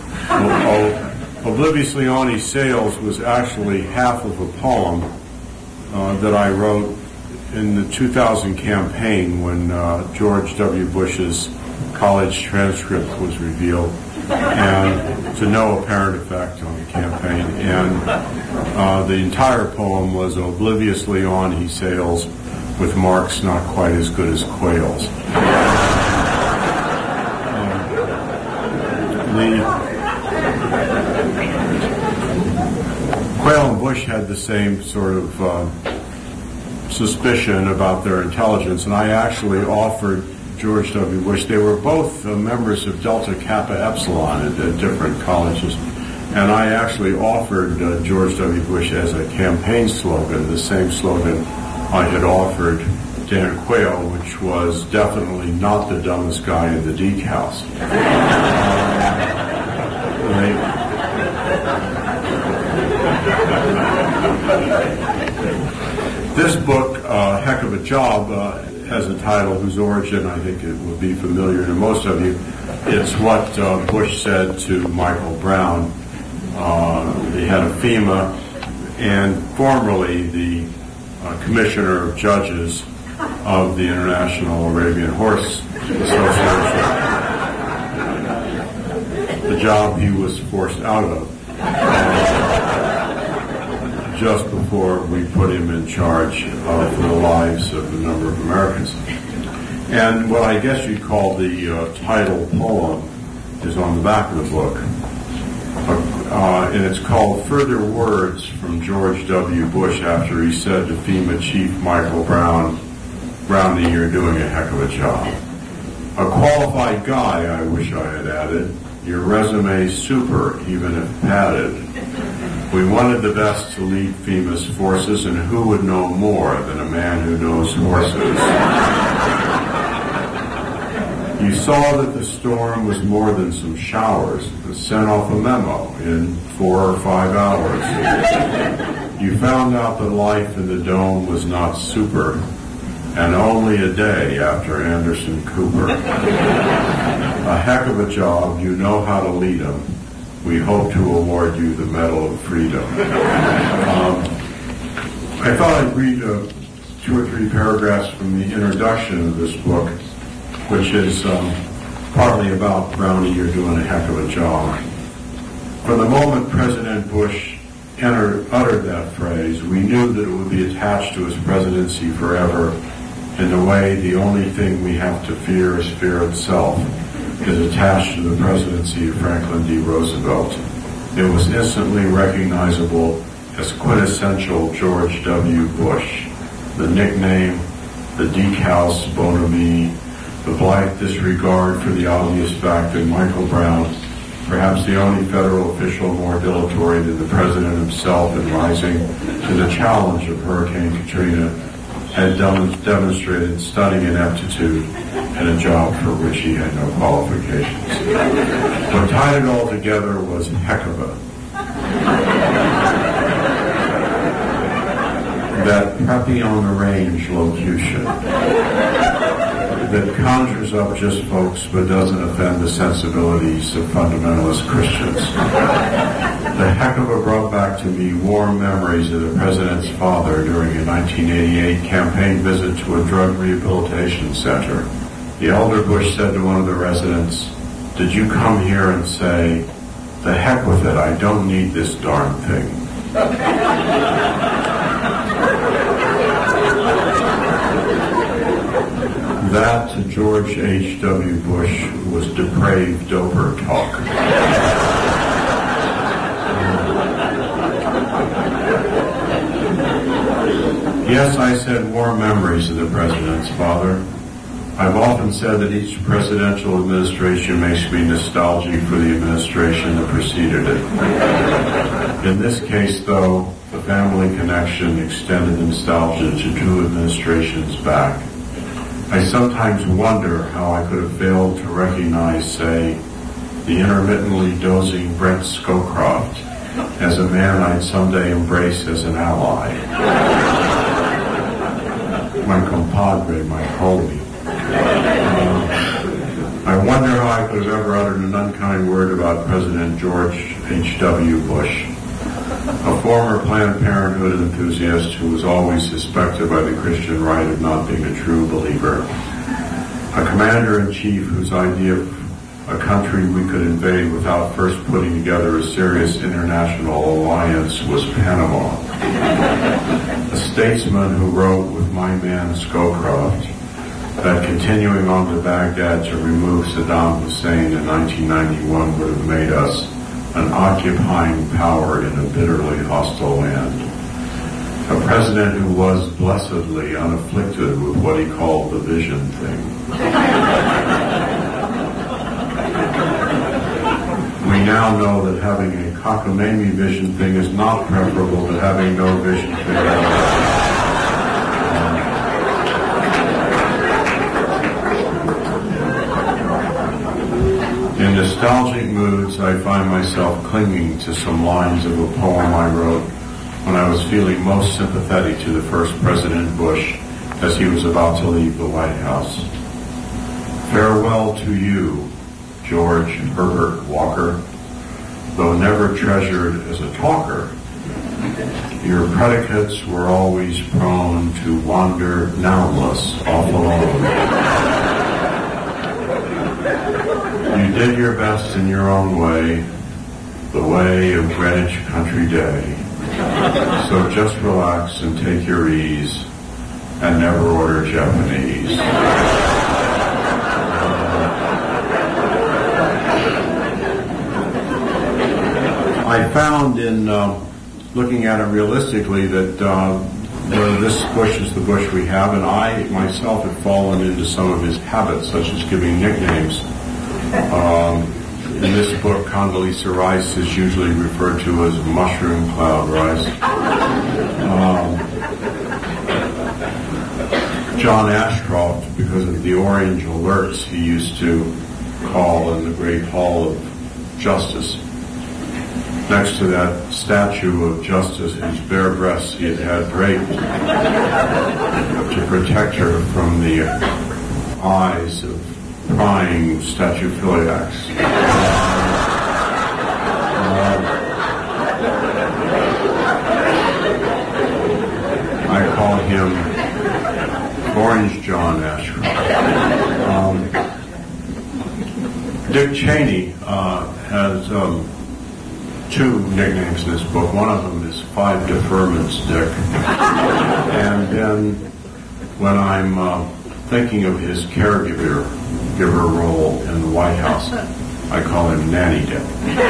O- Obliviously On He Sails was actually half of a poem Uh, that I wrote in the two thousand campaign when uh, George W. Bush's college transcript was revealed, and to no apparent effect on the campaign. And uh, the entire poem was Obliviously On He Sails, with marks not quite as good as Quayle's. Um, the Quayle and Bush had the same sort of uh, suspicion about their intelligence, and I actually offered George W. Bush, they were both uh, members of Delta Kappa Epsilon at, at different colleges, and I actually offered uh, George W. Bush as a campaign slogan, the same slogan I had offered Dan Quayle, which was definitely not the dumbest guy in the Deke House. Uh, they, This book, uh, Heck of a Job, uh, has a title whose origin I think it will be familiar to most of you. It's what uh, Bush said to Michael Brown, uh, the head of FEMA, and formerly the uh, Commissioner of Judges of the International Arabian Horse Association, the job he was forced out of uh, just before we put him in charge of the lives of a number of Americans. And what I guess you'd call the uh, title poem is on the back of the book. Uh, and it's called Further Words from George W. Bush after he said to FEMA Chief Michael Brown, Brownie, you're doing a heck of a job. A qualified guy, I wish I had added. Your resume's super, even if padded. We wanted the best to lead FEMA's forces, and who would know more than a man who knows horses? You saw that the storm was more than some showers, but sent off a memo in four or five hours. You found out that life in the dome was not super, and only a day after Anderson Cooper. A heck of a job. You know how to lead them. We hope to award you the Medal of Freedom. Um, I thought I'd read uh, two or three paragraphs from the introduction of this book, which is um, partly about Brownie, you're doing a heck of a job. From the moment President Bush entered, uttered that phrase, we knew that it would be attached to his presidency forever. In a way, the only thing we have to fear is fear itself, is attached to the presidency of Franklin D. Roosevelt. It was instantly recognizable as quintessential George W. Bush. The nickname, the decals bonhomie, the blithe disregard for the obvious fact that Michael Brown, perhaps the only federal official more dilatory than the president himself in rising to the challenge of Hurricane Katrina, had dem- demonstrated stunning ineptitude and a job for which he had no qualifications. What tied it all together was heck of a. That preppy on the range locution that conjures up just folks but doesn't offend the sensibilities of fundamentalist Christians. The heck of a brought back to me warm memories of the president's father during a nineteen eighty-eight campaign visit to a drug rehabilitation center. The elder Bush said to one of the residents, "Did you come here and say, the heck with it, I don't need this darn thing"? That to George H W. Bush was depraved doper talk. Yes, I said warm memories of the president's father. I've often said that each presidential administration makes me nostalgic for the administration that preceded it. In this case, though, the family connection extended nostalgia to two administrations back. I sometimes wonder how I could have failed to recognize, say, the intermittently dozing Brent Scowcroft as a man I'd someday embrace as an ally. My compadre, my homie. Uh, I wonder how I could have ever uttered an unkind word about President George H W. Bush, a former Planned Parenthood enthusiast who was always suspected by the Christian right of not being a true believer, a commander-in-chief whose idea of a country we could invade without first putting together a serious international alliance was Panama, a statesman who wrote with my man Scowcroft that continuing on to Baghdad to remove Saddam Hussein in nineteen ninety-one would have made us an occupying power in a bitterly hostile land. A president who was blessedly unafflicted with what he called the vision thing. We now know that having a cockamamie vision thing is not preferable to having no vision thing at all. In nostalgic moods, I find myself clinging to some lines of a poem I wrote when I was feeling most sympathetic to the first President Bush as he was about to leave the White House. Farewell to you, George Herbert Walker. Though never treasured as a talker, your predicates were always prone to wander nounless off alone. You did your best in your own way, the way of Greenwich Country Day. So just relax and take your ease and never order Japanese. I found in uh, looking at it realistically that uh, where this Bush is the Bush we have, and I myself have fallen into some of his habits, such as giving nicknames. Um, in this book, Condoleezza Rice is usually referred to as Mushroom Cloud Rice. Um, John Ashcroft, because of the orange alerts he used to call in the Great Hall of Justice. Next to that statue of Justice whose bare breasts he had had draped to protect her from the eyes of prying statuophiliacs. Uh, I call him Orange John Ashcroft. Um, Dick Cheney uh, has um, two nicknames in this book. One of them is Five Deferments Dick. And then when I'm uh, thinking of his caregiver giver role in the White House, I call him Nanny Dick.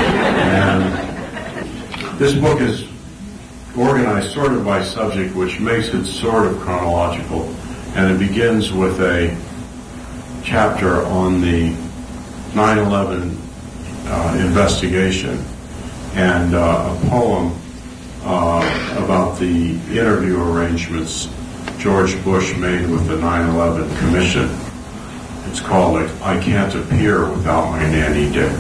And this book is organized sort of by subject, which makes it sort of chronological. And it begins with a chapter on the nine eleven uh, investigation, and uh, a poem uh, about the interview arrangements George Bush made with the nine eleven Commission. It's called I Can't Appear Without My Nanny Dick.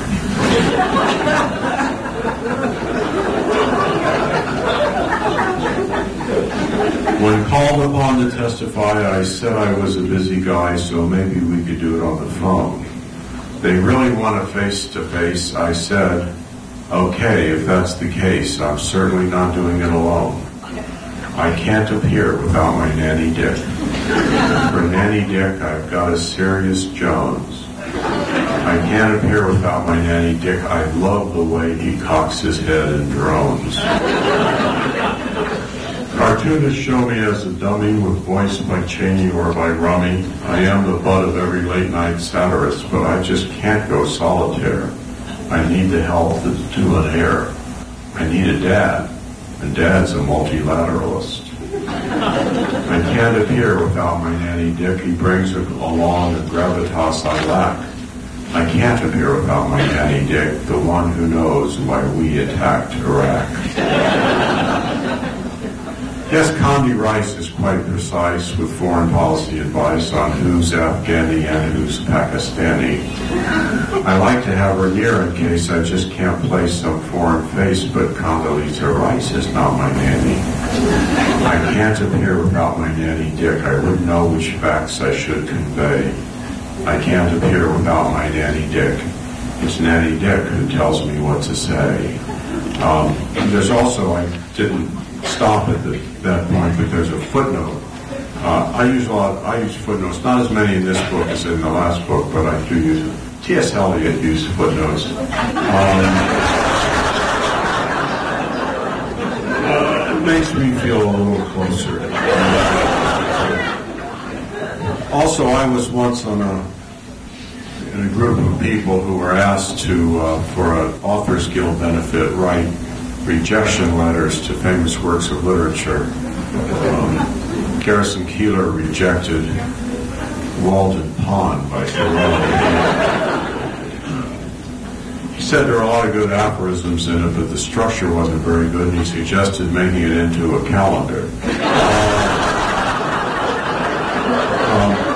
When called upon to testify, I said I was a busy guy, so maybe we could do it on the phone. They really want a face-to-face, I said. Okay, if that's the case, I'm certainly not doing it alone. I can't appear without my Nanny Dick. For Nanny Dick, I've got a serious Jones. I can't appear without my Nanny Dick. I love the way he cocks his head and drones. Cartoonists show me as a dummy with voice by Cheney or by Rummy. I am the butt of every late-night satirist, but I just can't go solitaire. I need the help that's to an heir. I need a dad, and dad's a multilateralist. I can't appear without my Nanny Dick. He brings along the gravitas I lack. I can't appear without my Nanny Dick, the one who knows why we attacked Iraq. Yes, Condi Rice is quite precise with foreign policy advice on who's Afghani and who's Pakistani. I like to have her near in case I just can't place some foreign face, but Condoleezza Rice is not my nanny. I can't appear without my Nanny Dick. I wouldn't know which facts I should convey. I can't appear without my Nanny Dick. It's Nanny Dick who tells me what to say. Um, there's also, I didn't stop at the, that point, but there's a footnote. Uh, I use a lot. I use footnotes, not as many in this book as in the last book, but I do use it. T S Eliot used footnotes. Um, uh, it makes me feel a little closer. Also, I was once on a in a group of people who were asked to, uh, for an Authors Guild benefit, write rejection letters to famous works of literature. Um, Garrison Keillor rejected Walden Pond by Thoreau. He said there are a lot of good aphorisms in it, but the structure wasn't very good, and he suggested making it into a calendar. Um,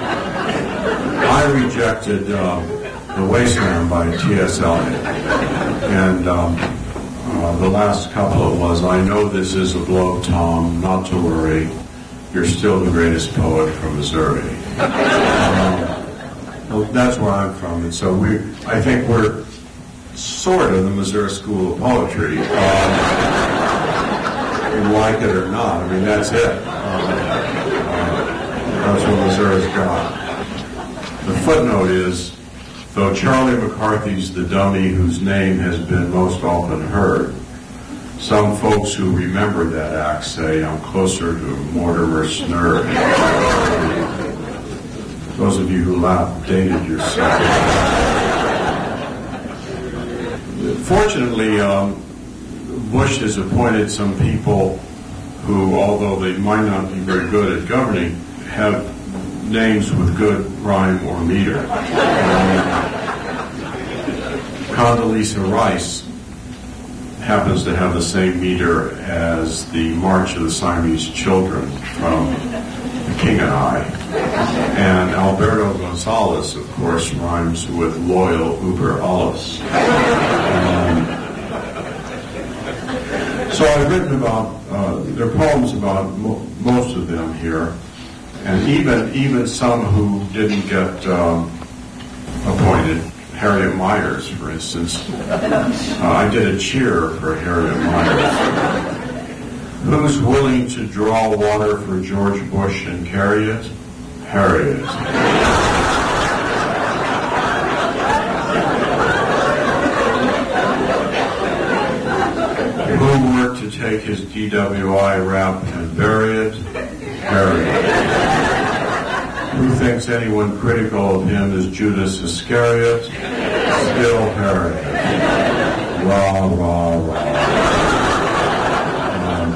I rejected uh, The Wasteland by T S Eliot, and um, Uh, the last couplet was, I know this is a blow, Tom, not to worry. You're still the greatest poet from Missouri. um, well, that's where I'm from, and so we, I think we're sort of the Missouri School of Poetry. Um, you like it or not, I mean, that's it. Um, uh, that's what Missouri's got. The footnote is, though Charlie McCarthy's the dummy whose name has been most often heard, some folks who remember that act say I'm closer to Mortimer Snerd. Those of you who laugh dated yourself. Fortunately, um, Bush has appointed some people who, although they might not be very good at governing, have names with good rhyme or meter. Um, Condoleezza Rice happens to have the same meter as the March of the Siamese Children from The King and I. And Alberto Gonzalez, of course, rhymes with loyal uber alles. Um, so I've written about, uh, there are poems about mo- most of them here, and even even some who didn't get um, appointed. Harriet Myers, for instance. Uh, I did a cheer for Harriet Myers. Who's willing to draw water for George Bush and carry it? Harriet. Who worked to take his D W I rap and bury it? Harriet. Who thinks anyone critical of him is Judas Iscariot? Still Harriet. Rah, rah, rah. Um,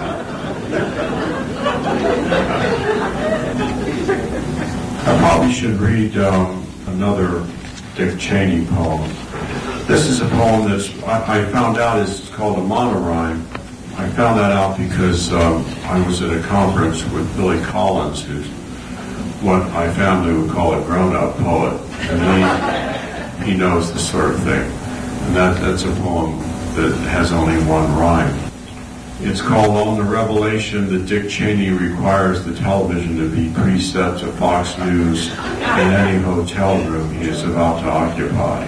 I probably should read um, another Dick Cheney poem. This is a poem that's, I, I found out is called a monorhyme. I found that out because um, I was at a conference with Billy Collins, who's what I found to call a grown-up poet, and he, he knows this sort of thing. And that, that's a poem that has only one rhyme. It's called On the Revelation that Dick Cheney requires the television to be preset to Fox News in any hotel room he is about to occupy.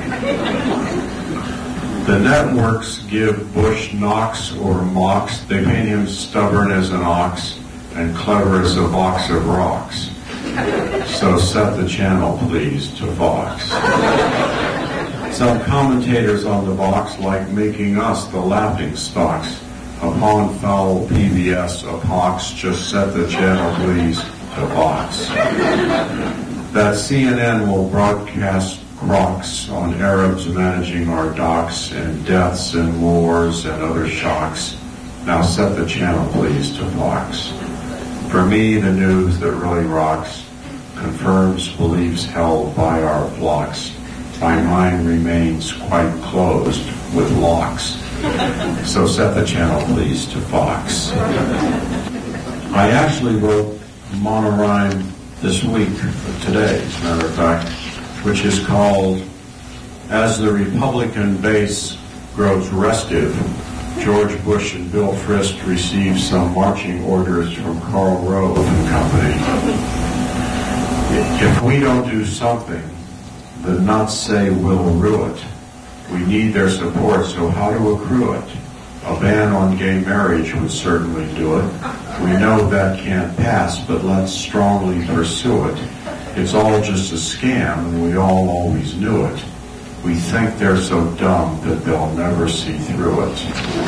The networks give Bush knocks or mocks. They paint him stubborn as an ox and clever as a box of rocks. So set the channel, please, to Fox. Some commentators on the box like making us the laughing stocks. Upon foul P B S, a pox, just set the channel, please, to Fox. That C N N will broadcast crocs on Arabs managing our docks and deaths and wars and other shocks. Now set the channel, please, to Fox. For me, the news that really rocks confirms beliefs held by our flocks. My mind remains quite closed with locks. So set the channel, please, to Fox. I actually wrote a monorhyme this week, today, as a matter of fact, which is called As the Republican Base Grows Restive, George Bush and Bill Frist receive some marching orders from Karl Rove and Company. If we don't do something, the nuts say we'll rue it. We need their support, so how to accrue it? A ban on gay marriage would certainly do it. We know that can't pass, but let's strongly pursue it. It's all just a scam, and we all always knew it. We think they're so dumb that they'll never see through it.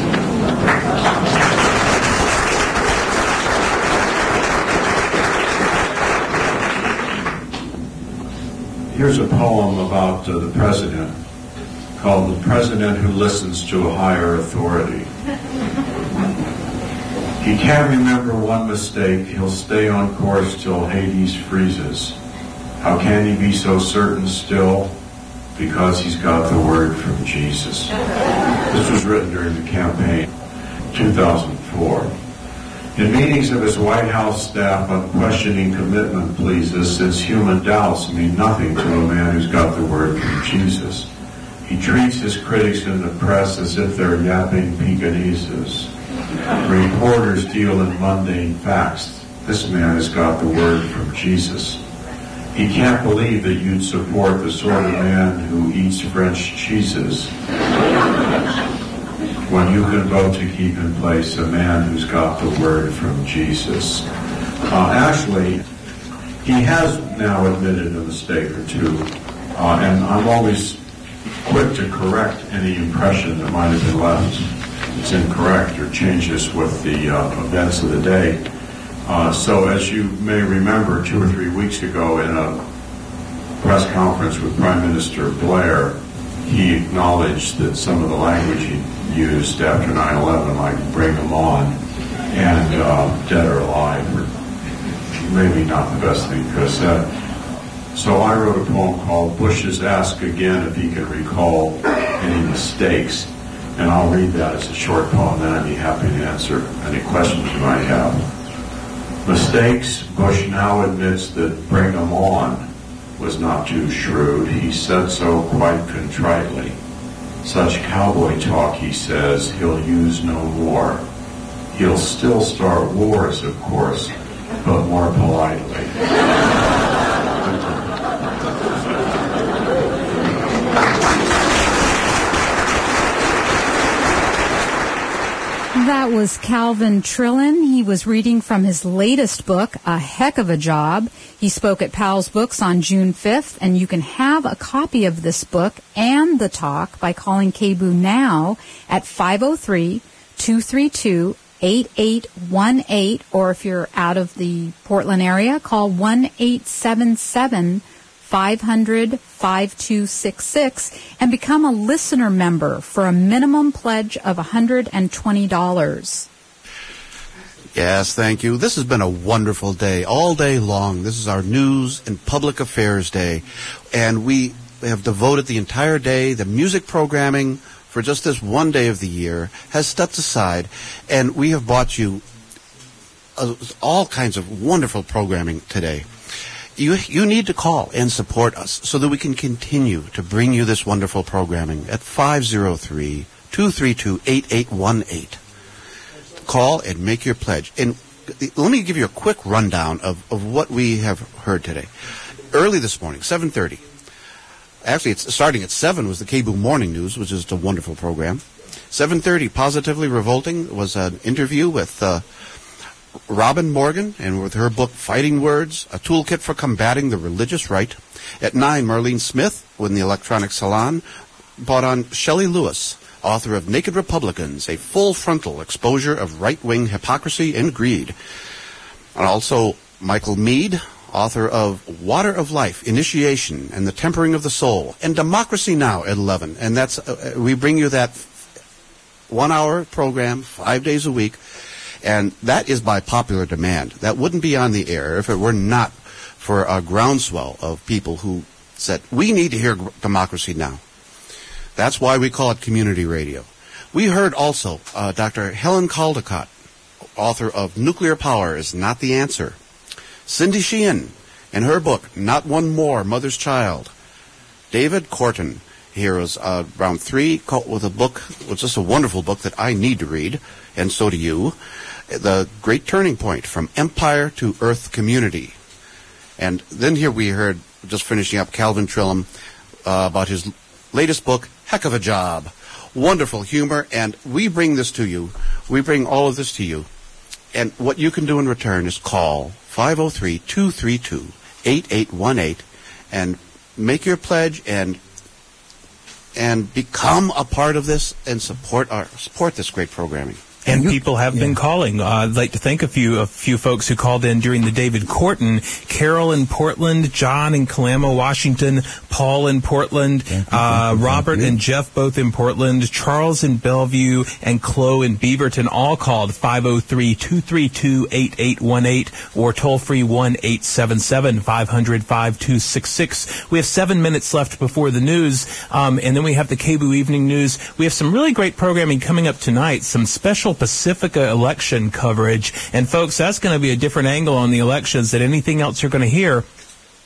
Here's a poem about uh, the president called The President Who Listens to a Higher Authority. He can't remember one mistake. He'll stay on course till Hades freezes. How can he be so certain still? Because he's got the word from Jesus. This was written during the campaign, two thousand four. In meetings of his White House staff, unquestioning commitment pleases, since human doubts mean nothing to a man who's got the word from Jesus. He treats his critics in the press as if they're yapping Pekingeses. Reporters deal in mundane facts. This man has got the word from Jesus. He can't believe that you'd support the sort of man who eats French cheeses when you can vote to keep in place a man who's got the word from Jesus. Uh, actually, he has now admitted a mistake or two, uh, and I'm always quick to correct any impression that might have been left. It's incorrect or changes with the uh, events of the day. Uh, so as you may remember, two or three weeks ago in a press conference with Prime Minister Blair, he acknowledged that some of the language he used after nine eleven, like bring them on, and uh, dead or alive, were maybe not the best thing to have said. So I wrote a poem called Bush's Ask Again if he can recall any mistakes. And I'll read that as a short poem, then I'd be happy to answer any questions you might have. Mistakes, Bush now admits that bring them on was not too shrewd. He said so quite contritely. Such cowboy talk, he says, he'll use no more. He'll still start wars, of course, but more politely. That was Calvin Trillin. He was reading from his latest book, A Heck of a Job. He spoke at Powell's Books on June fifth, and you can have a copy of this book and the talk by calling K B O O now at five oh three, two three two, eight eight one eight, or if you're out of the Portland area, call one eight seven seven, five hundred, five two six six and become a listener member for a minimum pledge of one hundred twenty dollars. Yes, thank you. This has been a wonderful day, all day long. This is our News and Public Affairs Day, and we have devoted the entire day, the music programming for just this one day of the year has stepped aside, and we have brought you uh, all kinds of wonderful programming today. You you need to call and support us so that we can continue to bring you this wonderful programming at five oh three, two three two, eight eight one eight. Call and make your pledge. And let me give you a quick rundown of, of what we have heard today. Early this morning, seven thirty. Actually, it's starting at seven was the K B O O Morning News, which is a wonderful program. seven thirty, Positively Revolting, was an interview with Uh, Robin Morgan, and with her book Fighting Words, a toolkit for combating the religious right. At nine, Marlene Smith, in the Electronic Salon, brought on Shelley Lewis, author of Naked Republicans, a full frontal exposure of right-wing hypocrisy and greed. And also Michael Mead, author of Water of Life, Initiation and the Tempering of the Soul, and Democracy Now! At eleven. And that's uh, we bring you that one-hour program, five days a week. And that is by popular demand. That wouldn't be on the air if it were not for a groundswell of people who said, we need to hear Democracy Now! That's why we call it community radio. We heard also uh, Doctor Helen Caldicott, author of Nuclear Power is Not the Answer. Cindy Sheehan, in her book, Not One More, Mother's Child. David Corton, here is uh, around three, with a book, which is a wonderful book that I need to read, and so do you. The Great Turning Point, From Empire to Earth Community. And then here we heard, just finishing up, Calvin Trillin uh, about his latest book, Heck of a Job. Wonderful humor, and we bring this to you. We bring all of this to you. And what you can do in return is call five oh three, two three two, eight eight one eight and make your pledge and and become a part of this and support our support this great programming. And people have yeah. been calling. Uh, I'd like to thank a few a few folks who called in during the David Corton. Carol in Portland, John in Kalama, Washington, Paul in Portland, uh, Robert and Jeff both in Portland, Charles in Bellevue, and Chloe in Beaverton all called five oh three, two three two, eight eight one eight or toll-free one eight seven seven, five hundred, five two six six. We have seven minutes left before the news, um, and then we have the K B O O Evening News. We have some really great programming coming up tonight, some special Pacifica election coverage. And folks, that's going to be a different angle on the elections than anything else you're going to hear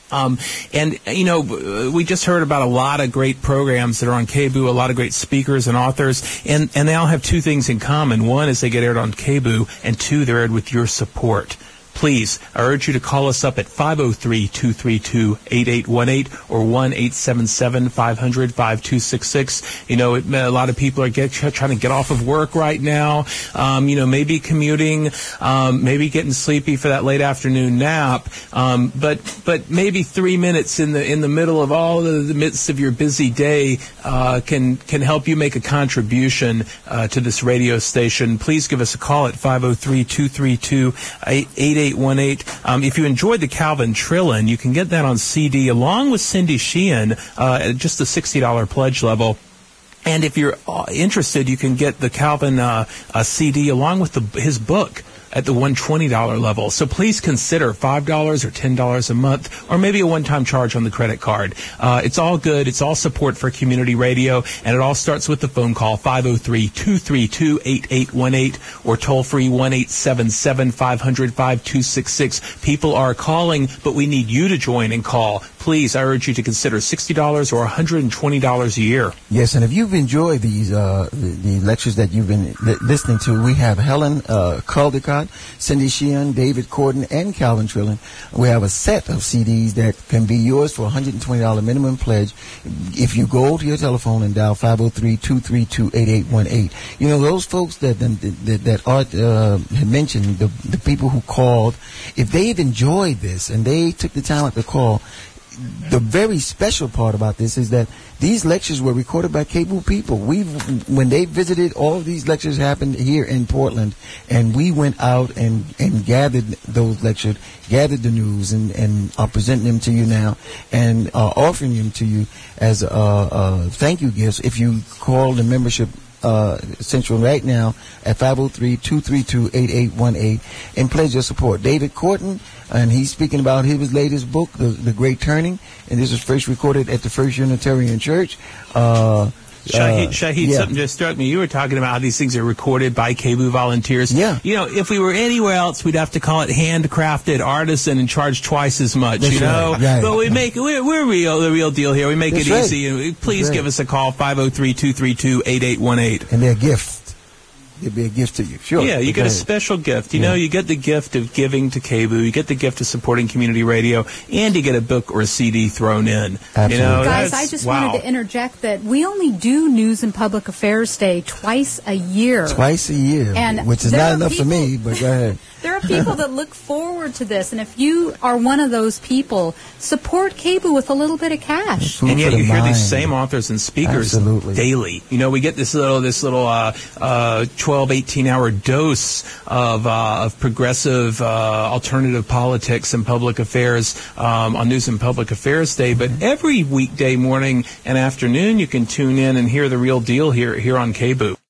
Um, and, you know, we just heard about a lot of great programs that are on K B O O, a lot of great speakers and authors, and, and they all have two things in common. One is they get aired on K B O O, and two, they're aired with your support. Please, I urge you to call us up at five oh three, two three two, eight eight one eight or one eight seven seven, five hundred, five two six six. You know, it, a lot of people are get, trying to get off of work right now, um, you know, maybe commuting, um, maybe getting sleepy for that late afternoon nap, um, but but maybe three minutes in the in the middle of all the, the midst of your busy day uh, can, can help you make a contribution uh, to this radio station. Please give us a call at five oh three, two three two, eight eight one eight. Um, if you enjoyed the Calvin Trillin, you can get that on C D along with Cindy Sheehan uh, at just a sixty dollars pledge level. And if you're uh, interested, you can get the Calvin uh, uh, C D along with the, his book at the one hundred twenty dollars level. So please consider five dollars or ten dollars a month, or maybe a one-time charge on the credit card. Uh, it's all good. It's all support for community radio, and it all starts with the phone call, five oh three, two three two, eight eight one eight, or toll-free one eight seven seven, five hundred, five two six six. People are calling, but we need you to join and call. Please, I urge you to consider sixty dollars or one hundred twenty dollars a year. Yes, and if you've enjoyed these uh, the, the lectures that you've been li- listening to, we have Helen uh, Caldicott, Cindy Sheehan, David Corden, and Calvin Trillin. We have a set of C Ds that can be yours for one hundred twenty dollars minimum pledge if you go to your telephone and dial five oh three, two three two, eight eight one eight. You know, those folks that that, that Art uh, had mentioned, the, the people who called, if they've enjoyed this and they took the time out to call, the very special part about this is that these lectures were recorded by K B O O people. We, when they visited, all of these lectures happened here in Portland, and we went out and, and gathered those lectures, gathered the news, and, and are presenting them to you now, and are offering them to you as a, a thank you gifts if you call the membership Uh, Central right now at five oh three, two three two, eight eight one eight and pledge your support. David Corton, and he's speaking about his latest book, The, the Great Turning, and this was first recorded at the First Unitarian Church. Uh, Shahid, uh, Shahid yeah. something just struck me. You were talking about how these things are recorded by K B O O volunteers. Yeah. You know, if we were anywhere else, we'd have to call it handcrafted artisan and charge twice as much, That's you know? right. Right. But we make, we're, we're real, the real deal here. We make That's it right. easy. And please That's give right. us a call, five oh three, two three two, eight eight one eight. And they're gifts. It'd be a gift to you. Sure. Yeah, you get a Okay. special gift. You Yeah. know, you get the gift of giving to K B O O, you get the gift of supporting community radio, and you get a book or a C D thrown in. Absolutely. You know, Guys, that's- I just wow. wanted to interject that we only do News and Public Affairs Day twice a year. Twice a year, And which is there not are enough for me, but go ahead. There are people that look forward to this, and if you are one of those people, support K B O O with a little bit of cash. Food And yet for the you hear mind. these same authors and speakers Absolutely. daily. You know, we get this little this little uh, uh, twelve, eighteen hour dose of uh, of progressive uh, alternative politics and public affairs um, on News and Public Affairs Day. But every weekday morning and afternoon, you can tune in and hear the real deal here here on K B O O.